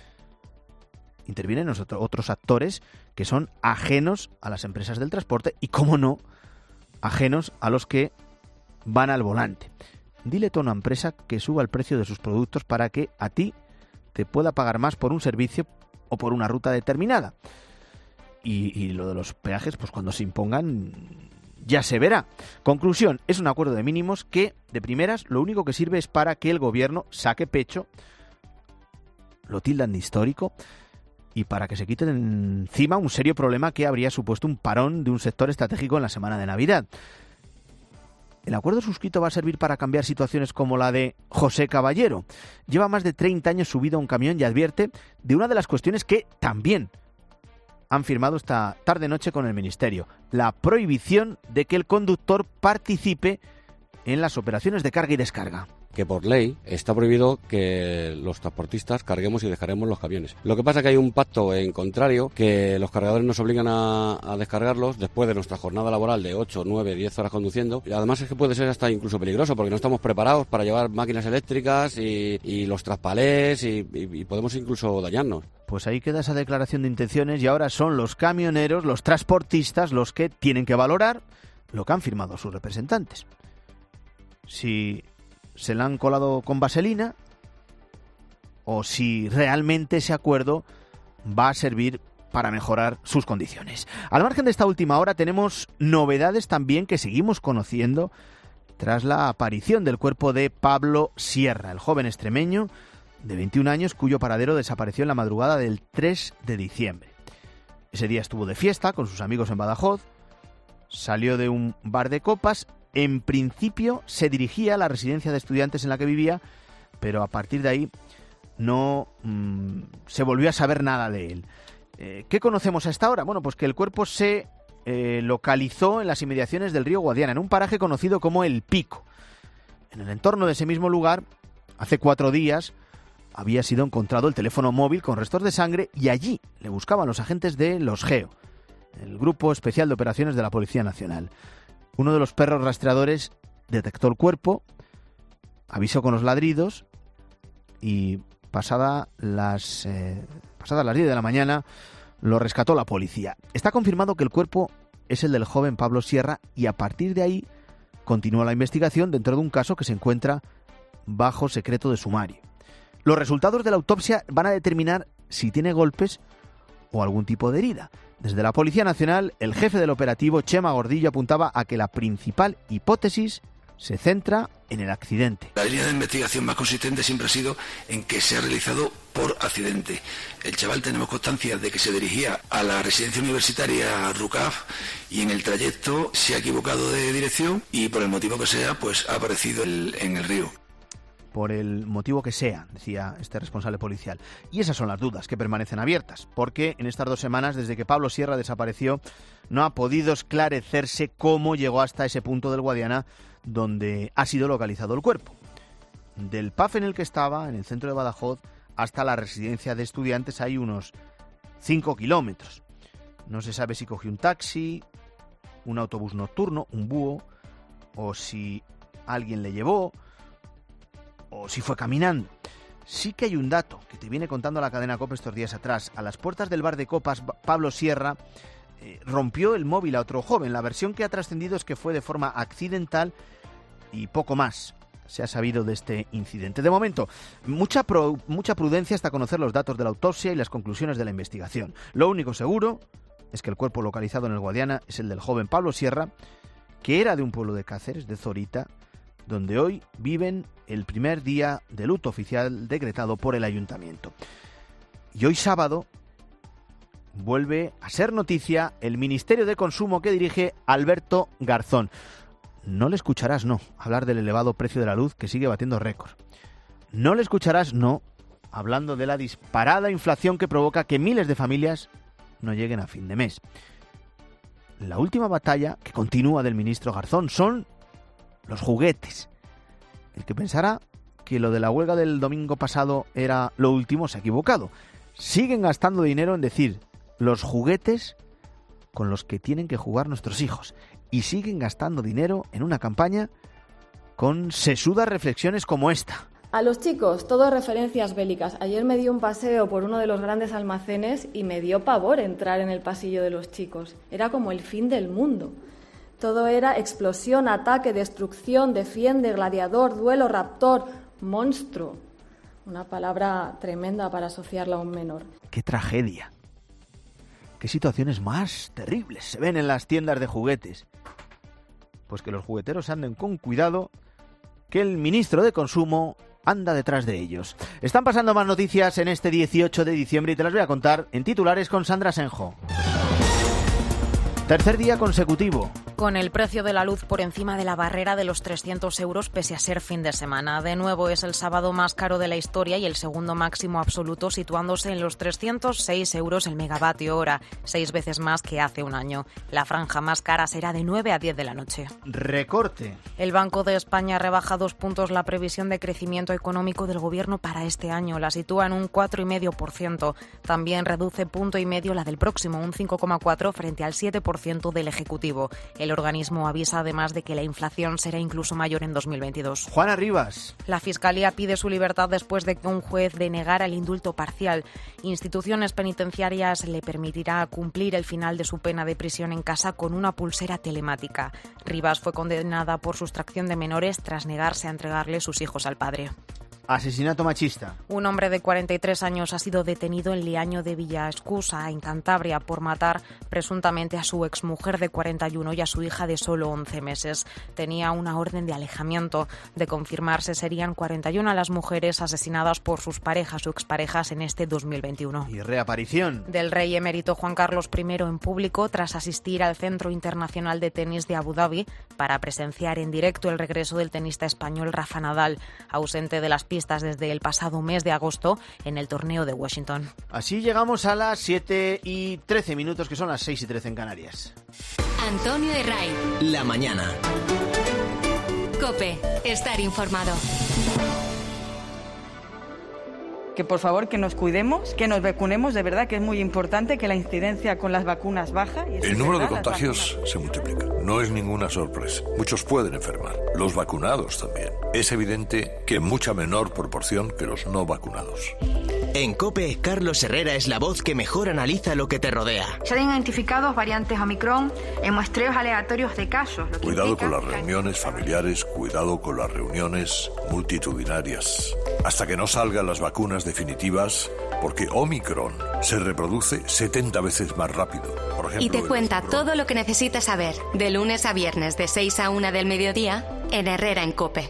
intervienen otros actores que son ajenos a las empresas del transporte y, cómo no, ajenos a los que van al volante. Dile tú a una empresa que suba el precio de sus productos para que a ti te pueda pagar más por un servicio o por una ruta determinada. Y, y lo de los peajes, pues cuando se impongan ya se verá. Conclusión, es un acuerdo de mínimos que, de primeras, lo único que sirve es para que el gobierno saque pecho, lo tildan de histórico, y para que se quiten encima un serio problema que habría supuesto un parón de un sector estratégico en la semana de Navidad. El acuerdo suscrito va a servir para cambiar situaciones como la de José Caballero. Lleva más de treinta años subido a un camión y advierte de una de las cuestiones que también han firmado esta tarde-noche con el Ministerio: la prohibición de que el conductor participe en las operaciones de carga y descarga. Que por ley está prohibido que los transportistas carguemos y descarguemos los camiones. Lo que pasa es que hay un pacto en contrario, que los cargadores nos obligan a, a descargarlos después de nuestra jornada laboral de ocho, nueve, diez horas conduciendo. Y además es que puede ser hasta incluso peligroso, porque no estamos preparados para llevar máquinas eléctricas y, y los traspalés y, y, y podemos incluso dañarnos. Pues ahí queda esa declaración de intenciones y ahora son los camioneros, los transportistas, los que tienen que valorar lo que han firmado sus representantes. Si se la han colado con vaselina o si realmente ese acuerdo va a servir para mejorar sus condiciones. Al margen de esta última hora tenemos novedades también que seguimos conociendo tras la aparición del cuerpo de Pablo Sierra, el joven extremeño de veintiún años cuyo paradero desapareció en la madrugada del tres de diciembre. Ese día estuvo de fiesta con sus amigos en Badajoz, salió de un bar de copas. En principio se dirigía a la residencia de estudiantes en la que vivía, pero a partir de ahí no mmm, se volvió a saber nada de él. Eh, ¿Qué conocemos a esta hora? Bueno, pues que el cuerpo se eh, localizó en las inmediaciones del río Guadiana, en un paraje conocido como El Pico. En el entorno de ese mismo lugar, hace cuatro días, había sido encontrado el teléfono móvil con restos de sangre y allí le buscaban los agentes de los GEO, el Grupo Especial de Operaciones de la Policía Nacional. Uno de los perros rastreadores detectó el cuerpo, avisó con los ladridos y pasada las, eh, pasadas las diez de la mañana lo rescató la policía. Está confirmado que el cuerpo es el del joven Pablo Sierra y a partir de ahí continúa la investigación dentro de un caso que se encuentra bajo secreto de sumario. Los resultados de la autopsia van a determinar si tiene golpes o algún tipo de herida. Desde la Policía Nacional, el jefe del operativo, Chema Gordillo, apuntaba a que la principal hipótesis se centra en el accidente. La línea de investigación más consistente siempre ha sido en que se ha realizado por accidente. El chaval, tenemos constancia de que se dirigía a la residencia universitaria RUCAF y en el trayecto se ha equivocado de dirección y por el motivo que sea, pues ha aparecido el, en el río. Por el motivo que sea, decía este responsable policial. Y esas son las dudas que permanecen abiertas, porque en estas dos semanas, desde que Pablo Sierra desapareció, no ha podido esclarecerse cómo llegó hasta ese punto del Guadiana donde ha sido localizado el cuerpo. Del P A F en el que estaba, en el centro de Badajoz, hasta la residencia de estudiantes hay unos cinco kilómetros. No se sabe si cogió un taxi, un autobús nocturno, un búho, o si alguien le llevó, o si fue caminando. Sí que hay un dato que te viene contando la cadena COPE estos días atrás. A las puertas del bar de copas, Pablo Sierra eh, rompió el móvil a otro joven. La versión que ha trascendido es que fue de forma accidental y poco más se ha sabido de este incidente. De momento, mucha, pro, mucha prudencia hasta conocer los datos de la autopsia y las conclusiones de la investigación. Lo único seguro es que el cuerpo localizado en el Guadiana es el del joven Pablo Sierra, que era de un pueblo de Cáceres, de Zorita, donde hoy viven el primer día de luto oficial decretado por el ayuntamiento. Y hoy sábado vuelve a ser noticia el Ministerio de Consumo que dirige Alberto Garzón. No le escucharás, no, hablar del elevado precio de la luz que sigue batiendo récord. No le escucharás, no, hablando de la disparada inflación que provoca que miles de familias no lleguen a fin de mes. La última batalla que continúa del ministro Garzón son los juguetes. El que pensara que lo de la huelga del domingo pasado era lo último se ha equivocado. Siguen gastando dinero en decir los juguetes con los que tienen que jugar nuestros hijos. Y siguen gastando dinero en una campaña con sesudas reflexiones como esta. A los chicos, todo referencias bélicas. Ayer me di un paseo por uno de los grandes almacenes y me dio pavor entrar en el pasillo de los chicos. Era como el fin del mundo. Todo era explosión, ataque, destrucción, defiende, gladiador, duelo, raptor, monstruo. Una palabra tremenda para asociarla a un menor. ¡Qué tragedia! ¡Qué situaciones más terribles se ven en las tiendas de juguetes! Pues que los jugueteros anden con cuidado, que el ministro de Consumo anda detrás de ellos. Están pasando más noticias en este dieciocho de diciembre y te las voy a contar en titulares con Sandra Senjo. Tercer día consecutivo. Con el precio de la luz por encima de la barrera de los trescientos euros pese a ser fin de semana. De nuevo es el sábado más caro de la historia y el segundo máximo absoluto situándose en los trescientos seis euros el megavatio hora, seis veces más que hace un año. La franja más cara será de nueve a diez de la noche. Recorte. El Banco de España rebaja dos puntos la previsión de crecimiento económico del gobierno para este año. La sitúa en un cuatro coma cinco por ciento. También reduce punto y medio la del próximo, un cinco coma cuatro por ciento frente al siete por ciento del Ejecutivo. El organismo avisa además de que la inflación será incluso mayor en dos mil veintidós. Juana Rivas. La Fiscalía pide su libertad después de que un juez denegara el indulto parcial. Instituciones penitenciarias le permitirá cumplir el final de su pena de prisión en casa con una pulsera telemática. Rivas fue condenada por sustracción de menores tras negarse a entregarle sus hijos al padre. Asesinato machista. Un hombre de cuarenta y tres años ha sido detenido en Liaño de Villaescusa, en Cantabria, por matar presuntamente a su exmujer de cuarenta y uno y a su hija de solo once meses. Tenía una orden de alejamiento. De confirmarse, serían cuarenta y una las mujeres asesinadas por sus parejas o exparejas en este dos mil veintiuno. Y reaparición del rey emérito Juan Carlos primero en público tras asistir al Centro Internacional de Tenis de Abu Dhabi para presenciar en directo el regreso del tenista español Rafa Nadal, ausente de las pistas desde el pasado mes de agosto en el torneo de Washington. Así llegamos a las siete y trece minutos, que son las seis y trece en Canarias. Antonio Herray. La mañana. COPE. Estar informado. que por favor que nos cuidemos, que nos vacunemos, de verdad que es muy importante, que la incidencia con las vacunas baja. Y el número de contagios se multiplica. No es ninguna sorpresa. Muchos pueden enfermar. Los vacunados también. Es evidente que en mucha menor proporción que los no vacunados. En COPE, Carlos Herrera es la voz que mejor analiza lo que te rodea. Se han identificado variantes Omicron en muestreos aleatorios de casos. Lo que Cuidado con las que... reuniones familiares, cuidado con las reuniones multitudinarias. Hasta que no salgan las vacunas definitivas, porque Omicron se reproduce setenta veces más rápido. Por ejemplo, y te cuenta todo lo que necesitas saber, de lunes a viernes de seis a una del mediodía, en Herrera en COPE.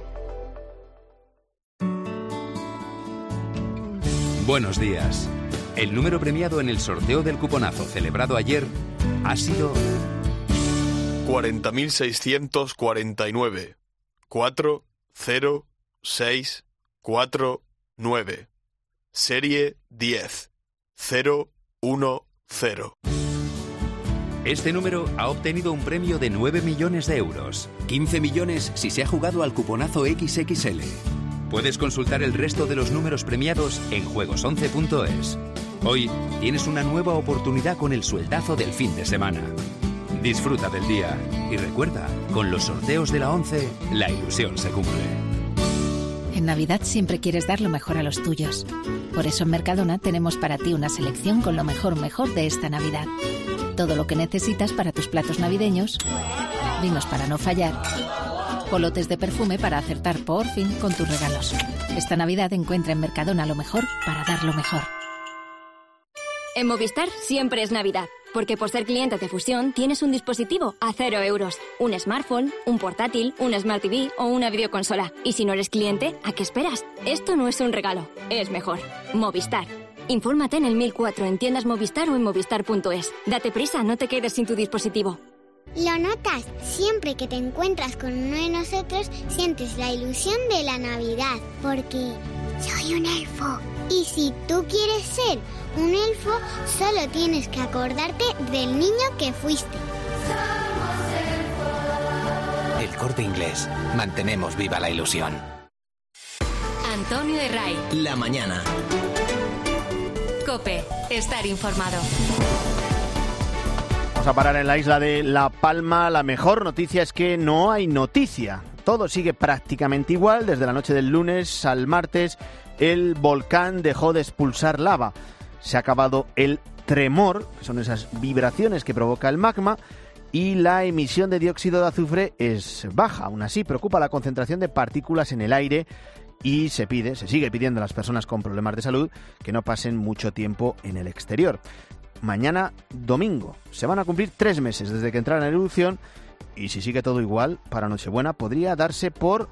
Buenos días. El número premiado en el sorteo del cuponazo celebrado ayer ha sido cuarenta mil seiscientos cuarenta y nueve. cuatro cero seis cuatro nueve. Serie diez cero uno cero. Este número ha obtenido un premio de nueve millones de euros. quince millones si se ha jugado al cuponazo equis equis ele. Puedes consultar el resto de los números premiados en juegos once punto es. Hoy tienes una nueva oportunidad con el sueldazo del fin de semana. Disfruta del día y recuerda, con los sorteos de la once, la ilusión se cumple. En Navidad siempre quieres dar lo mejor a los tuyos. Por eso en Mercadona tenemos para ti una selección con lo mejor mejor de esta Navidad. Todo lo que necesitas para tus platos navideños, vinos para no fallar, polotes de perfume para acertar por fin con tus regalos. Esta Navidad encuentra en Mercadona lo mejor para dar lo mejor. En Movistar siempre es Navidad, porque por ser cliente de Fusión tienes un dispositivo a cero euros, un smartphone, un portátil, un Smart T V o una videoconsola. Y si no eres cliente, ¿a qué esperas? Esto no es un regalo, es mejor. Movistar. Infórmate en el mil cuatro en tiendas Movistar o en movistar punto es. Date prisa, no te quedes sin tu dispositivo. Lo notas, siempre que te encuentras con uno de nosotros sientes la ilusión de la Navidad, porque soy un elfo. Y si tú quieres ser un elfo, solo tienes que acordarte del niño que fuiste. El Corte Inglés. Mantenemos viva la ilusión. Antonio de Ray. La mañana. COPE. Estar informado. Vamos a parar en la isla de La Palma. La mejor noticia es que no hay noticia. Todo sigue prácticamente igual. Desde la noche del lunes al martes, el volcán dejó de expulsar lava. Se ha acabado el tremor, que son esas vibraciones que provoca el magma, y la emisión de dióxido de azufre es baja. Aún así, preocupa la concentración de partículas en el aire y se pide, se sigue pidiendo a las personas con problemas de salud que no pasen mucho tiempo en el exterior. Mañana, domingo, se van a cumplir tres meses desde que entrara en erupción y si sigue todo igual, para Nochebuena podría darse por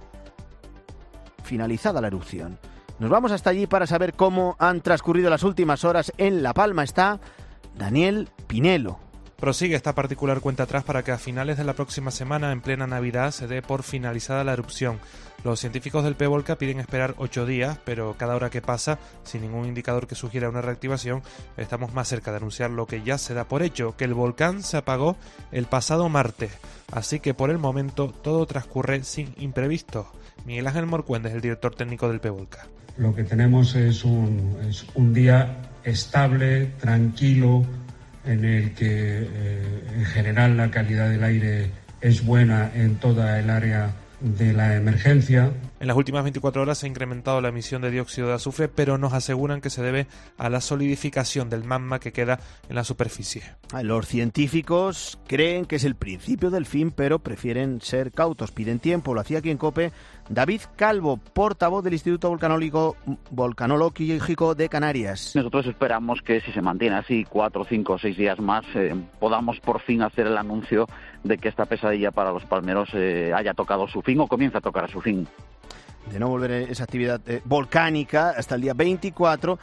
finalizada la erupción. Nos vamos hasta allí para saber cómo han transcurrido las últimas horas. En La Palma está Daniel Pinelo. Prosigue esta particular cuenta atrás para que a finales de la próxima semana, en plena Navidad, se dé por finalizada la erupción. Los científicos del P-Volca piden esperar ocho días, pero cada hora que pasa, sin ningún indicador que sugiera una reactivación, estamos más cerca de anunciar lo que ya se da por hecho, que el volcán se apagó el pasado martes. Así que por el momento todo transcurre sin imprevistos. Miguel Ángel Morcuendes, el director técnico del P-Volca. Lo que tenemos es un, es un día estable, tranquilo, en el que eh, en general la calidad del aire es buena en toda el área de la emergencia. En las últimas veinticuatro horas se ha incrementado la emisión de dióxido de azufre, pero nos aseguran que se debe a la solidificación del magma que queda en la superficie. Los científicos creen que es el principio del fin, pero prefieren ser cautos, piden tiempo. Lo hacía aquí en COPE David Calvo, portavoz del Instituto Volcanólico, Volcanológico de Canarias. Nosotros esperamos que si se mantiene así cuatro, cinco o seis días más, eh, podamos por fin hacer el anuncio de que esta pesadilla para los palmeros eh, haya tocado su fin o comienza a tocar a su fin. De no volver esa actividad eh, volcánica hasta el día veinticuatro,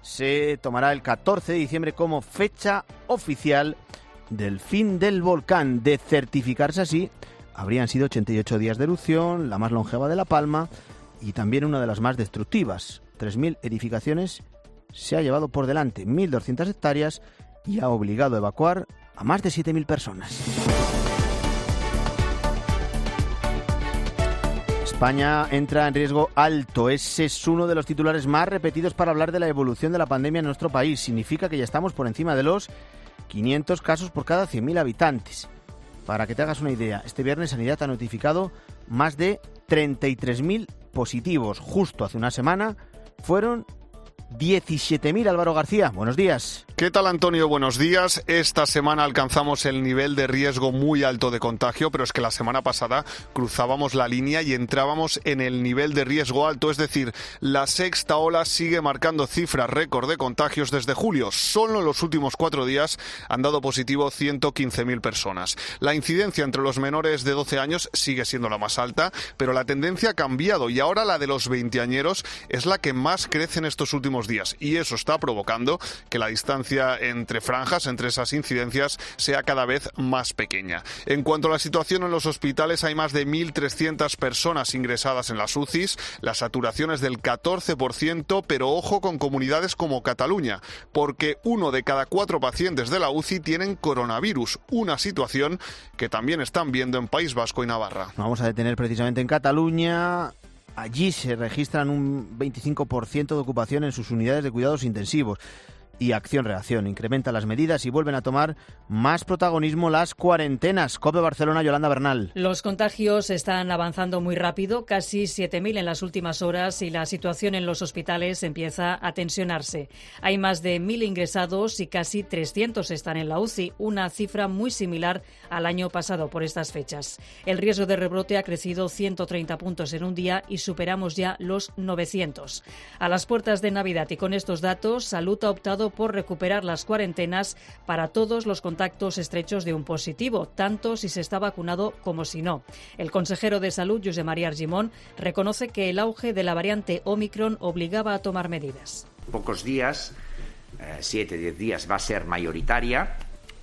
se tomará el catorce de diciembre como fecha oficial del fin del volcán. De certificarse así, habrían sido ochenta y ocho días de erupción, la más longeva de La Palma y también una de las más destructivas. tres mil edificaciones se ha llevado por delante, mil doscientas hectáreas, y ha obligado a evacuar a más de siete mil personas. España entra en riesgo alto. Ese es uno de los titulares más repetidos para hablar de la evolución de la pandemia en nuestro país. Significa que ya estamos por encima de los quinientos casos por cada cien mil habitantes. Para que te hagas una idea, este viernes Sanidad ha notificado más de treinta y tres mil positivos. Justo hace una semana fueron diecisiete mil. Álvaro García, buenos días. ¿Qué tal, Antonio? Buenos días. Esta semana alcanzamos el nivel de riesgo muy alto de contagio, pero es que la semana pasada cruzábamos la línea y entrábamos en el nivel de riesgo alto, es decir, la sexta ola sigue marcando cifras récord de contagios desde julio. Solo en los últimos cuatro días han dado positivo ciento quince mil personas. La incidencia entre los menores de doce años sigue siendo la más alta, pero la tendencia ha cambiado y ahora la de los veinteañeros es la que más crece en estos últimos días, y eso está provocando que la distancia entre franjas, entre esas incidencias, sea cada vez más pequeña. En cuanto a la situación en los hospitales, hay más de mil trescientas personas ingresadas en las U C Is, la saturación es del catorce por ciento, pero ojo con comunidades como Cataluña, porque uno de cada cuatro pacientes de la U C I tienen coronavirus, una situación que también están viendo en País Vasco y Navarra. Vamos a detener precisamente en Cataluña. Allí se registran un veinticinco por ciento de ocupación en sus unidades de cuidados intensivos. Y Acción-Reacción incrementa las medidas y vuelven a tomar más protagonismo las cuarentenas. COPE Barcelona, Yolanda Bernal. Los contagios están avanzando muy rápido, casi siete mil en las últimas horas, y la situación en los hospitales empieza a tensionarse. Hay más de mil ingresados y casi trescientos están en la U C I, una cifra muy similar al año pasado por estas fechas. El riesgo de rebrote ha crecido ciento treinta puntos en un día y superamos ya los novecientos. A las puertas de Navidad y con estos datos, Salud ha optado por recuperar las cuarentenas para todos los contactos estrechos de un positivo, tanto si se está vacunado como si no. El consejero de Salud, Josep María Argimon, reconoce que el auge de la variante Omicron obligaba a tomar medidas. Pocos días, eh, siete, diez días, va a ser mayoritaria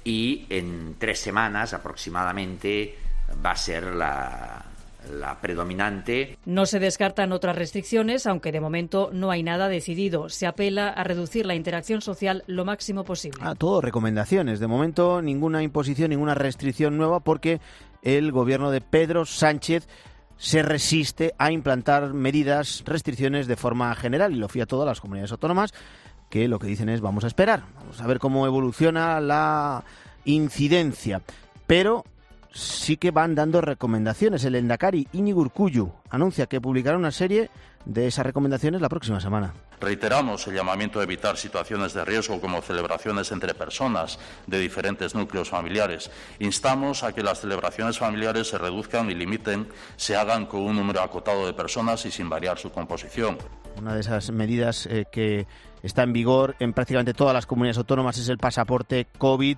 y en tres semanas aproximadamente va a ser la... la predominante. No se descartan otras restricciones, aunque de momento no hay nada decidido. Se apela a reducir la interacción social lo máximo posible. A todo recomendaciones. De momento ninguna imposición, ninguna restricción nueva, porque el gobierno de Pedro Sánchez se resiste a implantar medidas, restricciones de forma general, y lo fía todo a las comunidades autónomas, que lo que dicen es vamos a esperar, vamos a ver cómo evoluciona la incidencia. Pero sí que van dando recomendaciones. El Endacari Íñigo Urkullu anuncia que publicará una serie de esas recomendaciones la próxima semana. Reiteramos el llamamiento a evitar situaciones de riesgo como celebraciones entre personas de diferentes núcleos familiares. Instamos a que las celebraciones familiares se reduzcan y limiten, se hagan con un número acotado de personas y sin variar su composición. Una de esas medidas eh, que está en vigor en prácticamente todas las comunidades autónomas es el pasaporte COVID.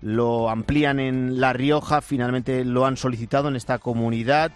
Lo amplían en La Rioja, finalmente lo han solicitado en esta comunidad.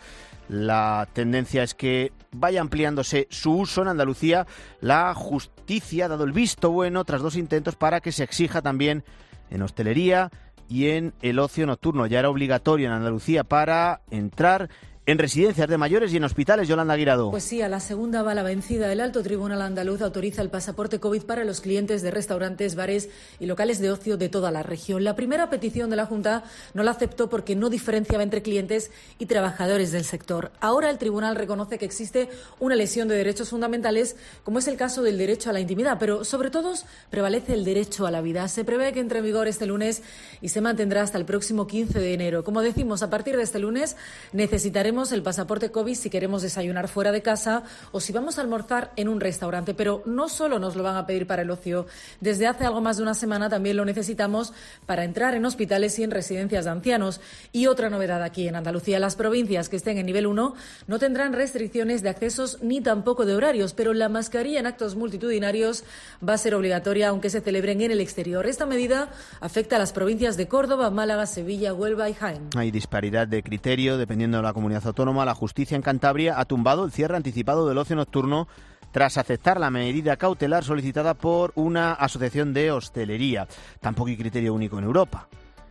La tendencia es que vaya ampliándose su uso en Andalucía. La justicia ha dado el visto bueno tras dos intentos para que se exija también en hostelería y en el ocio nocturno. Ya era obligatorio en Andalucía para entrar en residencias de mayores y en hospitales. Yolanda Guirado. Pues sí, a la segunda va la vencida. El Alto Tribunal Andaluz autoriza el pasaporte COVID para los clientes de restaurantes, bares y locales de ocio de toda la región. La primera petición de la Junta no la aceptó porque no diferenciaba entre clientes y trabajadores del sector. Ahora el Tribunal reconoce que existe una lesión de derechos fundamentales, como es el caso del derecho a la intimidad, pero sobre todo prevalece el derecho a la vida. Se prevé que entre en vigor este lunes y se mantendrá hasta el próximo quince de enero. Como decimos, a partir de este lunes necesitaremos el pasaporte COVID si queremos desayunar fuera de casa o si vamos a almorzar en un restaurante. Pero no solo nos lo van a pedir para el ocio. Desde hace algo más de una semana también lo necesitamos para entrar en hospitales y en residencias de ancianos. Y otra novedad aquí en Andalucía: las provincias que estén en nivel uno no tendrán restricciones de accesos ni tampoco de horarios, pero la mascarilla en actos multitudinarios va a ser obligatoria aunque se celebren en el exterior. Esta medida afecta a las provincias de Córdoba, Málaga, Sevilla, Huelva y Jaén. Hay disparidad de criterio dependiendo de la comunidad autónoma. La justicia en Cantabria ha tumbado el cierre anticipado del ocio nocturno tras aceptar la medida cautelar solicitada por una asociación de hostelería. Tampoco hay criterio único en Europa.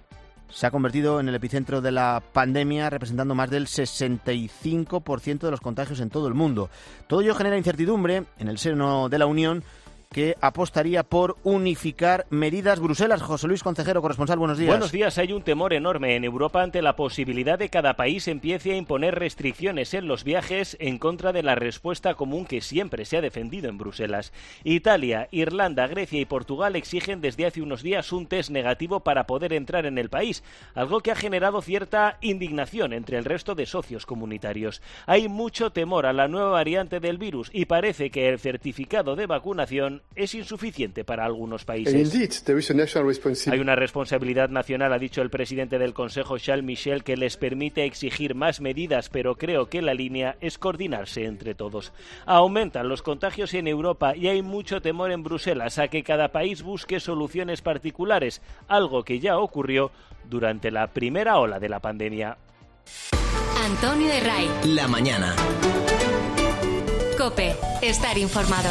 Se ha convertido en el epicentro de la pandemia, representando más del sesenta y cinco por ciento de los contagios en todo el mundo. Todo ello genera incertidumbre en el seno de la Unión que apostaría por unificar medidas. Bruselas, José Luis Concejero, corresponsal, buenos días. Buenos días. Hay un temor enorme en Europa ante la posibilidad de que cada país empiece a imponer restricciones en los viajes en contra de la respuesta común que siempre se ha defendido en Bruselas. Italia, Irlanda, Grecia y Portugal exigen desde hace unos días un test negativo para poder entrar en el país, algo que ha generado cierta indignación entre el resto de socios comunitarios. Hay mucho temor a la nueva variante del virus y parece que el certificado de vacunación es insuficiente para algunos países. Hay una responsabilidad nacional, ha dicho el presidente del Consejo, Charles Michel, que les permite exigir más medidas, pero creo que la línea es coordinarse entre todos. Aumentan los contagios en Europa y hay mucho temor en Bruselas a que cada país busque soluciones particulares, algo que ya ocurrió durante la primera ola de la pandemia. Antonio de Ray. La mañana. COPE. Estar informado.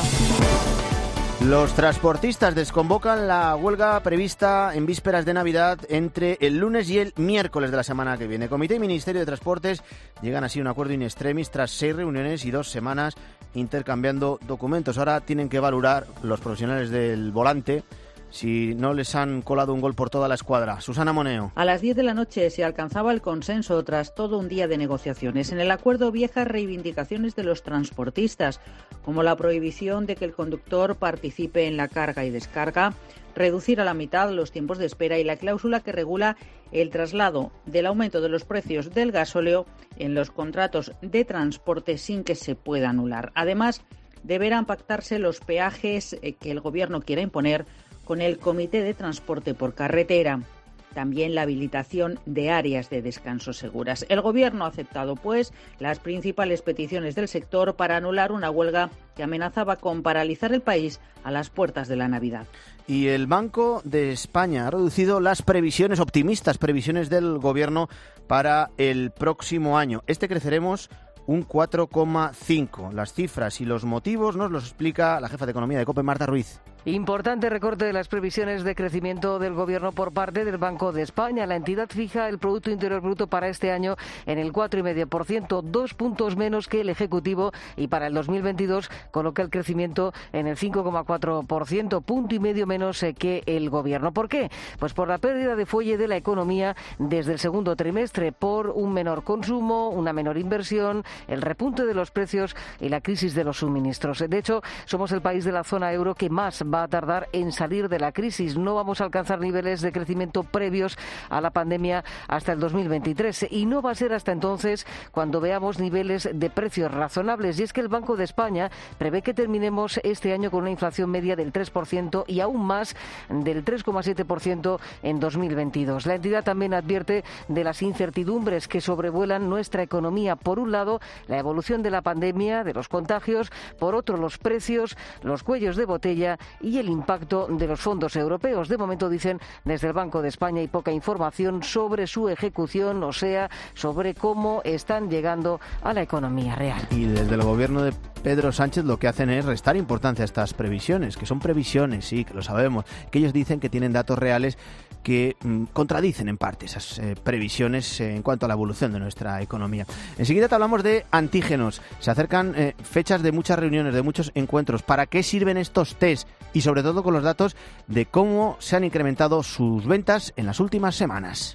Los transportistas desconvocan la huelga prevista en vísperas de Navidad entre el lunes y el miércoles de la semana que viene. Comité y Ministerio de Transportes llegan así a un acuerdo in extremis tras seis reuniones y dos semanas intercambiando documentos. Ahora tienen que valorar los profesionales del volante si no les han colado un gol por toda la escuadra. Susana Moneo. A las diez de la noche se alcanzaba el consenso tras todo un día de negociaciones. En el acuerdo, viejas reivindicaciones de los transportistas, como la prohibición de que el conductor participe en la carga y descarga, reducir a la mitad los tiempos de espera y la cláusula que regula el traslado del aumento de los precios del gasóleo en los contratos de transporte sin que se pueda anular. Además, deberán pactarse los peajes que el Gobierno quiera imponer con el Comité de Transporte por Carretera. También la habilitación de áreas de descanso seguras. El Gobierno ha aceptado, pues, las principales peticiones del sector para anular una huelga que amenazaba con paralizar el país a las puertas de la Navidad. Y el Banco de España ha reducido las previsiones, optimistas previsiones del Gobierno para el próximo año. Este creceremos un cuatro coma cinco. Las cifras y los motivos nos los explica la jefa de Economía de COPE, Marta Ruiz. Importante recorte de las previsiones de crecimiento del Gobierno por parte del Banco de España. La entidad fija el Producto Interior Bruto para este año en el cuatro coma cinco por ciento, dos puntos menos que el Ejecutivo, y para el dos mil veintidós coloca el crecimiento en el cinco coma cuatro por ciento, punto y medio menos que el Gobierno. ¿Por qué? Pues por la pérdida de fuelle de la economía desde el segundo trimestre, por un menor consumo, una menor inversión, el repunte de los precios y la crisis de los suministros. De hecho, somos el país de la zona euro que más va a tardar en salir de la crisis. No vamos a alcanzar niveles de crecimiento previos a la pandemia hasta el dos mil veintitrés, y no va a ser hasta entonces cuando veamos niveles de precios razonables. Y es que el Banco de España prevé que terminemos este año con una inflación media del tres por ciento y aún más del tres coma siete por ciento en dos mil veintidós. La entidad también advierte de las incertidumbres que sobrevuelan nuestra economía. Por un lado, la evolución de la pandemia, de los contagios; por otro, los precios, los cuellos de botella y el impacto de los fondos europeos. De momento, dicen desde el Banco de España, hay poca información sobre su ejecución, o sea, sobre cómo están llegando a la economía real. Y desde el Gobierno de Pedro Sánchez lo que hacen es restar importancia a estas previsiones, que son previsiones, sí, que lo sabemos, que ellos dicen que tienen datos reales que mmm, contradicen en parte esas eh, previsiones eh, en cuanto a la evolución de nuestra economía. Enseguida te hablamos de antígenos. Se acercan eh, fechas de muchas reuniones, de muchos encuentros. ¿Para qué sirven estos test? Y sobre todo con los datos de cómo se han incrementado sus ventas en las últimas semanas.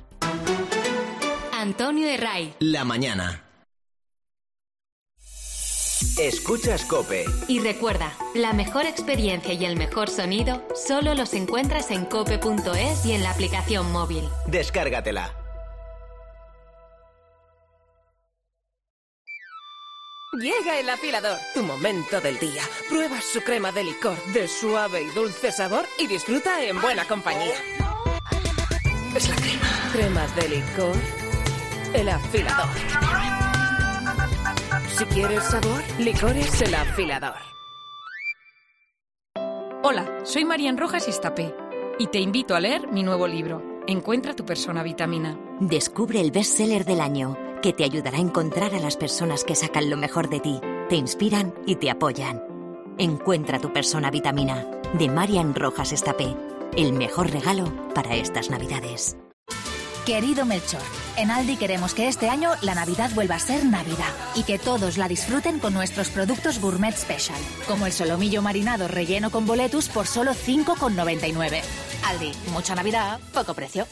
Antonio de Ray. La mañana. Escuchas COPE. Y recuerda, la mejor experiencia y el mejor sonido solo los encuentras en cope punto es y en la aplicación móvil. Descárgatela. Llega el afilador, tu momento del día. Prueba su crema de licor de suave y dulce sabor y disfruta en buena compañía. Es la crema. Cremas de licor. El afilador. Si quieres sabor, licores El Afilador. Hola, soy Marian Rojas Estapé y te invito a leer mi nuevo libro, Encuentra tu persona vitamina. Descubre el bestseller del año, que te ayudará a encontrar a las personas que sacan lo mejor de ti, te inspiran y te apoyan. Encuentra tu persona vitamina, de Marian Rojas Estapé. El mejor regalo para estas Navidades. Querido Melchor, En Aldi queremos que este año la Navidad vuelva a ser Navidad y que todos la disfruten con nuestros productos Gourmet Special, como el solomillo marinado relleno con boletus por solo cinco con noventa y nueve. Aldi, mucha Navidad, poco precio.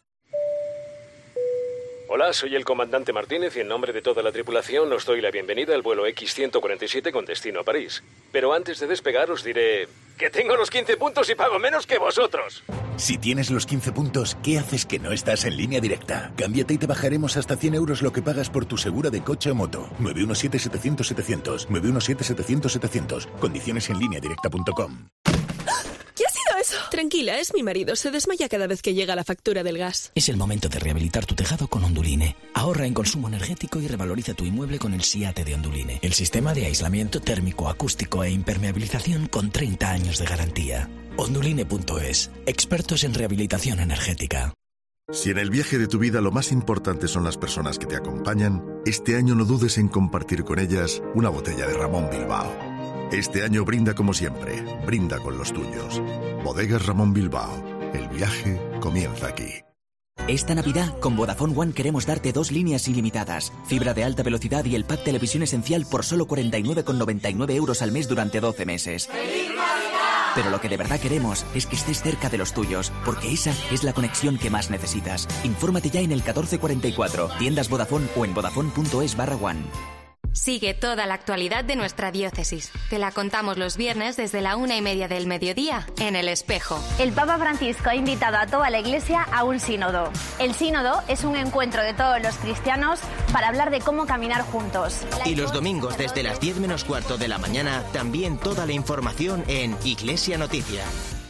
Hola, soy el comandante Martínez y en nombre de toda la tripulación os doy la bienvenida al vuelo equis ciento cuarenta y siete con destino a París. Pero antes de despegar os diré que tengo los quince puntos y pago menos que vosotros. Si tienes los quince puntos, ¿qué haces que no estás en Línea Directa? Cámbiate y te bajaremos hasta cien euros lo que pagas por tu segura de coche o moto. nueve uno siete setecientos setecientos. nueve uno siete setecientos setecientos. Condiciones en línea directa punto com. ¿Qué ha sido eso? Tranquila, es mi marido. Se desmaya cada vez que llega la factura del gas. Es el momento de rehabilitar tu tejado con Onduline. Ahorra en consumo energético y revaloriza tu inmueble con el SIATE de Onduline. El sistema de aislamiento térmico, acústico e impermeabilización con treinta años de garantía. Onduline punto es. Expertos en rehabilitación energética. Si en el viaje de tu vida lo más importante son las personas que te acompañan, este año no dudes en compartir con ellas una botella de Ramón Bilbao. Este año brinda como siempre, brinda con los tuyos. Bodegas Ramón Bilbao, el viaje comienza aquí. Esta Navidad, con Vodafone One queremos darte dos líneas ilimitadas, fibra de alta velocidad y el pack televisión esencial por solo cuarenta y nueve con noventa y nueve euros al mes durante doce meses. ¡Feliz Navidad! Pero lo que de verdad queremos es que estés cerca de los tuyos, porque esa es la conexión que más necesitas. Infórmate ya en el catorce cuarenta y cuatro, tiendas Vodafone o en vodafone punto es barra one. Sigue toda la actualidad de nuestra diócesis. Te la contamos los viernes desde la una y media del mediodía en El Espejo. El Papa Francisco ha invitado a toda la Iglesia a un sínodo. El sínodo es un encuentro de todos los cristianos para hablar de cómo caminar juntos. Y los domingos desde las diez menos cuarto de la mañana también toda la información en Iglesia Noticia.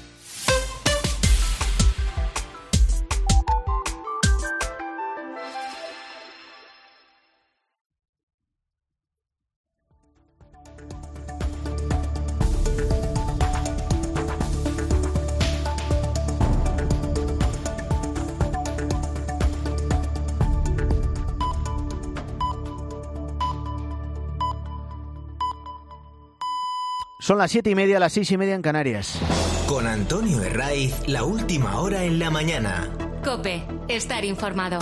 Son las siete y media, las seis y media en Canarias. Con Antonio Herraiz, la última hora en la mañana. COPE, estar informado.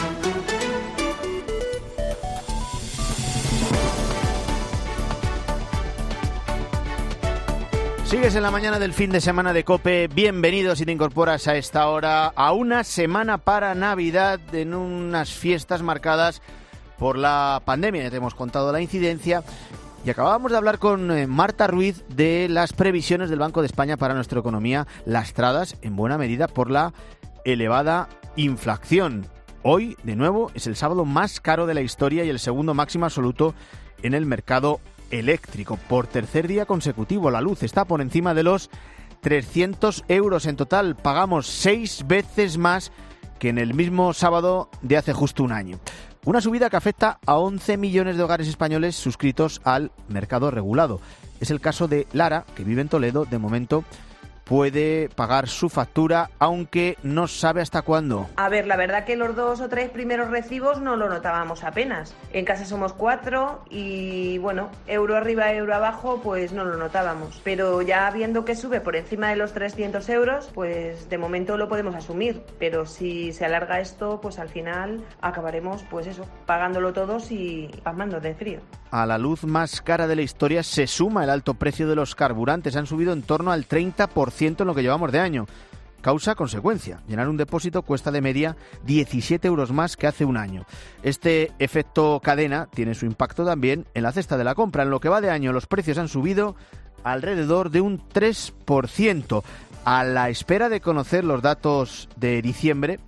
Sigues en la mañana del fin de semana de COPE. Bienvenido si te incorporas a esta hora, a una semana para Navidad, en unas fiestas marcadas por la pandemia. Ya te hemos contado la incidencia. Y acabábamos de hablar con eh, Marta Ruiz de las previsiones del Banco de España para nuestra economía, lastradas en buena medida por la elevada inflación. Hoy, de nuevo, es el sábado más caro de la historia y el segundo máximo absoluto en el mercado eléctrico. Por tercer día consecutivo, la luz está por encima de los trescientos euros. En total, pagamos seis veces más que en el mismo sábado de hace justo un año. Una subida que afecta a once millones de hogares españoles suscritos al mercado regulado. Es el caso de Lara, que vive en Toledo. De momento puede pagar su factura, aunque no sabe hasta cuándo. A ver, la verdad que los dos o tres primeros recibos no lo notábamos apenas. En casa somos cuatro y, bueno, euro arriba, euro abajo, pues no lo notábamos. Pero ya viendo que sube por encima de los trescientos euros, pues de momento lo podemos asumir. Pero si se alarga esto, pues al final acabaremos, pues eso, pagándolo todos y pasmando de frío. A la luz más cara de la historia se suma el alto precio de los carburantes. Han subido en torno al treinta por ciento en lo que llevamos de año. Causa-consecuencia. Llenar un depósito cuesta de media diecisiete euros más que hace un año. Este efecto cadena tiene su impacto también en la cesta de la compra. En lo que va de año, los precios han subido alrededor de un tres por ciento. A la espera de conocer los datos de diciembre,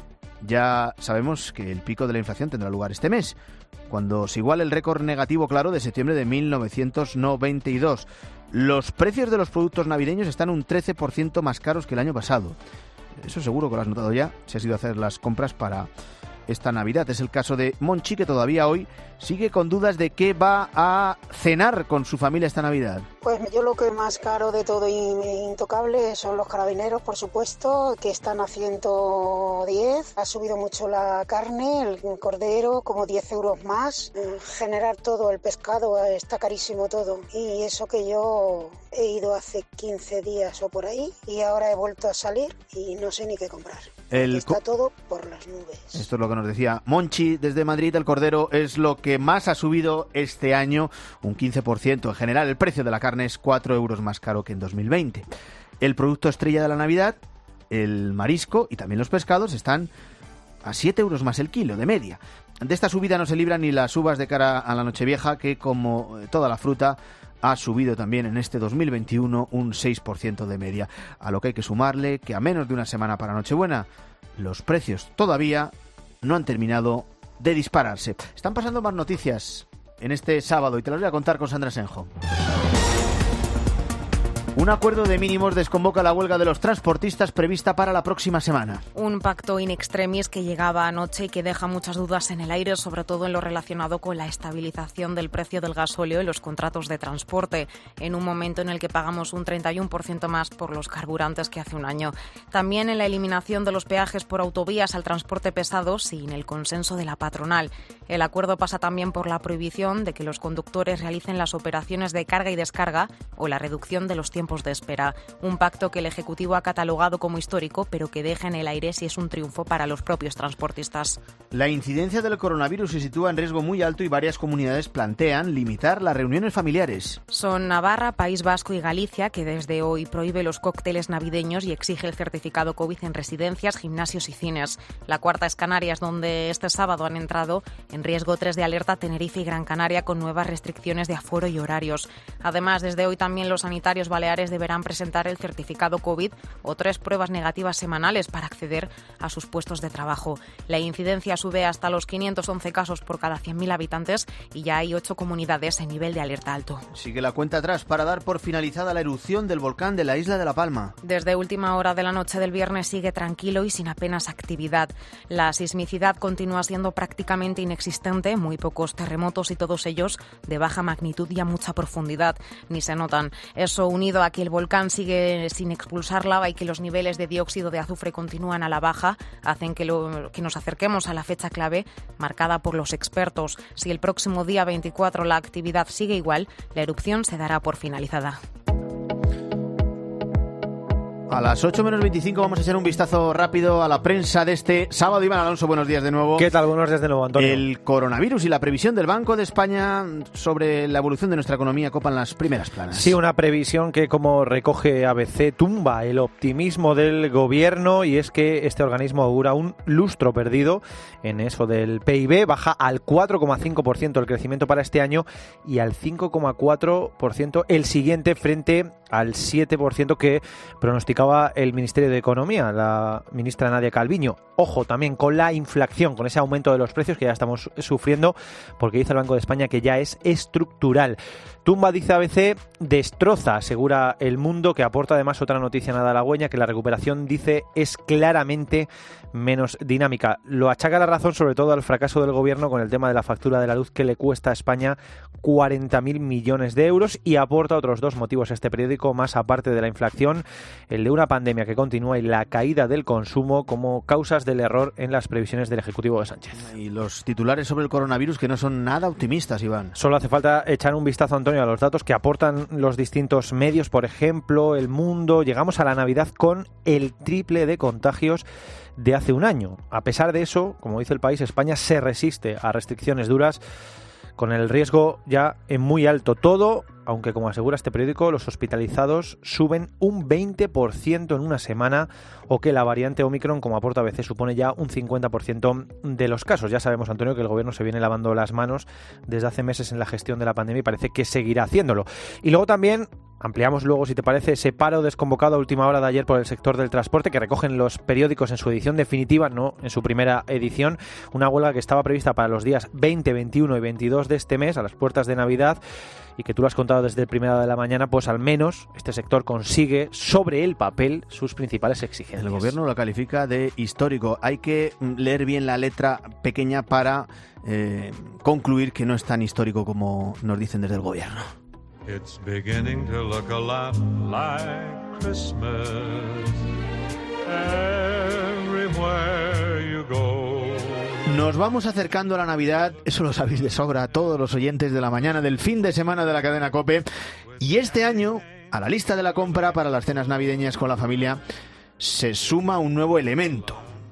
ya sabemos que el pico de la inflación tendrá lugar este mes, cuando se iguale el récord negativo claro de septiembre de mil novecientos noventa y dos. Los precios de los productos navideños están un trece por ciento más caros que el año pasado. Eso seguro que lo has notado ya si has ido a hacer las compras para esta Navidad. Es el caso de Monchi, que todavía hoy sigue con dudas de qué va a cenar con su familia esta Navidad. Pues yo lo que más caro de todo y intocable son los carabineros, por supuesto, que están a ciento diez. Ha subido mucho la carne, el cordero, como diez euros más. En general todo, el pescado está carísimo todo. Y eso que yo he ido hace quince días o por ahí y ahora he vuelto a salir y no sé ni qué comprar. El Está co- todo por las nubes. Esto es lo que nos decía Monchi desde Madrid. El cordero es lo que más ha subido este año, un quince por ciento. En general, el precio de la carne es cuatro euros más caro que en dos mil veinte. El producto estrella de la Navidad, el marisco y también los pescados, están a siete euros más el kilo, de media. De esta subida no se libran ni las uvas de cara a la Nochevieja, que como toda la fruta ha subido también en este dos mil veintiuno un seis por ciento de media. A lo que hay que sumarle que a menos de una semana para Nochebuena, los precios todavía no han terminado de dispararse. Están pasando más noticias en este sábado y te las voy a contar con Sandra Senjo. Un acuerdo de mínimos desconvoca la huelga de los transportistas prevista para la próxima semana. Un pacto in extremis que llegaba anoche y que deja muchas dudas en el aire, sobre todo en lo relacionado con la estabilización del precio del gasóleo y los contratos de transporte, en un momento en el que pagamos un treinta y uno por ciento más por los carburantes que hace un año. También en la eliminación de los peajes por autovías al transporte pesado sin el consenso de la patronal. El acuerdo pasa también por la prohibición de que los conductores realicen las operaciones de carga y descarga o la reducción de los tiempos de espera. Un pacto que el Ejecutivo ha catalogado como histórico, pero que deja en el aire si es un triunfo para los propios transportistas. La incidencia del coronavirus se sitúa en riesgo muy alto y varias comunidades plantean limitar las reuniones familiares. Son Navarra, País Vasco y Galicia, que desde hoy prohíbe los cócteles navideños y exige el certificado COVID en residencias, gimnasios y cines. La cuarta es Canarias, donde este sábado han entrado en riesgo tres de alerta Tenerife y Gran Canaria, con nuevas restricciones de aforo y horarios. Además, desde hoy también los sanitarios baleares deberán presentar el certificado COVID o tres pruebas negativas semanales para acceder a sus puestos de trabajo. La incidencia sube hasta los quinientos once casos por cada cien mil habitantes y ya hay ocho comunidades en nivel de alerta alto. Sigue la cuenta atrás para dar por finalizada la erupción del volcán de la isla de La Palma. Desde última hora de la noche del viernes sigue tranquilo y sin apenas actividad. La sismicidad continúa siendo prácticamente inexistente, muy pocos terremotos y todos ellos de baja magnitud y a mucha profundidad, ni se notan. Eso unido a que el volcán sigue sin expulsar lava y que los niveles de dióxido de azufre continúan a la baja, hacen que, lo, que nos acerquemos a la fecha clave marcada por los expertos. Si el próximo día veinticuatro la actividad sigue igual, la erupción se dará por finalizada. A las ocho menos veinticinco vamos a echar un vistazo rápido a la prensa de este sábado. Iván Alonso, buenos días de nuevo. ¿Qué tal? Buenos días de nuevo, Antonio. El coronavirus y la previsión del Banco de España sobre la evolución de nuestra economía copan las primeras planas. Sí, una previsión que, como recoge A B C, tumba el optimismo del gobierno, y es que este organismo augura un lustro perdido en eso del P I B. Baja al cuatro coma cinco por ciento el crecimiento para este año y al cinco coma cuatro por ciento el siguiente, frente al siete por ciento que pronosticaba el Ministerio de Economía, la ministra Nadia Calviño. Ojo también con la inflación, con ese aumento de los precios que ya estamos sufriendo, porque dice el Banco de España que ya es estructural. Tumba, dice A B C, destroza, asegura El Mundo, que aporta además otra noticia nada halagüeña, que la recuperación, dice, es claramente menos dinámica. Lo achaca la razón sobre todo al fracaso del gobierno con el tema de la factura de la luz, que le cuesta a España cuarenta mil millones de euros, y aporta otros dos motivos a este periódico, más aparte de la inflación, el de una pandemia que continúa y la caída del consumo como causas del error en las previsiones del Ejecutivo de Sánchez. Y los titulares sobre el coronavirus que no son nada optimistas, Iván. Solo hace falta echar un vistazo, Antonio, a los datos que aportan los distintos medios. Por ejemplo, El Mundo: llegamos a la Navidad con el triple de contagios de hace un año. A pesar de eso, como dice El País, España se resiste a restricciones duras, con el riesgo ya en muy alto. Todo, aunque como asegura este periódico, los hospitalizados suben un veinte por ciento en una semana, o que la variante Omicron, como aporta A B C, supone ya un cincuenta por ciento de los casos. Ya sabemos, Antonio, que el gobierno se viene lavando las manos desde hace meses en la gestión de la pandemia y parece que seguirá haciéndolo. Y luego también ampliamos luego, si te parece, ese paro desconvocado a última hora de ayer por el sector del transporte, que recogen los periódicos en su edición definitiva, no en su primera edición. Una huelga que estaba prevista para los días veinte, veintiuno y veintidós de este mes, a las puertas de Navidad, y que tú lo has contado desde el primera hora de la mañana, pues al menos este sector consigue sobre el papel sus principales exigencias. El gobierno lo califica de histórico. Hay que leer bien la letra pequeña para eh, concluir que no es tan histórico como nos dicen desde el gobierno. It's beginning to look a lot like Christmas everywhere you go. Nos vamos acercando a la Navidad, eso lo sabéis de sobra todos los oyentes de la mañana del fin de semana de la cadena COPE, y este año a la lista de la compra para las cenas navideñas con la familia se suma un nuevo elemento: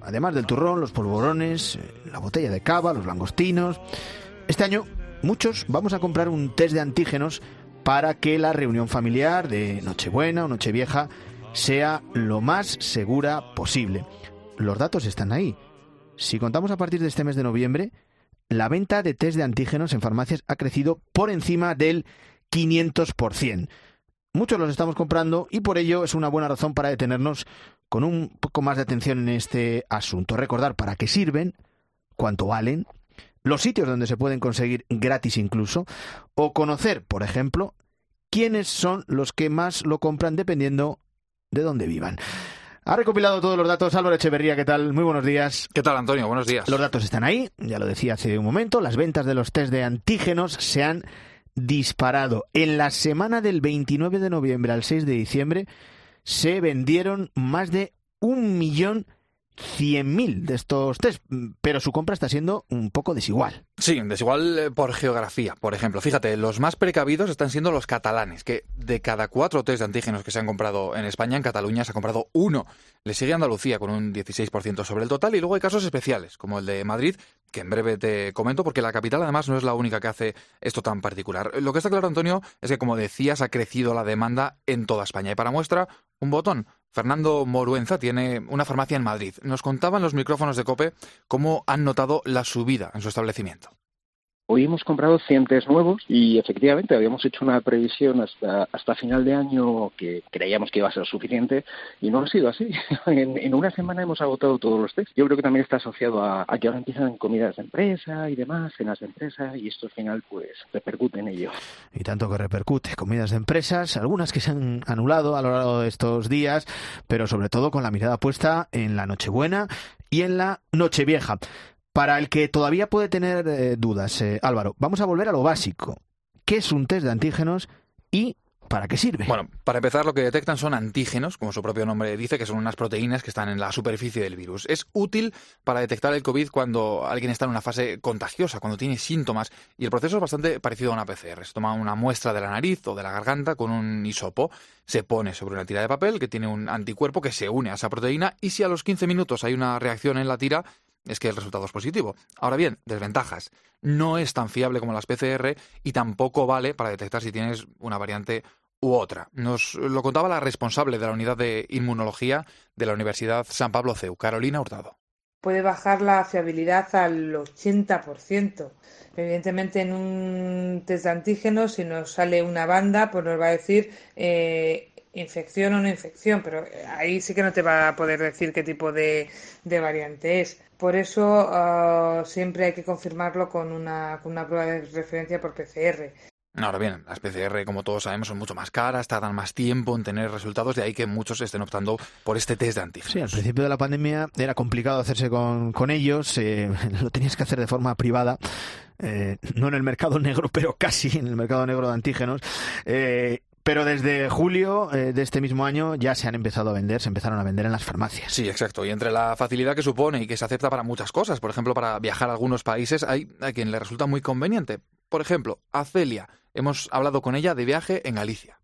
además del turrón, los polvorones, la botella de cava, los langostinos. Este año muchos vamos a comprar un test de antígenos para que la reunión familiar de Nochebuena o Nochevieja sea lo más segura posible. Los datos están ahí. Si contamos a partir de este mes de noviembre, la venta de test de antígenos en farmacias ha crecido por encima del quinientos por ciento. Muchos los estamos comprando y por ello es una buena razón para detenernos con un poco más de atención en este asunto. Recordar para qué sirven, cuánto valen, los sitios donde se pueden conseguir gratis incluso, o conocer, por ejemplo, quiénes son los que más lo compran dependiendo de dónde vivan. Ha recopilado todos los datos Álvaro Echeverría, ¿qué tal? Muy buenos días. ¿Qué tal, Antonio? Buenos días. Los datos están ahí, ya lo decía hace un momento, las ventas de los test de antígenos se han disparado. En la semana del veintinueve de noviembre al seis de diciembre se vendieron más de un millón cien mil de estos test, pero su compra está siendo un poco desigual. Sí, desigual por geografía. Por ejemplo, fíjate, los más precavidos están siendo los catalanes, que de cada cuatro test de antígenos que se han comprado en España, en Cataluña se ha comprado uno. Le sigue Andalucía con un dieciséis por ciento sobre el total y luego hay casos especiales, como el de Madrid, que en breve te comento, porque la capital además no es la única que hace esto tan particular. Lo que está claro, Antonio, es que, como decías, ha crecido la demanda en toda España. Y para muestra, un botón. Fernando Moruenza tiene una farmacia en Madrid. Nos contaban los micrófonos de COPE cómo han notado la subida en su establecimiento. Hoy hemos comprado cien test nuevos y efectivamente habíamos hecho una previsión hasta hasta final de año que creíamos que iba a ser suficiente y no ha sido así. En, en una semana hemos agotado todos los test. Yo creo que también está asociado a, a que ahora empiezan comidas de empresa y demás, cenas de empresa, y esto al final pues repercute en ello. Y tanto que repercute, comidas de empresas, algunas que se han anulado a lo largo de estos días, pero sobre todo con la mirada puesta en la Nochebuena y en la Nochevieja. Para el que todavía puede tener eh, dudas, eh, Álvaro, vamos a volver a lo básico. ¿Qué es un test de antígenos y para qué sirve? Bueno, para empezar, lo que detectan son antígenos, como su propio nombre dice, que son unas proteínas que están en la superficie del virus. Es útil para detectar el COVID cuando alguien está en una fase contagiosa, cuando tiene síntomas, y el proceso es bastante parecido a una P C R. Se toma una muestra de la nariz o de la garganta con un hisopo, se pone sobre una tira de papel que tiene un anticuerpo que se une a esa proteína, y si a los quince minutos hay una reacción en la tira, es que el resultado es positivo. Ahora bien, desventajas. No es tan fiable como las P C R y tampoco vale para detectar si tienes una variante u otra. Nos lo contaba la responsable de la unidad de inmunología de la Universidad San Pablo C E U, Carolina Hurtado. Puede bajar la fiabilidad al ochenta por ciento. Evidentemente, en un test de antígenos, si nos sale una banda, pues nos va a decir eh, infección o no infección, pero ahí sí que no te va a poder decir qué tipo de, de variante es. Por eso uh, siempre hay que confirmarlo con una, con una prueba de referencia por P C R. Ahora bien, las P C R, como todos sabemos, son mucho más caras, tardan más tiempo en tener resultados, de ahí que muchos estén optando por este test de antígenos. Sí, al principio de la pandemia era complicado hacerse con, con ellos, eh, lo tenías que hacer de forma privada, eh, no en el mercado negro, pero casi en el mercado negro de antígenos. Eh, Pero desde julio eh, de este mismo año ya se han empezado a vender, se empezaron a vender en las farmacias. Sí, exacto. Y entre la facilidad que supone y que se acepta para muchas cosas, por ejemplo, para viajar a algunos países, hay a quien le resulta muy conveniente. Por ejemplo, a Celia. Hemos hablado con ella de viaje en Galicia.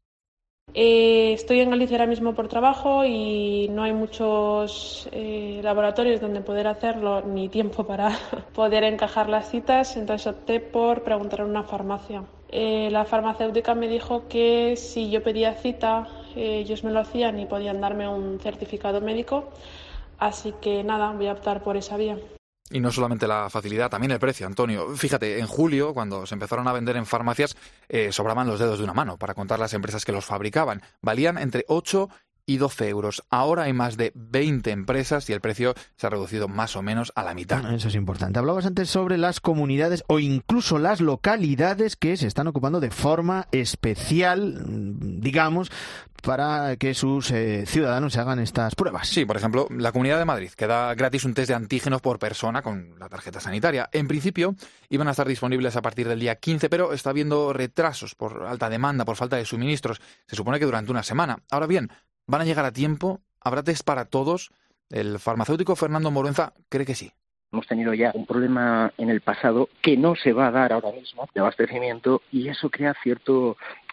Eh, estoy en Galicia ahora mismo por trabajo y no hay muchos eh, laboratorios donde poder hacerlo ni tiempo para poder encajar las citas, entonces opté por preguntar en una farmacia. Eh, la farmacéutica me dijo que si yo pedía cita, eh, ellos me lo hacían y podían darme un certificado médico, así que nada, voy a optar por esa vía. Y no solamente la facilidad, también el precio, Antonio. Fíjate, en julio, cuando se empezaron a vender en farmacias, eh, sobraban los dedos de una mano para contar las empresas que los fabricaban. Valían entre ocho y doce euros. Ahora hay más de veinte empresas y el precio se ha reducido más o menos a la mitad. Eso es importante. Hablabas antes sobre las comunidades o incluso las localidades que se están ocupando de forma especial, digamos, para que sus eh, ciudadanos se hagan estas pruebas. Sí, por ejemplo, la Comunidad de Madrid, que da gratis un test de antígenos por persona con la tarjeta sanitaria. En principio iban a estar disponibles a partir del día quince, pero está habiendo retrasos por alta demanda, por falta de suministros. Se supone que durante una semana. Ahora bien, ¿van a llegar a tiempo? ¿Habrá test para todos? El farmacéutico Fernando Moruenza cree que sí. Hemos tenido ya un problema en el pasado que no se va a dar ahora mismo de abastecimiento y eso crea cierto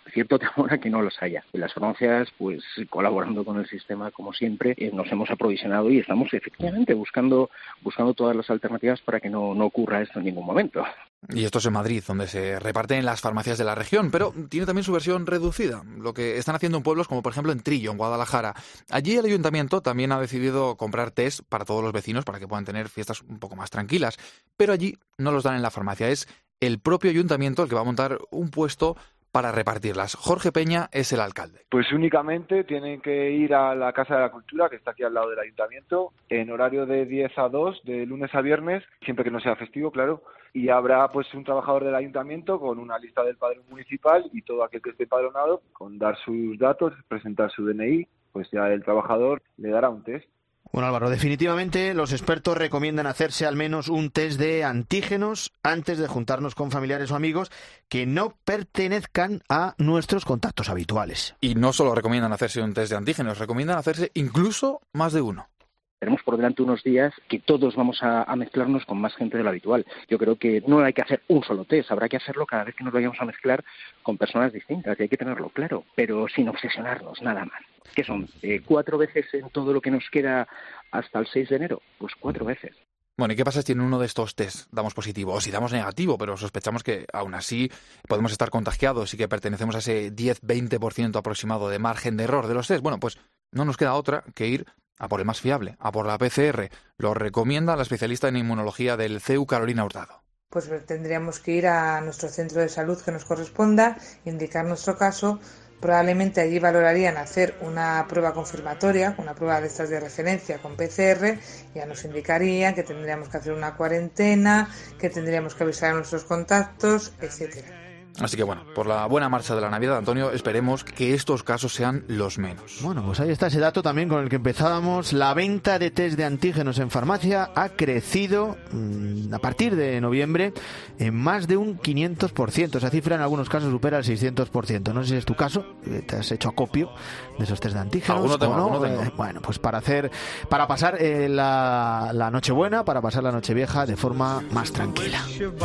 cierto temor a que no los haya. Y las farmacias, pues colaborando con el sistema como siempre, eh, nos hemos aprovisionado y estamos efectivamente buscando buscando todas las alternativas para que no, no ocurra esto en ningún momento. Y esto es en Madrid, donde se reparten las farmacias de la región, pero tiene también su versión reducida, lo que están haciendo en pueblos como por ejemplo en Trillo, en Guadalajara. Allí el ayuntamiento también ha decidido comprar test para todos los vecinos para que puedan tener fiestas un poco más tranquilas, pero allí no los dan en la farmacia, es el propio ayuntamiento el que va a montar un puesto para repartirlas. Jorge Peña es el alcalde. Pues únicamente tienen que ir a la Casa de la Cultura, que está aquí al lado del ayuntamiento, en horario de diez a dos, de lunes a viernes, siempre que no sea festivo, claro, y habrá pues un trabajador del ayuntamiento con una lista del padrón municipal y todo aquel que esté padronado, con dar sus datos, presentar su D N I, pues ya el trabajador le dará un test. Bueno, Álvaro, definitivamente los expertos recomiendan hacerse al menos un test de antígenos antes de juntarnos con familiares o amigos que no pertenezcan a nuestros contactos habituales. Y no solo recomiendan hacerse un test de antígenos, recomiendan hacerse incluso más de uno. Tenemos por delante unos días que todos vamos a, a mezclarnos con más gente de lo habitual. Yo creo que no hay que hacer un solo test, habrá que hacerlo cada vez que nos vayamos a mezclar con personas distintas, y hay que tenerlo claro, pero sin obsesionarnos, nada más. ¿Qué son? Eh, ¿Cuatro veces en todo lo que nos queda hasta el seis de enero? Pues cuatro veces. Bueno, ¿y qué pasa si en uno de estos test damos positivo o si damos negativo, pero sospechamos que aún así podemos estar contagiados y que pertenecemos a ese diez a veinte por ciento aproximado de margen de error de los test? Bueno, pues no nos queda otra que ir a por el más fiable, a por la P C R. Lo recomienda la especialista en inmunología del C E U, Carolina Hurtado. Pues tendríamos que ir a nuestro centro de salud que nos corresponda, indicar nuestro caso. Probablemente allí valorarían hacer una prueba confirmatoria, una prueba de estas de referencia con P C R, ya nos indicarían que tendríamos que hacer una cuarentena, que tendríamos que avisar a nuestros contactos, etcétera. Así que bueno, por la buena marcha de la Navidad, Antonio, esperemos que estos casos sean los menos. Bueno, pues ahí está ese dato también con el que empezábamos. La venta de test de antígenos en farmacia ha crecido mmm, a partir de noviembre en más de un quinientos por ciento. Esa cifra en algunos casos supera el seiscientos por ciento. No sé si es tu caso, te has hecho acopio de esos test de antígenos. ¿Alguno tengo, o no? alguno tengo. Eh, bueno, pues para hacer, para pasar eh, la, la Nochebuena, para pasar la Nochevieja de forma más tranquila.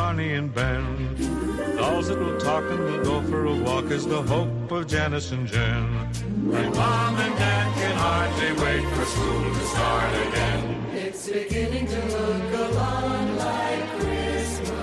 Talk and we'll go for a walk is the hope of Janice and Jen. My mom and dad can hardly wait for school to start again. It's beginning to look a lot like Christmas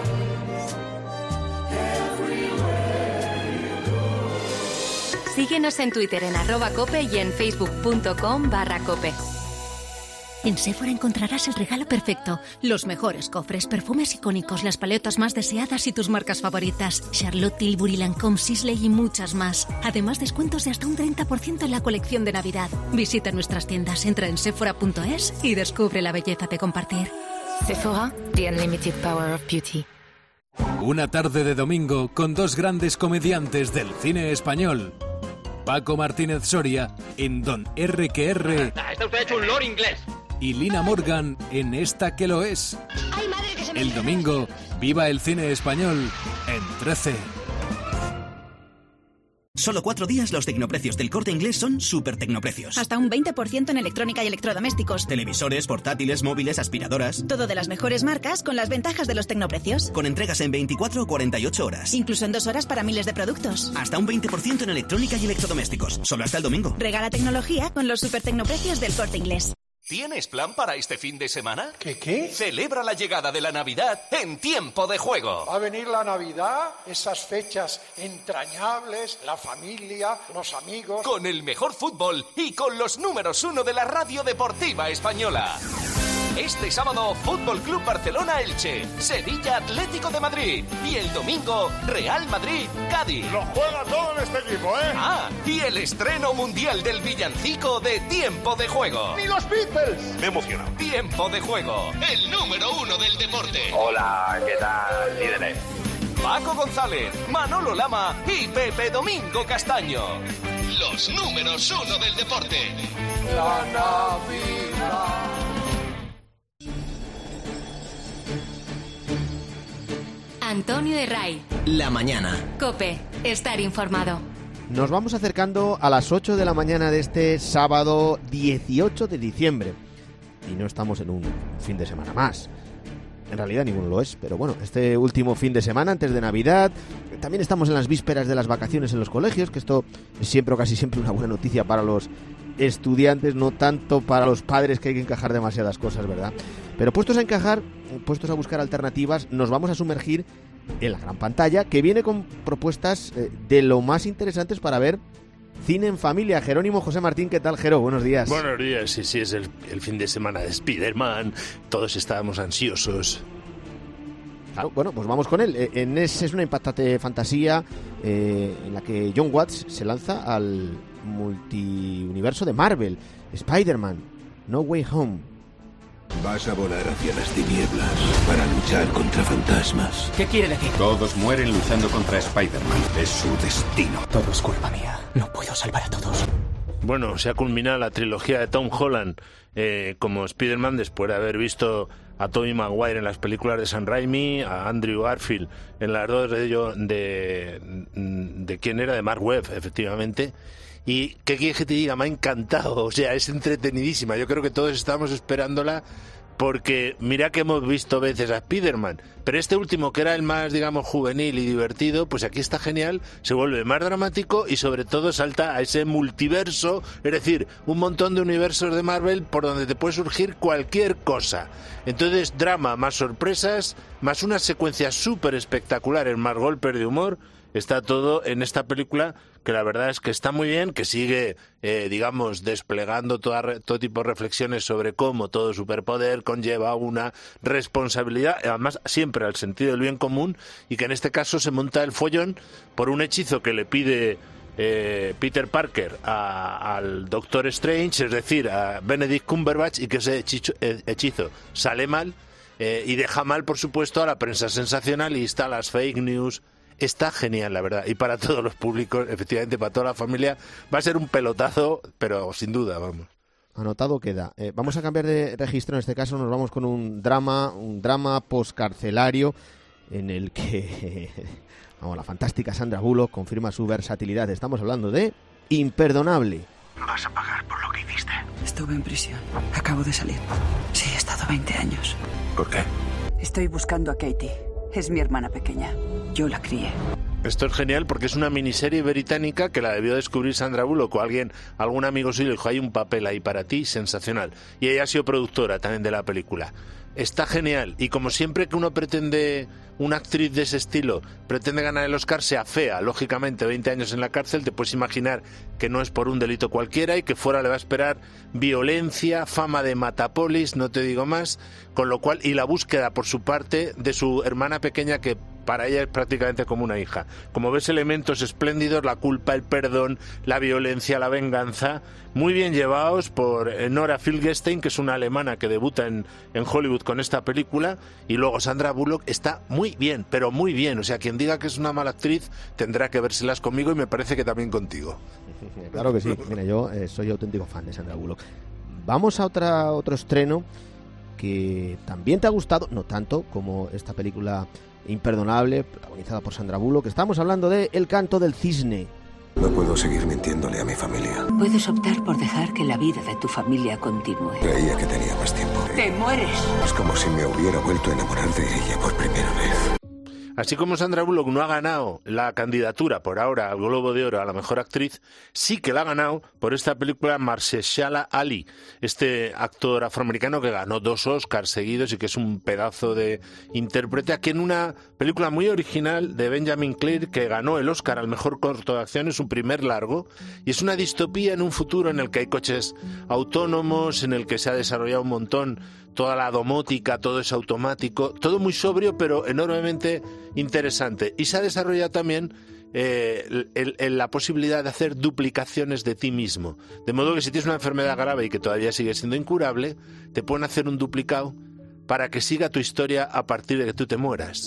everywhere you go. Síguenos en Twitter en arroba cope y en facebook.com barra cope. En Sephora encontrarás el regalo perfecto. Los mejores cofres, perfumes icónicos, las paletas más deseadas y tus marcas favoritas. Charlotte Tilbury, Lancôme, Sisley y muchas más. Además, descuentos de hasta un treinta por ciento en la colección de Navidad. Visita nuestras tiendas, entra en sephora punto es y descubre la belleza de compartir. Sephora, the unlimited power of beauty. Una tarde de domingo con dos grandes comediantes del cine español. Paco Martínez Soria en Don R que R. Está usted hecho un lord inglés. Y Lina Morgan en Esta que lo es. Ay, madre, que se me El domingo, viva el cine español en trece. Solo cuatro días los tecnoprecios del Corte Inglés son súper tecnoprecios. Hasta un veinte por ciento en electrónica y electrodomésticos. Televisores, portátiles, móviles, aspiradoras. Todo de las mejores marcas con las ventajas de los tecnoprecios. Con entregas en veinticuatro o cuarenta y ocho horas. Incluso en dos horas para miles de productos. Hasta un veinte por ciento en electrónica y electrodomésticos. Solo hasta el domingo. Regala tecnología con los super tecnoprecios del Corte Inglés. ¿Tienes plan para este fin de semana? ¿Qué qué? Celebra la llegada de la Navidad en Tiempo de Juego. Va a venir la Navidad, esas fechas entrañables, la familia, los amigos. Con el mejor fútbol y con los números uno de la radio deportiva española. Este sábado, Fútbol Club Barcelona Elche, Sevilla Atlético de Madrid y el domingo, Real Madrid Cádiz. Lo juega todo en este equipo, ¿eh? Ah, y el estreno mundial del villancico de Tiempo de Juego. ¡Ni los Beatles! Me emociona. Tiempo de Juego, el número uno del deporte. Hola, ¿qué tal, líderes? Paco González, Manolo Lama y Pepe Domingo Castaño. Los números uno del deporte. La Navidad. Antonio de Ray. La mañana. Cope, estar informado. Nos vamos acercando a las ocho de la mañana de este sábado dieciocho de diciembre. Y no estamos en un fin de semana más. en realidad ninguno lo es, pero bueno, este último fin de semana antes de Navidad, también estamos en las vísperas de las vacaciones en los colegios, que esto es siempre o casi siempre una buena noticia para los estudiantes, no tanto para los padres, que hay que encajar demasiadas cosas, ¿verdad? Pero puestos a encajar, puestos a buscar alternativas, nos vamos a sumergir en la gran pantalla, que viene con propuestas eh, de lo más interesantes para ver cine en familia. Jerónimo José Martín, ¿qué tal, Jero? Buenos días. Buenos días, sí, sí, es el, el fin de semana de Spider-Man, todos estábamos ansiosos. Claro, bueno, pues vamos con él. En es, es una impactante fantasía eh, en la que John Watts se lanza al multiuniverso de Marvel. Spider-Man, No Way Home. Vas a volar hacia las tinieblas para luchar contra fantasmas. ¿Qué quiere decir? Todos mueren luchando contra Spider-Man. Es su destino. Todo es culpa mía. No puedo salvar a todos. Bueno, se ha culminado la trilogía de Tom Holland eh, como Spider-Man después de haber visto a Tobey Maguire en las películas de Sam Raimi, a Andrew Garfield en las dos de ellos, de, de quién era, de Mark Webb, efectivamente. Y qué quieres que te diga, me ha encantado, o sea, es entretenidísima. Yo creo que todos estamos esperándola porque mira que hemos visto veces a Spider-Man, pero este último, que era el más, digamos, juvenil y divertido, pues aquí está genial, se vuelve más dramático y sobre todo salta a ese multiverso, es decir, un montón de universos de Marvel por donde te puede surgir cualquier cosa. Entonces, drama más sorpresas, más una secuencia súper espectacular, más golpes de humor. Está todo en esta película, que la verdad es que está muy bien, que sigue, eh, digamos, desplegando toda, todo tipo de reflexiones sobre cómo todo superpoder conlleva una responsabilidad, además siempre al sentido del bien común, y que en este caso se monta el follón por un hechizo que le pide eh, Peter Parker a, al Doctor Strange, es decir, a Benedict Cumberbatch, y que ese hechizo, hechizo sale mal, eh, y deja mal, por supuesto, a la prensa sensacionalista, las fake news. Está genial, la verdad, y para todos los públicos, efectivamente, para toda la familia, va a ser un pelotazo, pero sin duda, vamos. Anotado queda. Eh, vamos a cambiar de registro, en este caso nos vamos con un drama, un drama poscarcelario, en el que vamos, la fantástica Sandra Bullock confirma su versatilidad. Estamos hablando de Imperdonable. Vas a pagar por lo que hiciste. Estuve en prisión. Acabo de salir. Sí, he estado veinte años. ¿Por qué? Estoy buscando a Katie. Es mi hermana pequeña. Yo la crié. Esto es genial porque es una miniserie británica que la debió descubrir Sandra Bullock o alguien, algún amigo suyo le dijo, hay un papel ahí para ti, sensacional. Y ella ha sido productora también de la película. Está genial, y como siempre que uno pretende, una actriz de ese estilo, pretende ganar el Oscar, sea fea, lógicamente veinte años en la cárcel, te puedes imaginar que no es por un delito cualquiera y que fuera le va a esperar violencia, fama de matapolis, no te digo más, con lo cual, y la búsqueda por su parte de su hermana pequeña, que para ella es prácticamente como una hija. Como ves, elementos espléndidos, la culpa, el perdón, la violencia, la venganza, muy bien llevados por Nora Filgestein, que es una alemana que debuta en, en Hollywood con esta película, y luego Sandra Bullock está muy bien, pero muy bien. O sea, quien diga que es una mala actriz tendrá que vérselas conmigo, y me parece que también contigo. Claro que sí. Mira, yo eh, soy auténtico fan de Sandra Bullock. Vamos a otra otro estreno que también te ha gustado, no tanto como esta película Imperdonable, protagonizada por Sandra Bullock. Estamos hablando de El canto del cisne. No puedo seguir mintiéndole a mi familia. Puedes optar por dejar que la vida de tu familia continúe. Creía que tenía más tiempo. ¡Te mueres! Es como si me hubiera vuelto a enamorar de ella por primera vez. Así como Sandra Bullock no ha ganado la candidatura por ahora al Globo de Oro a la mejor actriz, sí que la ha ganado por esta película Mahershala Ali, este actor afroamericano que ganó dos Oscars seguidos y que es un pedazo de intérprete, aquí en una película muy original de Benjamin Clear, que ganó el Oscar al mejor corto de acción, es su primer largo, y es una distopía en un futuro en el que hay coches autónomos, en el que se ha desarrollado un montón toda la domótica, todo es automático, todo muy sobrio pero enormemente interesante. Y se ha desarrollado también eh, el, el, la posibilidad de hacer duplicaciones de ti mismo. De modo que si tienes una enfermedad grave y que todavía sigue siendo incurable, te pueden hacer un duplicado para que siga tu historia a partir de que tú te mueras.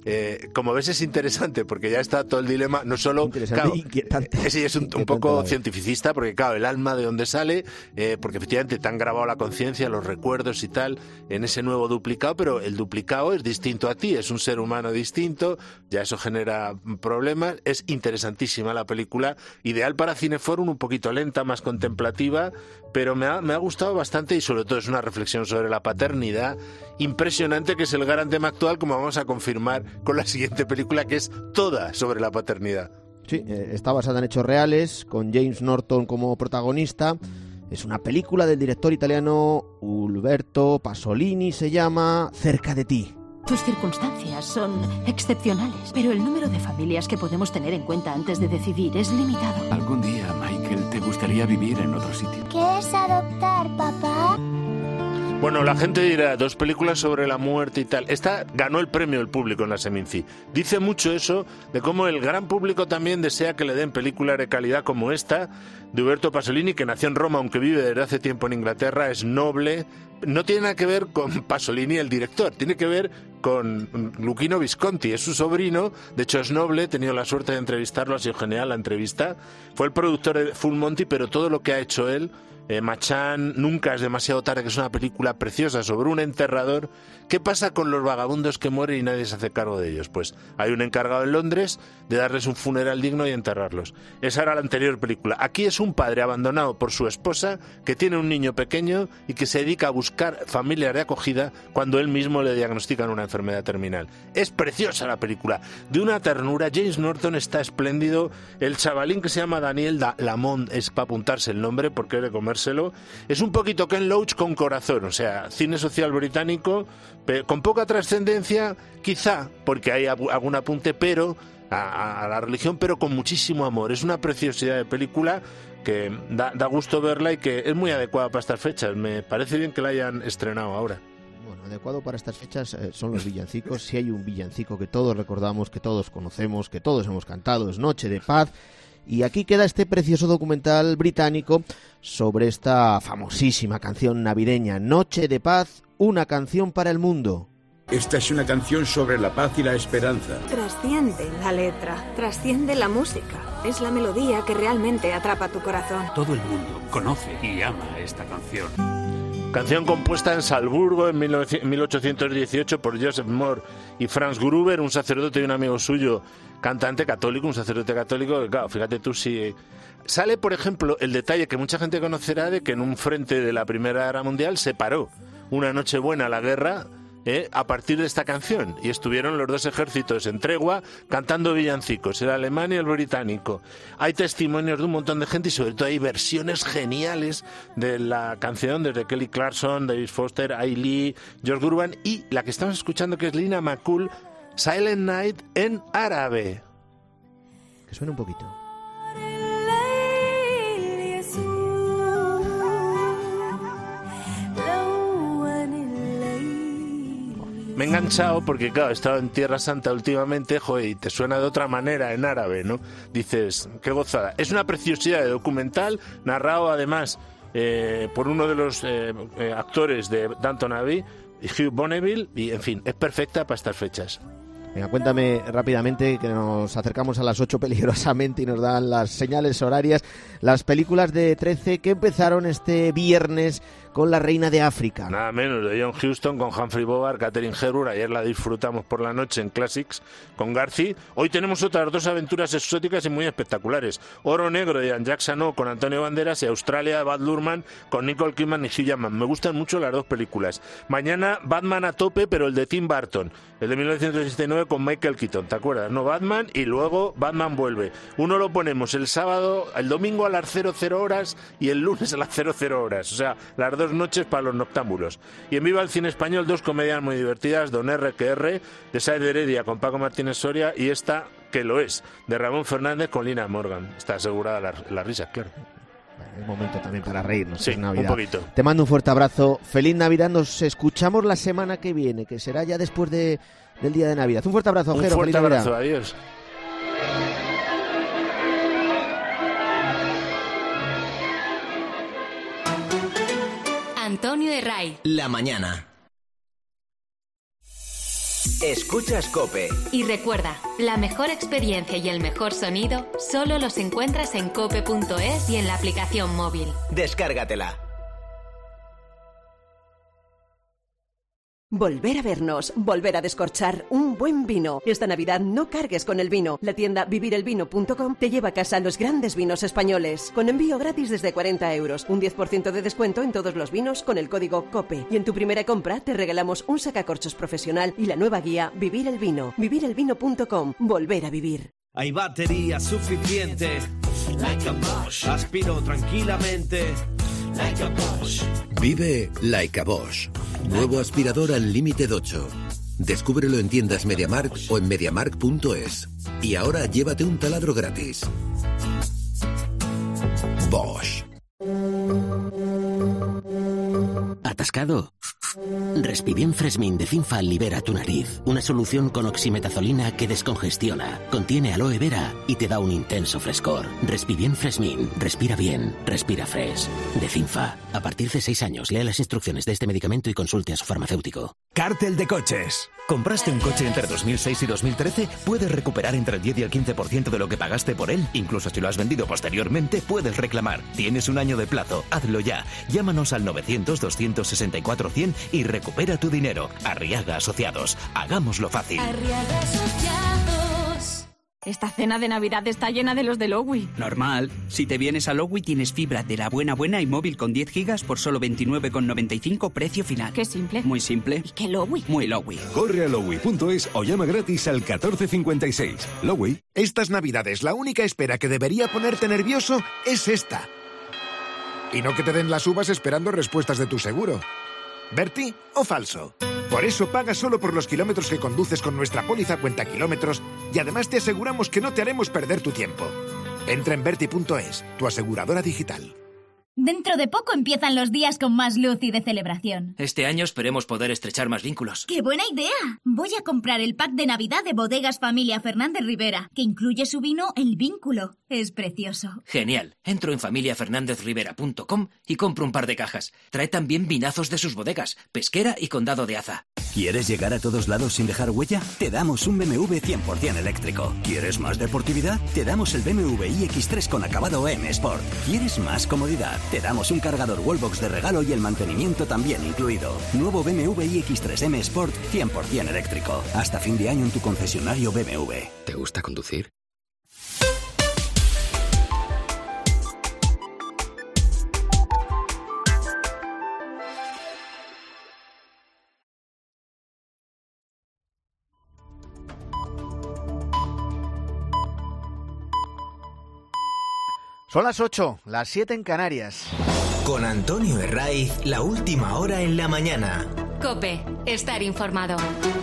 Eh, como ves, es interesante porque ya está todo el dilema, no solo... Interesante claro, e inquietante. Eh, sí, es un, un poco cientificista porque, claro, el alma de dónde sale, eh, porque efectivamente te han grabado la conciencia, los recuerdos y tal, en ese nuevo duplicado, pero el duplicado es distinto a ti, es un ser humano distinto, ya eso genera problemas. Es interesantísima la película, ideal para Cineforum, un poquito lenta, más contemplativa, pero me ha, me ha gustado bastante y sobre todo es una reflexión sobre la paternidad impresionante, que es el gran tema actual, como vamos a confirmar con la siguiente película, que es toda sobre la paternidad. Sí, eh, está basada en hechos reales, con James Norton como protagonista. Es una película del director italiano Umberto Pasolini, se llama Cerca de ti. Tus circunstancias son excepcionales, pero el número de familias que podemos tener en cuenta antes de decidir es limitado. Algún día, Michael, ¿te gustaría vivir en otro sitio? ¿Qué es adoptar, papá? Bueno, la gente dirá, dos películas sobre la muerte y tal. Esta ganó el premio del público en la Seminci. Dice mucho eso de cómo el gran público también desea que le den películas de calidad como esta, de Umberto Pasolini, que nació en Roma, aunque vive desde hace tiempo en Inglaterra, es noble. No tiene nada que ver con Pasolini, el director, tiene que ver con Luchino Visconti, es su sobrino, de hecho es noble, he tenido la suerte de entrevistarlo, ha sido genial la entrevista. Fue el productor de Full Monty, pero todo lo que ha hecho él, Eh, Machán, Nunca es demasiado tarde, que es una película preciosa sobre un enterrador. ¿Qué pasa con los vagabundos que mueren y nadie se hace cargo de ellos? Pues hay un encargado en Londres de darles un funeral digno y enterrarlos. Esa era la anterior película. Aquí es un padre abandonado por su esposa, que tiene un niño pequeño y que se dedica a buscar familias de acogida cuando él mismo le diagnostican una enfermedad terminal. Es preciosa la película, de una ternura. James Norton está espléndido. El chavalín, que se llama Daniel da Lamont, es para apuntarse el nombre porque es de comer. Es un poquito Ken Loach con corazón, o sea, cine social británico, con poca trascendencia, quizá, porque hay algún apunte, pero a, a la religión, pero con muchísimo amor. Es una preciosidad de película que da, da gusto verla y que es muy adecuada para estas fechas. Me parece bien que la hayan estrenado ahora. Bueno, adecuado para estas fechas eh, son los villancicos. Si hay un villancico que todos recordamos, que todos conocemos, que todos hemos cantado, es Noche de Paz. Y aquí queda este precioso documental británico sobre esta famosísima canción navideña, Noche de Paz, una canción para el mundo. Esta es una canción sobre la paz y la esperanza. Trasciende la letra, trasciende la música. Es la melodía que realmente atrapa tu corazón. Todo el mundo conoce y ama esta canción. Canción compuesta en Salzburgo en mil ochocientos dieciocho por Joseph Moore y Franz Gruber, un sacerdote y un amigo suyo, cantante católico, un sacerdote católico, que claro, fíjate tú si... Sale, por ejemplo, el detalle que mucha gente conocerá de que en un frente de la Primera Guerra Mundial se paró una noche buena la guerra eh, a partir de esta canción, y estuvieron los dos ejércitos en tregua cantando villancicos, el alemán y el británico. Hay testimonios de un montón de gente y sobre todo hay versiones geniales de la canción, desde Kelly Clarkson, David Foster, Ai Lee, George Gershwin y la que estamos escuchando, que es Lina McCool, Silent Night en árabe. Que suene un poquito. Me he enganchado porque, claro, he estado en Tierra Santa últimamente, joder, y te suena de otra manera en árabe, ¿no? Dices, qué gozada. Es una preciosidad de documental, narrado además eh, por uno de los eh, eh, actores de Downton Abbey, Hugh Bonneville, y en fin, es perfecta para estas fechas. Venga, cuéntame rápidamente, que nos acercamos a las ocho peligrosamente y nos dan las señales horarias, las películas de trece que empezaron este viernes con La Reina de África. Nada menos, de John Huston con Humphrey Bogart, Catherine Hepburn. Ayer la disfrutamos por la noche en Classics con Garci. Hoy tenemos otras dos aventuras exóticas y muy espectaculares. Oro Negro de Jean-Jacques Hano con Antonio Banderas y Australia de Baz Luhrmann con Nicole Kidman y Hugh Jackman. Me gustan mucho las dos películas. Mañana Batman a tope, pero el de Tim Burton, el de mil novecientos sesenta y nueve con Michael Keaton, ¿te acuerdas? No, Batman, y luego Batman vuelve. Uno lo ponemos el sábado, el domingo a las cero cero horas y el lunes a las cero cero horas. O sea, las dos noches para los noctámbulos. Y en Viva el Cine Español, dos comedias muy divertidas, Don R que R, de Saez de Heredia con Paco Martínez Soria, y esta, que lo es, de Ramón Fernández con Lina Morgan. Está asegurada la, la risa, claro. Es momento también para reírnos. Sí, es Navidad. un poquito. Te mando un fuerte abrazo. Feliz Navidad. Nos escuchamos la semana que viene, que será ya después de, del día de Navidad. Un fuerte abrazo, Jero. Un fuerte Feliz abrazo. Navidad. Adiós. Antonio de Ray. La mañana. escuchas COPE. Y recuerda, la mejor experiencia y el mejor sonido solo los encuentras en cope punto es y en la aplicación móvil. Descárgatela. Volver a vernos, volver a descorchar un buen vino. Esta Navidad no cargues con el vino. La tienda vivir el vino punto com te lleva a casa los grandes vinos españoles. Con envío gratis desde cuarenta euros. Un diez por ciento de descuento en todos los vinos con el código COPE. Y en tu primera compra te regalamos un sacacorchos profesional y la nueva guía Vivir el Vino. vivir el vino punto com. Volver a vivir. Hay batería suficiente. Like a Bosch. Aspiro tranquilamente. Like a Bosch. Vive Like a Bosch. Nuevo aspirador Unlimited ocho. Descúbrelo en tiendas MediaMarkt o en mediamarkt punto es. Y ahora llévate un taladro gratis. Bosch. ¿Atascado? Respibien Fresmin de Cinfa libera tu nariz. Una solución con oximetazolina que descongestiona, contiene aloe vera y te da un intenso frescor. Respibien Fresmin. Respira bien. Respira Fresh. De Cinfa. A partir de seis años, lea las instrucciones de este medicamento y consulte a su farmacéutico. Cártel de coches. ¿Compraste un coche entre dos mil seis y dos mil trece? Puedes recuperar entre el diez y el quince por ciento de lo que pagaste por él. Incluso si lo has vendido posteriormente, puedes reclamar. Tienes un año de plazo. Hazlo ya. Llámanos al novecientos, doscientos sesenta y cuatro, cien y recupera tu dinero. Arriaga Asociados. Hagámoslo fácil. Arriaga Asociados. Esta cena de Navidad está llena de los de Lowy. Normal. Si te vienes a Lowy tienes fibra de la buena buena y móvil con diez gigas por solo veintinueve con noventa y cinco precio final. Qué simple. Muy simple. ¿Y qué Lowy? Muy Lowy. Corre a lowy punto es o llama gratis al catorce cincuenta y seis. Lowy. Estas Navidades la única espera que debería ponerte nervioso es esta. Y no que te den las uvas esperando respuestas de tu seguro. ¿Verti o falso? Por eso paga solo por los kilómetros que conduces con nuestra póliza cuenta kilómetros y además te aseguramos que no te haremos perder tu tiempo. Entra en verti punto es, tu aseguradora digital. Dentro de poco empiezan los días con más luz y de celebración. Este año esperemos poder estrechar más vínculos. ¡Qué buena idea! Voy a comprar el pack de Navidad de Bodegas Familia Fernández Rivera, que incluye su vino El Vínculo. Es precioso. Genial. Entro en familia fernández rivera punto com y compro un par de cajas. Trae también vinazos de sus bodegas, Pesquera y Condado de Aza. ¿Quieres llegar a todos lados sin dejar huella? Te damos un B M W cien por ciento eléctrico. ¿Quieres más deportividad? Te damos el B M W i X tres con acabado M Sport. ¿Quieres más comodidad? Te damos un cargador Wallbox de regalo y el mantenimiento también incluido. Nuevo B M W i X tres M Sport cien por ciento eléctrico. Hasta fin de año en tu concesionario B M W. ¿Te gusta conducir? Son las ocho, las siete en Canarias. Con Antonio Herraiz, la última hora en la mañana. COPE, estar informado.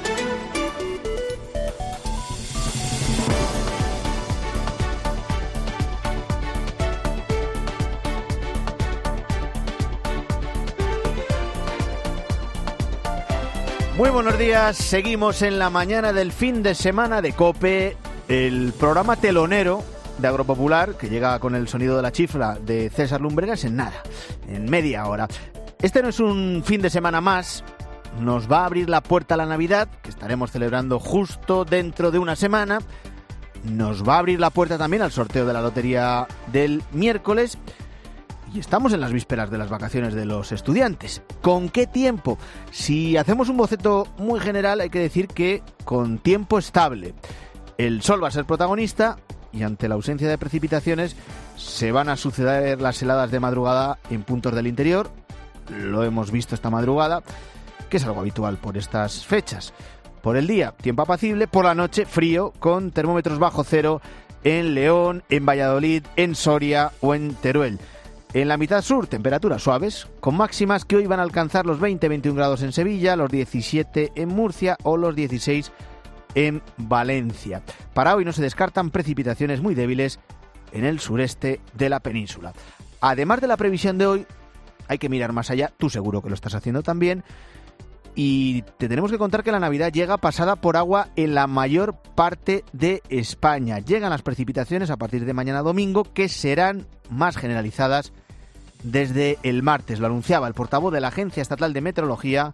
Muy buenos días, seguimos en la mañana del fin de semana de COPE, el programa telonero de Agropopular, que llega con el sonido de la chifla de César Lumbreras en nada, en media hora. Este no es un fin de semana más, nos va a abrir la puerta a la Navidad, que estaremos celebrando justo dentro de una semana. Nos va a abrir la puerta también al sorteo de la lotería del miércoles. Y estamos en las vísperas de las vacaciones de los estudiantes. ¿Con qué tiempo? Si hacemos un boceto muy general, hay que decir que con tiempo estable. El sol va a ser protagonista y ante la ausencia de precipitaciones se van a suceder las heladas de madrugada en puntos del interior. Lo hemos visto esta madrugada, que es algo habitual por estas fechas. Por el día, tiempo apacible, por la noche, frío, con termómetros bajo cero en León, en Valladolid, en Soria o en Teruel. En la mitad sur, temperaturas suaves, con máximas que hoy van a alcanzar los veinte a veintiún grados en Sevilla, los diecisiete en Murcia o los dieciséis en Valencia. Para hoy no se descartan precipitaciones muy débiles en el sureste de la península. Además de la previsión de hoy, hay que mirar más allá, tú seguro que lo estás haciendo también, y te tenemos que contar que la Navidad llega pasada por agua en la mayor parte de España. Llegan las precipitaciones a partir de mañana domingo, que serán más generalizadas desde el martes. Lo anunciaba el portavoz de la Agencia Estatal de Meteorología,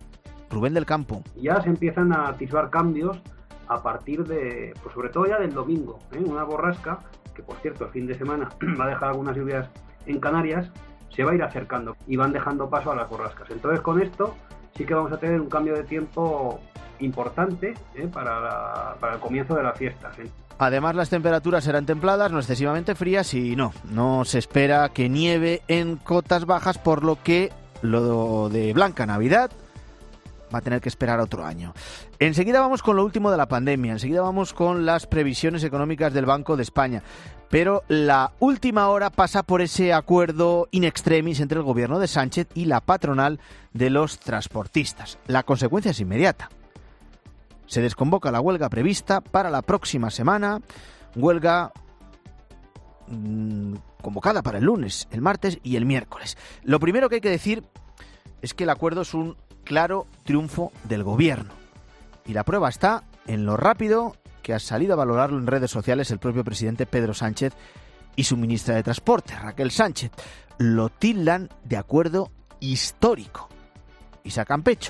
Rubén del Campo. Ya se empiezan a atisbar cambios a partir de, pues sobre todo ya del domingo, ¿eh? Una borrasca, que por cierto el fin de semana va a dejar algunas lluvias en Canarias, se va a ir acercando y van dejando paso a las borrascas. Entonces con esto sí que vamos a tener un cambio de tiempo importante ¿eh? para, la, para el comienzo de las fiestas. ¿eh? Además, las temperaturas serán templadas, no excesivamente frías y no, no se espera que nieve en cotas bajas, por lo que lo de Blanca Navidad va a tener que esperar otro año. Enseguida vamos con lo último de la pandemia, enseguida vamos con las previsiones económicas del Banco de España, pero la última hora pasa por ese acuerdo in extremis entre el gobierno de Sánchez y la patronal de los transportistas. La consecuencia es inmediata. Se desconvoca la huelga prevista para la próxima semana, huelga mmm, convocada para el lunes, el martes y el miércoles. Lo primero que hay que decir es que el acuerdo es un claro triunfo del gobierno. Y la prueba está en lo rápido que ha salido a valorarlo en redes sociales el propio presidente Pedro Sánchez y su ministra de Transporte, Raquel Sánchez. Lo tildan de acuerdo histórico y sacan pecho.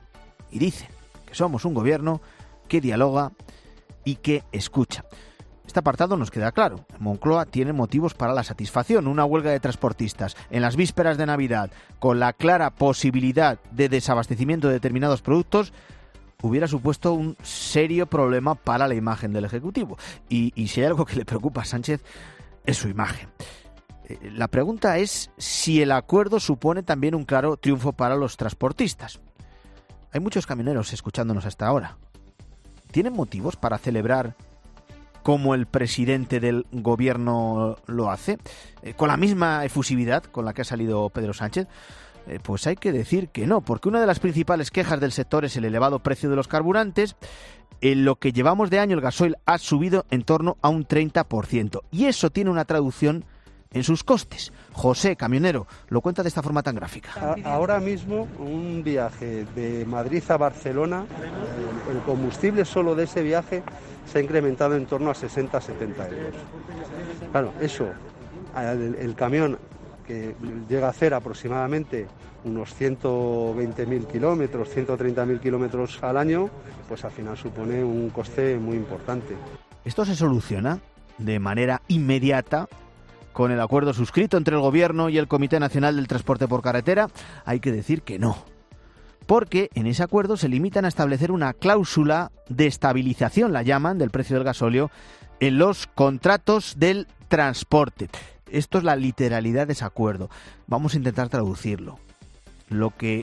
Y dicen que somos un gobierno que dialoga y que escucha. Este apartado nos queda claro. Moncloa tiene motivos para la satisfacción. Una huelga de transportistas en las vísperas de Navidad, con la clara posibilidad de desabastecimiento de determinados productos, hubiera supuesto un serio problema para la imagen del Ejecutivo. Y, y si hay algo que le preocupa a Sánchez, es su imagen. Eh, la pregunta es si el acuerdo supone también un claro triunfo para los transportistas. Hay muchos camioneros escuchándonos hasta ahora. ¿Tienen motivos para celebrar como el presidente del gobierno lo hace? Eh, ¿Con la misma efusividad con la que ha salido Pedro Sánchez? Eh, pues hay que decir que no, porque una de las principales quejas del sector es el elevado precio de los carburantes. En lo que llevamos de año el gasoil ha subido en torno a un treinta por ciento. Y eso tiene una traducción en sus costes. José, camionero, lo cuenta de esta forma tan gráfica. A, ahora mismo un viaje de Madrid a Barcelona, el, el combustible solo de ese viaje se ha incrementado en torno a sesenta a setenta euros. Claro, eso, el, el camión que llega a hacer aproximadamente unos ciento veinte mil kilómetros, ciento treinta mil kilómetros al año, pues al final supone un coste muy importante. ¿Esto se soluciona de manera inmediata con el acuerdo suscrito entre el Gobierno y el Comité Nacional del Transporte por Carretera? Hay que decir que no, porque en ese acuerdo se limitan a establecer una cláusula de estabilización, la llaman, del precio del gasóleo en los contratos del transporte. Esto es la literalidad de ese acuerdo. Vamos a intentar traducirlo. Lo que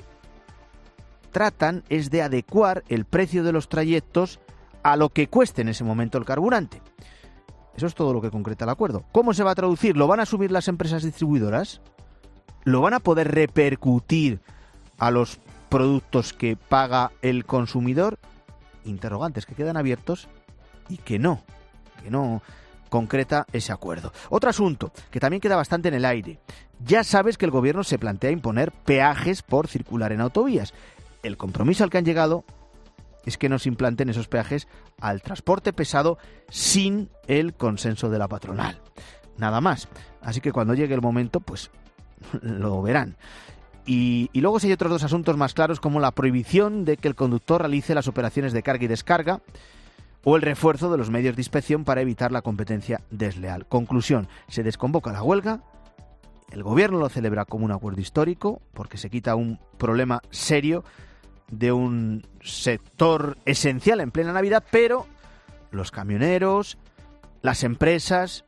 tratan es de adecuar el precio de los trayectos a lo que cueste en ese momento el carburante. Eso es todo lo que concreta el acuerdo. ¿Cómo se va a traducir? ¿Lo van a subir las empresas distribuidoras? ¿Lo van a poder repercutir a los productos que paga el consumidor? Interrogantes que quedan abiertos y que no, que no concreta ese acuerdo. Otro asunto que también queda bastante en el aire. Ya sabes que el gobierno se plantea imponer peajes por circular en autovías. El compromiso al que han llegado es que no se implanten esos peajes al transporte pesado sin el consenso de la patronal. Nada más. Así que cuando llegue el momento, pues lo verán. Y, y luego sí hay otros dos asuntos más claros, como la prohibición de que el conductor realice las operaciones de carga y descarga o el refuerzo de los medios de inspección para evitar la competencia desleal. Conclusión, se desconvoca la huelga, el gobierno lo celebra como un acuerdo histórico porque se quita un problema serio de un sector esencial en plena Navidad, pero los camioneros, las empresas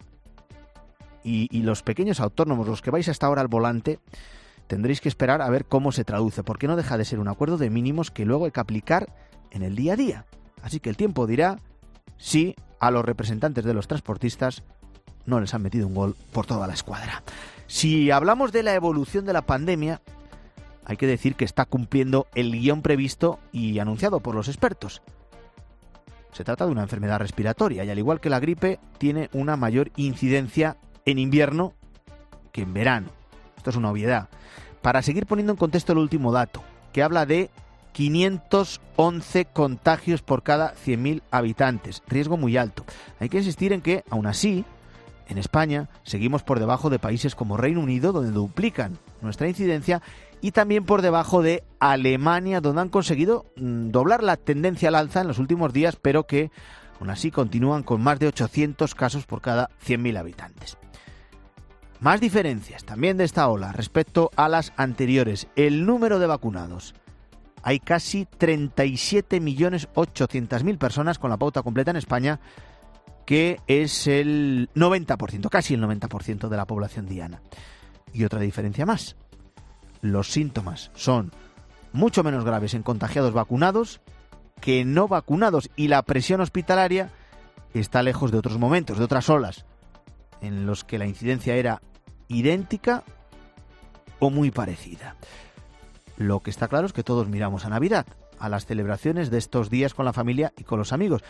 y, y los pequeños autónomos, los que vais hasta ahora al volante, tendréis que esperar a ver cómo se traduce, porque no deja de ser un acuerdo de mínimos que luego hay que aplicar en el día a día. Así que el tiempo dirá si a los representantes de los transportistas no les han metido un gol por toda la escuadra. Si hablamos de la evolución de la pandemia, hay que decir que está cumpliendo el guión previsto y anunciado por los expertos. Se trata de una enfermedad respiratoria y, al igual que la gripe, tiene una mayor incidencia en invierno que en verano. Esto es una obviedad. Para seguir poniendo en contexto el último dato, que habla de quinientos once contagios por cada cien mil habitantes. Riesgo muy alto. Hay que insistir en que, aún así, en España seguimos por debajo de países como Reino Unido, donde duplican nuestra incidencia, y también por debajo de Alemania, donde han conseguido mmm, doblar la tendencia al alza en los últimos días, pero que aún así continúan con más de ochocientos casos por cada cien mil habitantes. Más diferencias también de esta ola respecto a las anteriores. El número de vacunados. Hay casi treinta y siete millones ochocientas mil personas con la pauta completa en España, que es el noventa por ciento, casi el noventa por ciento de la población diana. Y otra diferencia más. Los síntomas son mucho menos graves en contagiados vacunados que no vacunados, y la presión hospitalaria está lejos de otros momentos, de otras olas, en los que la incidencia era idéntica o muy parecida. Lo que está claro es que todos miramos a Navidad, a las celebraciones de estos días con la familia y con los amigos.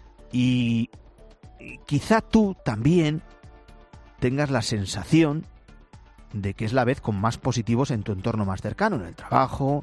Y quizá tú también tengas la sensación de que es la vez con más positivos en tu entorno más cercano, en el trabajo,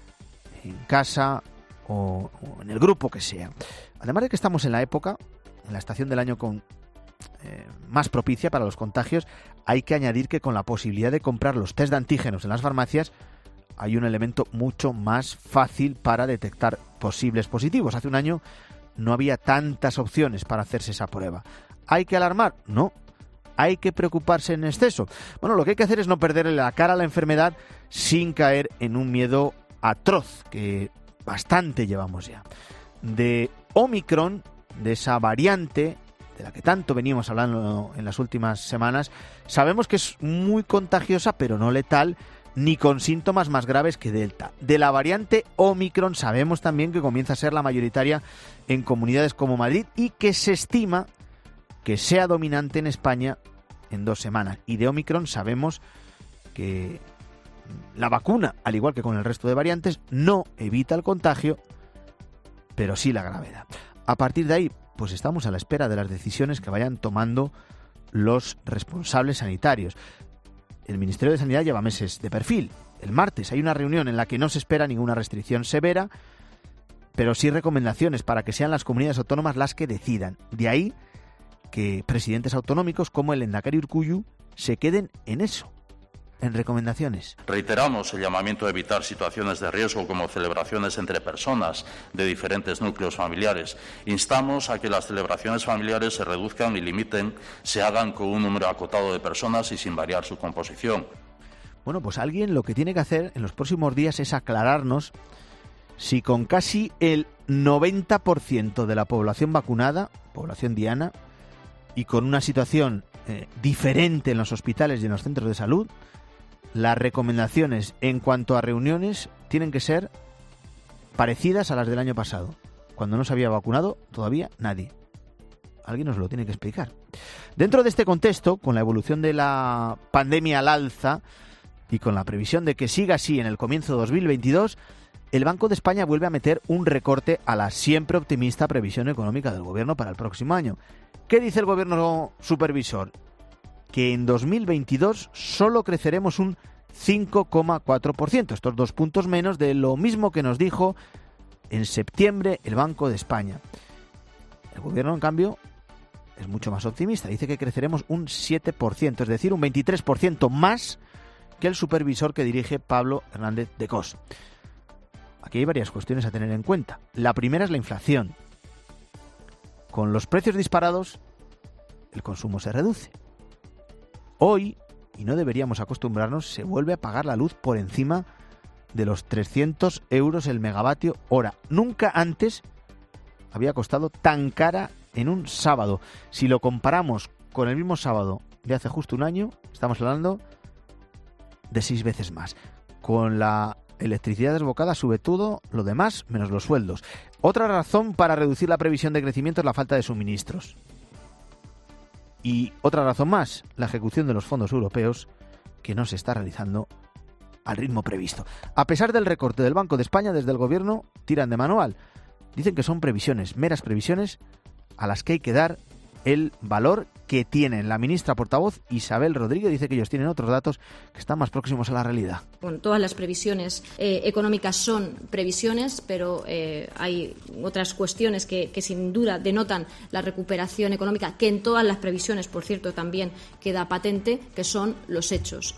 en casa o, o en el grupo que sea. Además de que estamos en la época, en la estación del año con eh, más propicia para los contagios, hay que añadir que con la posibilidad de comprar los test de antígenos en las farmacias hay un elemento mucho más fácil para detectar posibles positivos. Hace un año no había tantas opciones para hacerse esa prueba. ¿Hay que alarmar? No. ¿Hay que preocuparse en exceso? Bueno, lo que hay que hacer es no perderle la cara a la enfermedad sin caer en un miedo atroz, que bastante llevamos ya. De Omicron, de esa variante de la que tanto venimos hablando en las últimas semanas, sabemos que es muy contagiosa, pero no letal, ni con síntomas más graves que Delta. De la variante Omicron sabemos también que comienza a ser la mayoritaria en comunidades como Madrid y que se estima que sea dominante en España en dos semanas. Y de Omicron sabemos que la vacuna, al igual que con el resto de variantes, no evita el contagio, pero sí la gravedad. A partir de ahí, pues estamos a la espera de las decisiones que vayan tomando los responsables sanitarios. El Ministerio de Sanidad lleva meses de perfil. El martes hay una reunión en la que no se espera ninguna restricción severa, pero sí recomendaciones para que sean las comunidades autónomas las que decidan. De ahí que presidentes autonómicos como el Endacari Urkullu se queden en eso, en recomendaciones. Reiteramos el llamamiento a evitar situaciones de riesgo como celebraciones entre personas de diferentes núcleos familiares. Instamos a que las celebraciones familiares se reduzcan y limiten, se hagan con un número acotado de personas y sin variar su composición. Bueno, pues alguien lo que tiene que hacer en los próximos días es aclararnos si con casi el noventa por ciento de la población vacunada, población diana, y con una situación eh, diferente en los hospitales y en los centros de salud, las recomendaciones en cuanto a reuniones tienen que ser parecidas a las del año pasado, cuando no se había vacunado todavía nadie. Alguien nos lo tiene que explicar. Dentro de este contexto, con la evolución de la pandemia al alza y con la previsión de que siga así en el comienzo de dos mil veintidós, el Banco de España vuelve a meter un recorte a la siempre optimista previsión económica del Gobierno para el próximo año. ¿Qué dice el Gobierno supervisor? Que en dos mil veintidós solo creceremos un cinco coma cuatro por ciento, estos dos puntos menos de lo mismo que nos dijo en septiembre el Banco de España. El Gobierno, en cambio, es mucho más optimista, dice que creceremos un siete por ciento, es decir, un veintitrés por ciento más que el supervisor que dirige Pablo Hernández de Cos. Aquí hay varias cuestiones a tener en cuenta. La primera es la inflación. Con los precios disparados, el consumo se reduce. Hoy, y no deberíamos acostumbrarnos, se vuelve a pagar la luz por encima de los trescientos euros el megavatio hora. Nunca antes había costado tan cara en un sábado. Si lo comparamos con el mismo sábado de hace justo un año, estamos hablando de seis veces más. Con la electricidad desbocada sube todo lo demás, menos los sueldos. Otra razón para reducir la previsión de crecimiento es la falta de suministros. Y otra razón más, la ejecución de los fondos europeos, que no se está realizando al ritmo previsto. A pesar del recorte del Banco de España, desde el Gobierno tiran de manual. Dicen que son previsiones, meras previsiones, a las que hay que dar el valor que tienen. La ministra portavoz Isabel Rodríguez dice que ellos tienen otros datos que están más próximos a la realidad. Bueno, todas las previsiones eh, económicas son previsiones, pero eh, hay otras cuestiones que, que sin duda denotan la recuperación económica, que en todas las previsiones, por cierto, también queda patente, que son los hechos.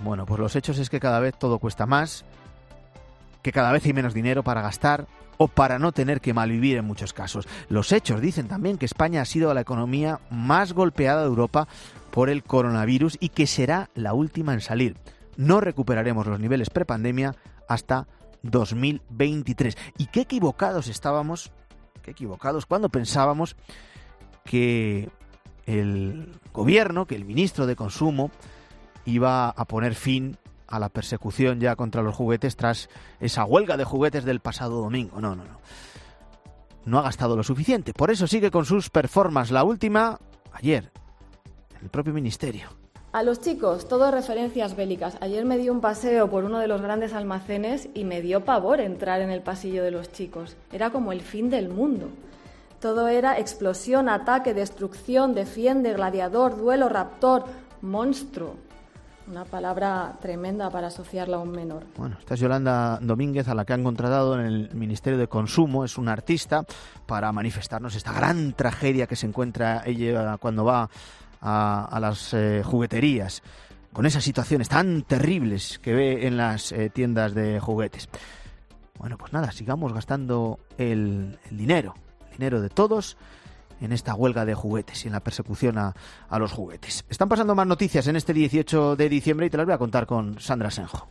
Bueno, pues los hechos es que cada vez todo cuesta más, que cada vez hay menos dinero para gastar o para no tener que malvivir en muchos casos. Los hechos dicen también que España ha sido la economía más golpeada de Europa por el coronavirus y que será la última en salir. No recuperaremos los niveles prepandemia hasta dos mil veintitrés. Y qué equivocados estábamos, qué equivocados cuando pensábamos que el gobierno, que el ministro de Consumo iba a poner fin a la persecución ya contra los juguetes tras esa huelga de juguetes del pasado domingo. No, no, no. No ha gastado lo suficiente. Por eso sigue con sus performances. La última, ayer, en el propio ministerio. A los chicos, todo referencias bélicas. Ayer me di un paseo por uno de los grandes almacenes y me dio pavor entrar en el pasillo de los chicos. Era como el fin del mundo. Todo era explosión, ataque, destrucción, defiende, gladiador, duelo, raptor, monstruo. Una palabra tremenda para asociarla a un menor. Bueno, esta es Yolanda Domínguez, a la que han contratado en el Ministerio de Consumo. Es una artista para manifestarnos esta gran tragedia que se encuentra ella cuando va a, a las eh, jugueterías, con esas situaciones tan terribles que ve en las eh, tiendas de juguetes. Bueno, pues nada, sigamos gastando el, el dinero, el dinero de todos en esta huelga de juguetes y en la persecución a, a los juguetes. Están pasando más noticias en este dieciocho de diciembre y te las voy a contar con Sandra Senjo.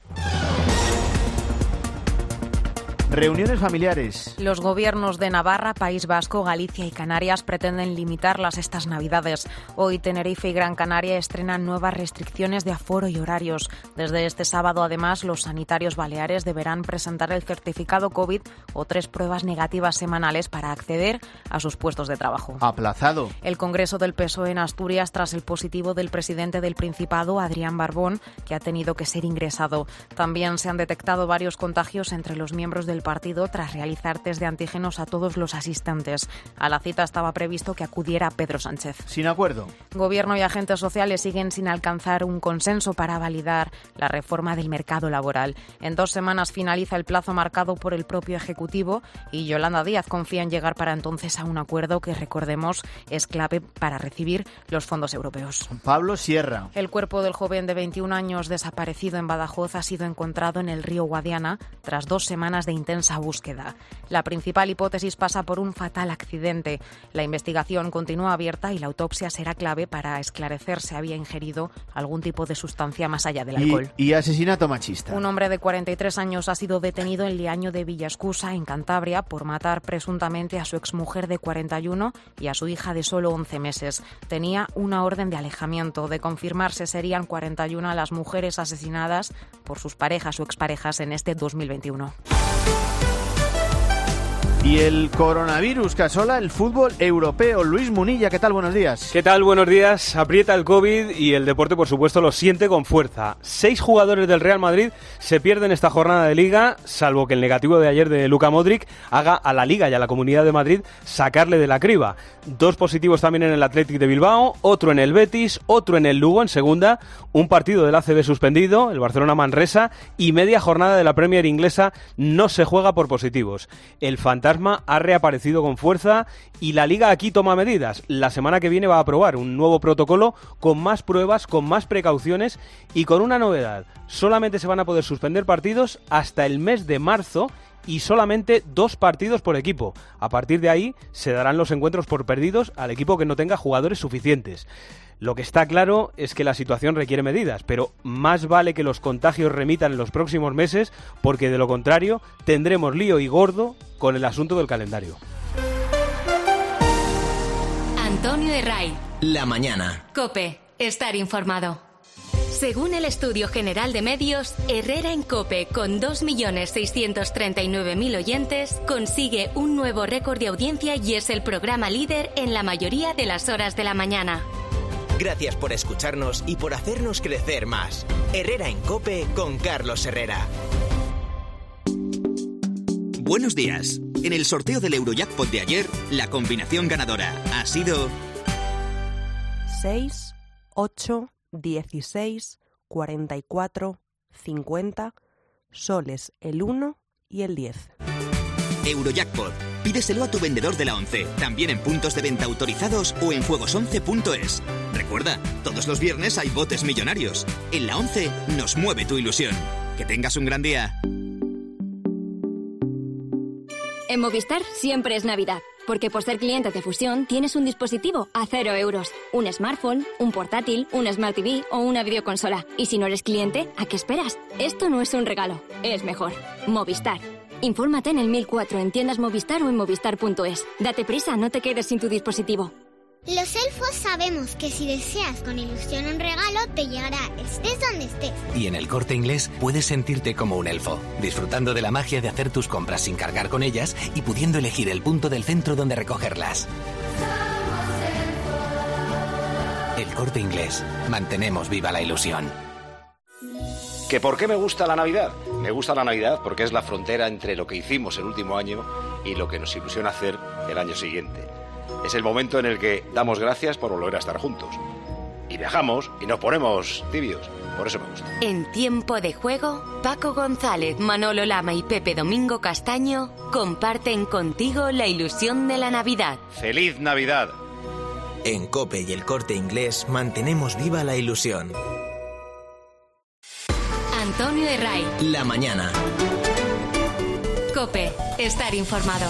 Reuniones familiares. Los gobiernos de Navarra, País Vasco, Galicia y Canarias pretenden limitarlas estas Navidades. Hoy Tenerife y Gran Canaria estrenan nuevas restricciones de aforo y horarios. Desde este sábado, además, los sanitarios baleares deberán presentar el certificado COVID o tres pruebas negativas semanales para acceder a sus puestos de trabajo. Aplazado. El Congreso del P S O E en Asturias tras el positivo del presidente del Principado, Adrián Barbón, que ha tenido que ser ingresado. También se han detectado varios contagios entre los miembros del partido tras realizar test de antígenos a todos los asistentes. A la cita estaba previsto que acudiera Pedro Sánchez. Sin acuerdo. Gobierno y agentes sociales siguen sin alcanzar un consenso para validar la reforma del mercado laboral. En dos semanas finaliza el plazo marcado por el propio Ejecutivo y Yolanda Díaz confía en llegar para entonces a un acuerdo que, recordemos, es clave para recibir los fondos europeos. Pablo Sierra. El cuerpo del joven de veintiún años desaparecido en Badajoz ha sido encontrado en el río Guadiana tras dos semanas de intensa búsqueda. La principal hipótesis pasa por un fatal accidente. La investigación continúa abierta y la autopsia será clave para esclarecer si había ingerido algún tipo de sustancia más allá del alcohol. Y, y asesinato machista. Un hombre de cuarenta y tres años ha sido detenido en Liaño de Villascusa, en Cantabria, por matar presuntamente a su exmujer de cuarenta y uno y a su hija de solo once meses. Tenía una orden de alejamiento. De confirmarse, serían cuarenta y una las mujeres asesinadas por sus parejas o exparejas en este dos mil veintiuno. Y el coronavirus que asola el fútbol europeo. Luis Munilla, ¿qué tal? Buenos días. ¿Qué tal? Buenos días. Aprieta el COVID y el deporte, por supuesto, lo siente con fuerza. Seis jugadores del Real Madrid se pierden esta jornada de Liga, salvo que el negativo de ayer de Luka Modric haga a la Liga y a la Comunidad de Madrid sacarle de la criba. Dos positivos también en el Athletic de Bilbao, otro en el Betis, otro en el Lugo en segunda, un partido del A C B suspendido, el Barcelona-Manresa, y media jornada de la Premier inglesa no se juega por positivos. El fantasma ha reaparecido con fuerza y la Liga aquí toma medidas. La semana que viene va a aprobar un nuevo protocolo con más pruebas, con más precauciones y con una novedad. Solamente se van a poder suspender partidos hasta el mes de marzo y solamente dos partidos por equipo. A partir de ahí se darán los encuentros por perdidos al equipo que no tenga jugadores suficientes. Lo que está claro es que la situación requiere medidas, pero más vale que los contagios remitan en los próximos meses, porque de lo contrario tendremos lío y gordo con el asunto del calendario. Antonio Herray. La mañana. COPE. Estar informado. Según el Estudio General de Medios, Herrera en COPE, con dos millones seiscientos treinta y nueve mil oyentes, consigue un nuevo récord de audiencia y es el programa líder en la mayoría de las horas de la mañana. Gracias por escucharnos y por hacernos crecer más. Herrera en COPE con Carlos Herrera. Buenos días. En el sorteo del Eurojackpot de ayer, la combinación ganadora ha sido seis, ocho, dieciséis, cuarenta y cuatro, cincuenta, soles el uno y el diez. Eurojackpot, Pídeselo a tu vendedor de la ONCE, también en puntos de venta autorizados o en juegos once punto es. Recuerda, todos los viernes hay botes millonarios. En la ONCE nos mueve tu ilusión. Que tengas un gran día. En Movistar siempre es Navidad, porque por ser cliente de Fusión tienes un dispositivo a cero euros, un smartphone, un portátil, un Smart T V o una videoconsola. Y si no eres cliente, ¿a qué esperas? Esto no es un regalo, es mejor. Movistar. Infórmate en el mil cuatro en tiendas Movistar o en movistar punto es. Date prisa, no te quedes sin tu dispositivo. Los elfos sabemos que si deseas con ilusión un regalo, te llegará estés donde estés. Y en El Corte Inglés puedes sentirte como un elfo, disfrutando de la magia de hacer tus compras sin cargar con ellas y pudiendo elegir el punto del centro donde recogerlas. El Corte Inglés. Mantenemos viva la ilusión. ¿Que por qué me gusta la Navidad? Me gusta la Navidad porque es la frontera entre lo que hicimos el último año y lo que nos ilusiona hacer el año siguiente. Es el momento en el que damos gracias por volver a estar juntos. Y viajamos y nos ponemos tibios. Por eso me gusta. En Tiempo de Juego, Paco González, Manolo Lama y Pepe Domingo Castaño comparten contigo la ilusión de la Navidad. ¡Feliz Navidad! En COPE y El Corte Inglés mantenemos viva la ilusión. Antonio Herray. La mañana. COPE. Estar informado.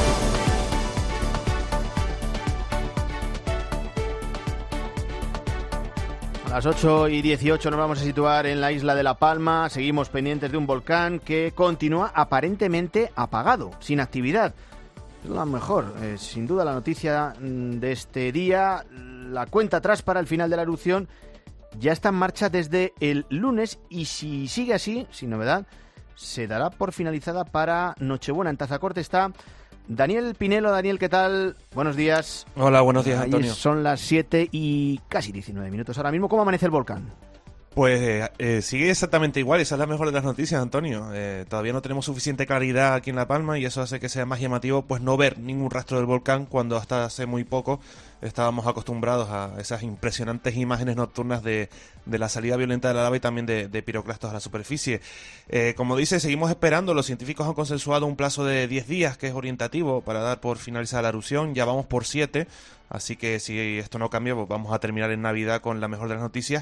A las ocho y dieciocho nos vamos a situar en la isla de La Palma. Seguimos pendientes de un volcán que continúa aparentemente apagado, sin actividad. Es lo mejor, eh, sin duda la noticia de este día. La cuenta atrás para el final de la erupción ya está en marcha desde el lunes y si sigue así, sin novedad, se dará por finalizada para Nochebuena. En Tazacorte está Daniel Pinelo. Daniel, ¿qué tal? Buenos días. Hola, buenos días, Ahí Antonio. son las siete y casi diecinueve minutos ahora mismo. ¿Cómo amanece el volcán? Pues eh, eh, sigue exactamente igual, esa es la mejor de las noticias, Antonio. Eh, todavía no tenemos suficiente claridad aquí en La Palma y eso hace que sea más llamativo pues no ver ningún rastro del volcán cuando hasta hace muy poco estábamos acostumbrados a esas impresionantes imágenes nocturnas de, de la salida violenta de la lava y también de, de piroclastos a la superficie. Eh, como dice, seguimos esperando. Los científicos han consensuado un plazo de diez días, que es orientativo, para dar por finalizada la erupción. Ya vamos por siete. Así que si esto no cambia, pues vamos a terminar en Navidad con la mejor de las noticias.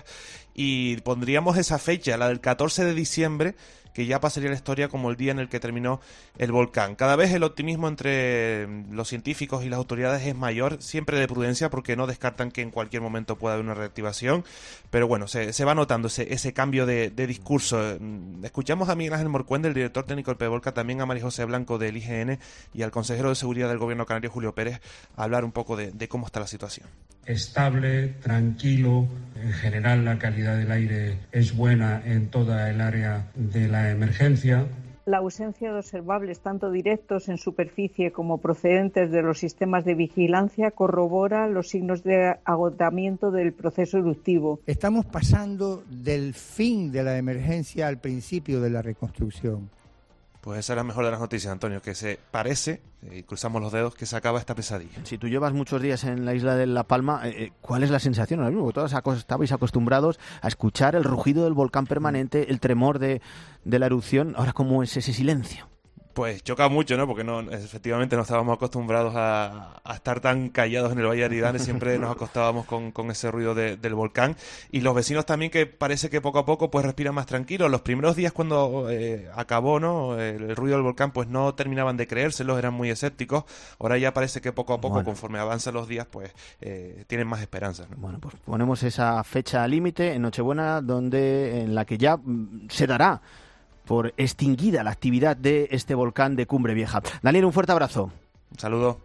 Y pondríamos esa fecha, la del catorce de diciembre, que ya pasaría la historia como el día en el que terminó el volcán. Cada vez el optimismo entre los científicos y las autoridades es mayor, siempre de prudencia, porque no descartan que en cualquier momento pueda haber una reactivación. Pero bueno, se, se va notando ese, ese cambio de, de discurso. Escuchamos a Miguel Ángel Morcuende, el director técnico del PEVOLCA, también a María José Blanco del I G N y al consejero de Seguridad del Gobierno canario, Julio Pérez, a hablar un poco de, de cómo está la situación. Estable, tranquilo, en general la calidad del aire es buena en toda el área de la emergencia. La ausencia de observables, tanto directos en superficie como procedentes de los sistemas de vigilancia, corrobora los signos de agotamiento del proceso eruptivo. Estamos pasando del fin de la emergencia al principio de la reconstrucción. Pues esa es la mejor de las noticias, Antonio, que se parece, y cruzamos los dedos, que se acaba esta pesadilla. Si tú llevas muchos días en la isla de La Palma, eh, ¿cuál es la sensación ahora mismo? Todos estabais acostumbrados a escuchar el rugido del volcán permanente, el tremor de, de la erupción. Ahora, ¿cómo es ese silencio? Pues choca mucho, ¿no? Porque no, efectivamente no estábamos acostumbrados a, a estar tan callados en el Valle de Aridane. Siempre nos acostábamos con, con ese ruido de, del volcán. Y los vecinos también, que parece que poco a poco pues respiran más tranquilos. Los primeros días cuando eh, acabó, ¿no?, el, el ruido del volcán, pues no terminaban de creérselos, eran muy escépticos. Ahora ya parece que poco a poco, bueno, conforme avanzan los días, pues eh, tienen más esperanzas, ¿no? Bueno, pues ponemos esa fecha límite en Nochebuena, donde en la que ya se dará por extinguida la actividad de este volcán de Cumbre Vieja. Daniel, un fuerte abrazo. Un saludo.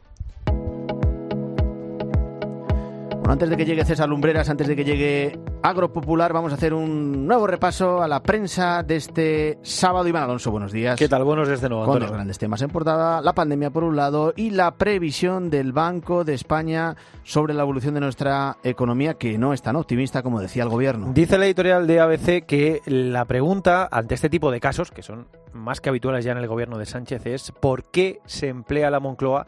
Bueno, antes de que llegue César Lumbreras, antes de que llegue Agropopular, vamos a hacer un nuevo repaso a la prensa de este sábado. Iván Alonso, buenos días. ¿Qué tal? Buenos días de nuevo, Con Antonio. los grandes temas en portada, la pandemia por un lado y la previsión del Banco de España sobre la evolución de nuestra economía, que no es tan optimista como decía el gobierno. Dice la editorial de A B C que la pregunta ante este tipo de casos, que son más que habituales ya en el gobierno de Sánchez, es ¿por qué se emplea la Moncloa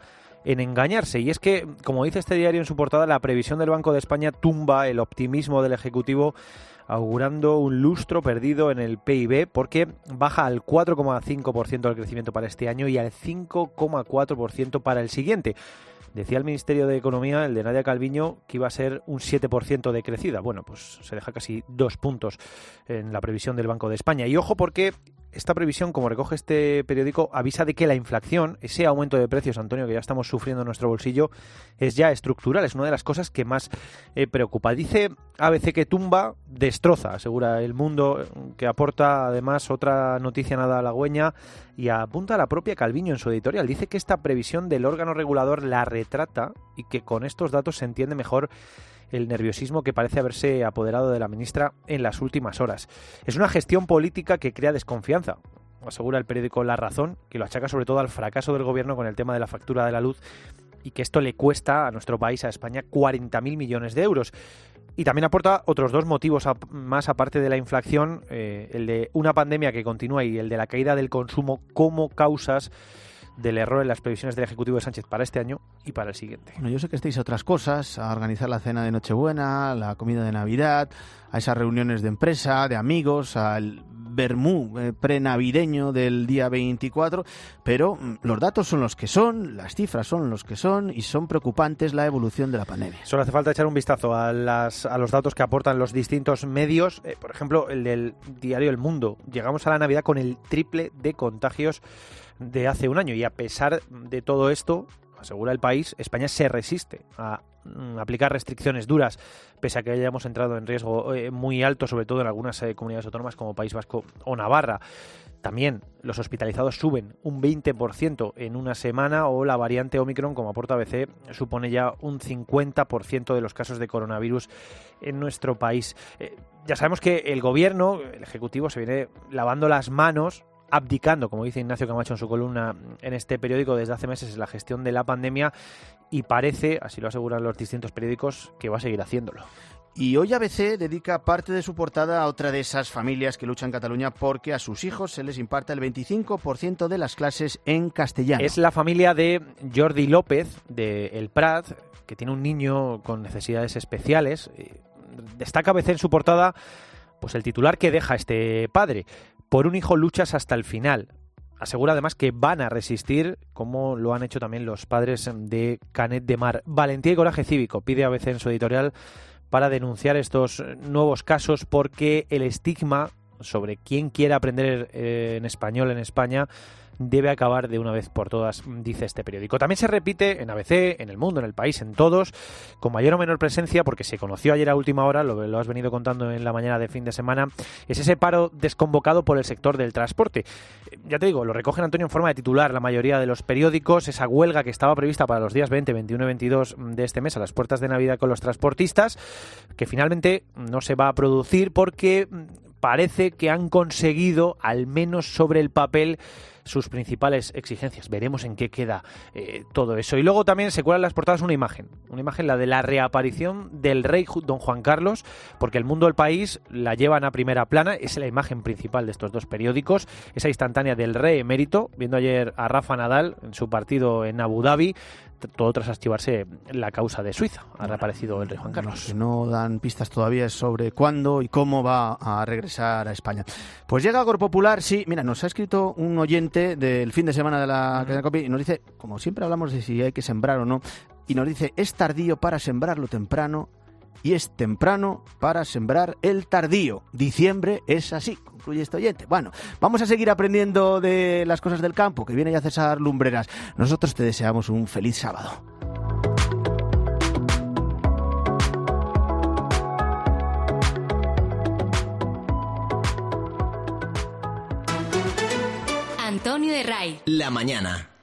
en engañarse. Y es que, como dice este diario en su portada, la previsión del Banco de España tumba el optimismo del Ejecutivo, augurando un lustro perdido en el P I B, porque baja al cuatro coma cinco por ciento del crecimiento para este año y al cinco coma cuatro por ciento para el siguiente. Decía el Ministerio de Economía, el de Nadia Calviño, que iba a ser un siete por ciento de crecida. Bueno, pues se deja casi dos puntos en la previsión del Banco de España. Y ojo, porque esta previsión, como recoge este periódico, avisa de que la inflación, ese aumento de precios, Antonio, que ya estamos sufriendo en nuestro bolsillo, es ya estructural. Es una de las cosas que más eh, preocupa. Dice A B C que tumba, destroza, asegura El Mundo, que aporta además otra noticia nada halagüeña y apunta a la propia Calviño en su editorial. Dice que esta previsión del órgano regulador la retrata y que con estos datos se entiende mejor el nerviosismo que parece haberse apoderado de la ministra en las últimas horas. Es una gestión política que crea desconfianza, asegura el periódico La Razón, que lo achaca sobre todo al fracaso del gobierno con el tema de la factura de la luz y que esto le cuesta a nuestro país, a España, cuarenta mil millones de euros. Y también aporta otros dos motivos a, más aparte de la inflación, eh, el de una pandemia que continúa y el de la caída del consumo como causas del error en las previsiones del Ejecutivo de Sánchez para este año y para el siguiente. Bueno, yo sé que estáis a otras cosas, a organizar la cena de Nochebuena, la comida de Navidad, a esas reuniones de empresa, de amigos, al vermú eh, prenavideño del día veinticuatro, pero mm, los datos son los que son, las cifras son los que son y son preocupantes la evolución de la pandemia. Solo hace falta echar un vistazo a, las, a los datos que aportan los distintos medios, eh, por ejemplo, el del diario El Mundo. Llegamos a la Navidad con el triple de contagios de hace un año y a pesar de todo esto, asegura El País, España se resiste a mm, aplicar restricciones duras, pese a que hayamos entrado en riesgo eh, muy alto, sobre todo en algunas eh, comunidades autónomas como País Vasco o Navarra. También los hospitalizados suben un veinte por ciento en una semana, o la variante Omicron, como aporta A B C, supone ya un cincuenta por ciento de los casos de coronavirus en nuestro país. Eh, ya sabemos que el gobierno, el Ejecutivo, se viene lavando las manos, abdicando, como dice Ignacio Camacho en su columna en este periódico, desde hace meses en la gestión de la pandemia, y parece, así lo aseguran los distintos periódicos, que va a seguir haciéndolo. Y hoy A B C dedica parte de su portada a otra de esas familias que luchan en Cataluña porque a sus hijos se les imparta el veinticinco por ciento de las clases en castellano. Es la familia de Jordi López, de El Prat, que tiene un niño con necesidades especiales. Destaca A B C en su portada pues el titular que deja este padre: por un hijo luchas hasta el final. Asegura además que van a resistir, como lo han hecho también los padres de Canet de Mar. Valentía y coraje cívico, pide A B C en su editorial, para denunciar estos nuevos casos, porque el estigma sobre quién quiere aprender eh, en español en España debe acabar de una vez por todas, dice este periódico. También se repite en A B C, en El Mundo, en El País, en todos, con mayor o menor presencia, porque se conoció ayer a última hora, lo, lo has venido contando en la mañana de fin de semana, es ese paro desconvocado por el sector del transporte. Ya te digo, lo recogen, Antonio, en forma de titular la mayoría de los periódicos, esa huelga que estaba prevista para los días veinte, veintiuno y veintidós de este mes, a las puertas de Navidad con los transportistas, que finalmente no se va a producir porque parece que han conseguido, al menos sobre el papel, sus principales exigencias. Veremos en qué queda eh, todo eso. Y luego también se cuela en las portadas una imagen, una imagen, la de la reaparición del rey don Juan Carlos, porque El Mundo, El País la llevan a primera plana, es la imagen principal de estos dos periódicos, esa instantánea del rey emérito, viendo ayer a Rafa Nadal en su partido en Abu Dhabi, todo tras activarse la causa de Suiza. Ha reaparecido el rey Juan Carlos. Que no dan pistas todavía sobre cuándo y cómo va a regresar a España. Pues llega Agropopular, sí, mira, nos ha escrito un oyente del fin de semana de la cadena COPE y nos dice, como siempre hablamos de si hay que sembrar o no, y nos dice, es tardío para sembrarlo temprano y es temprano para sembrar el tardío. Diciembre es así, concluye este oyente. Bueno, vamos a seguir aprendiendo de las cosas del campo, que viene ya César Lumbreras. Nosotros te deseamos un feliz sábado. Antonio de Ray. La mañana.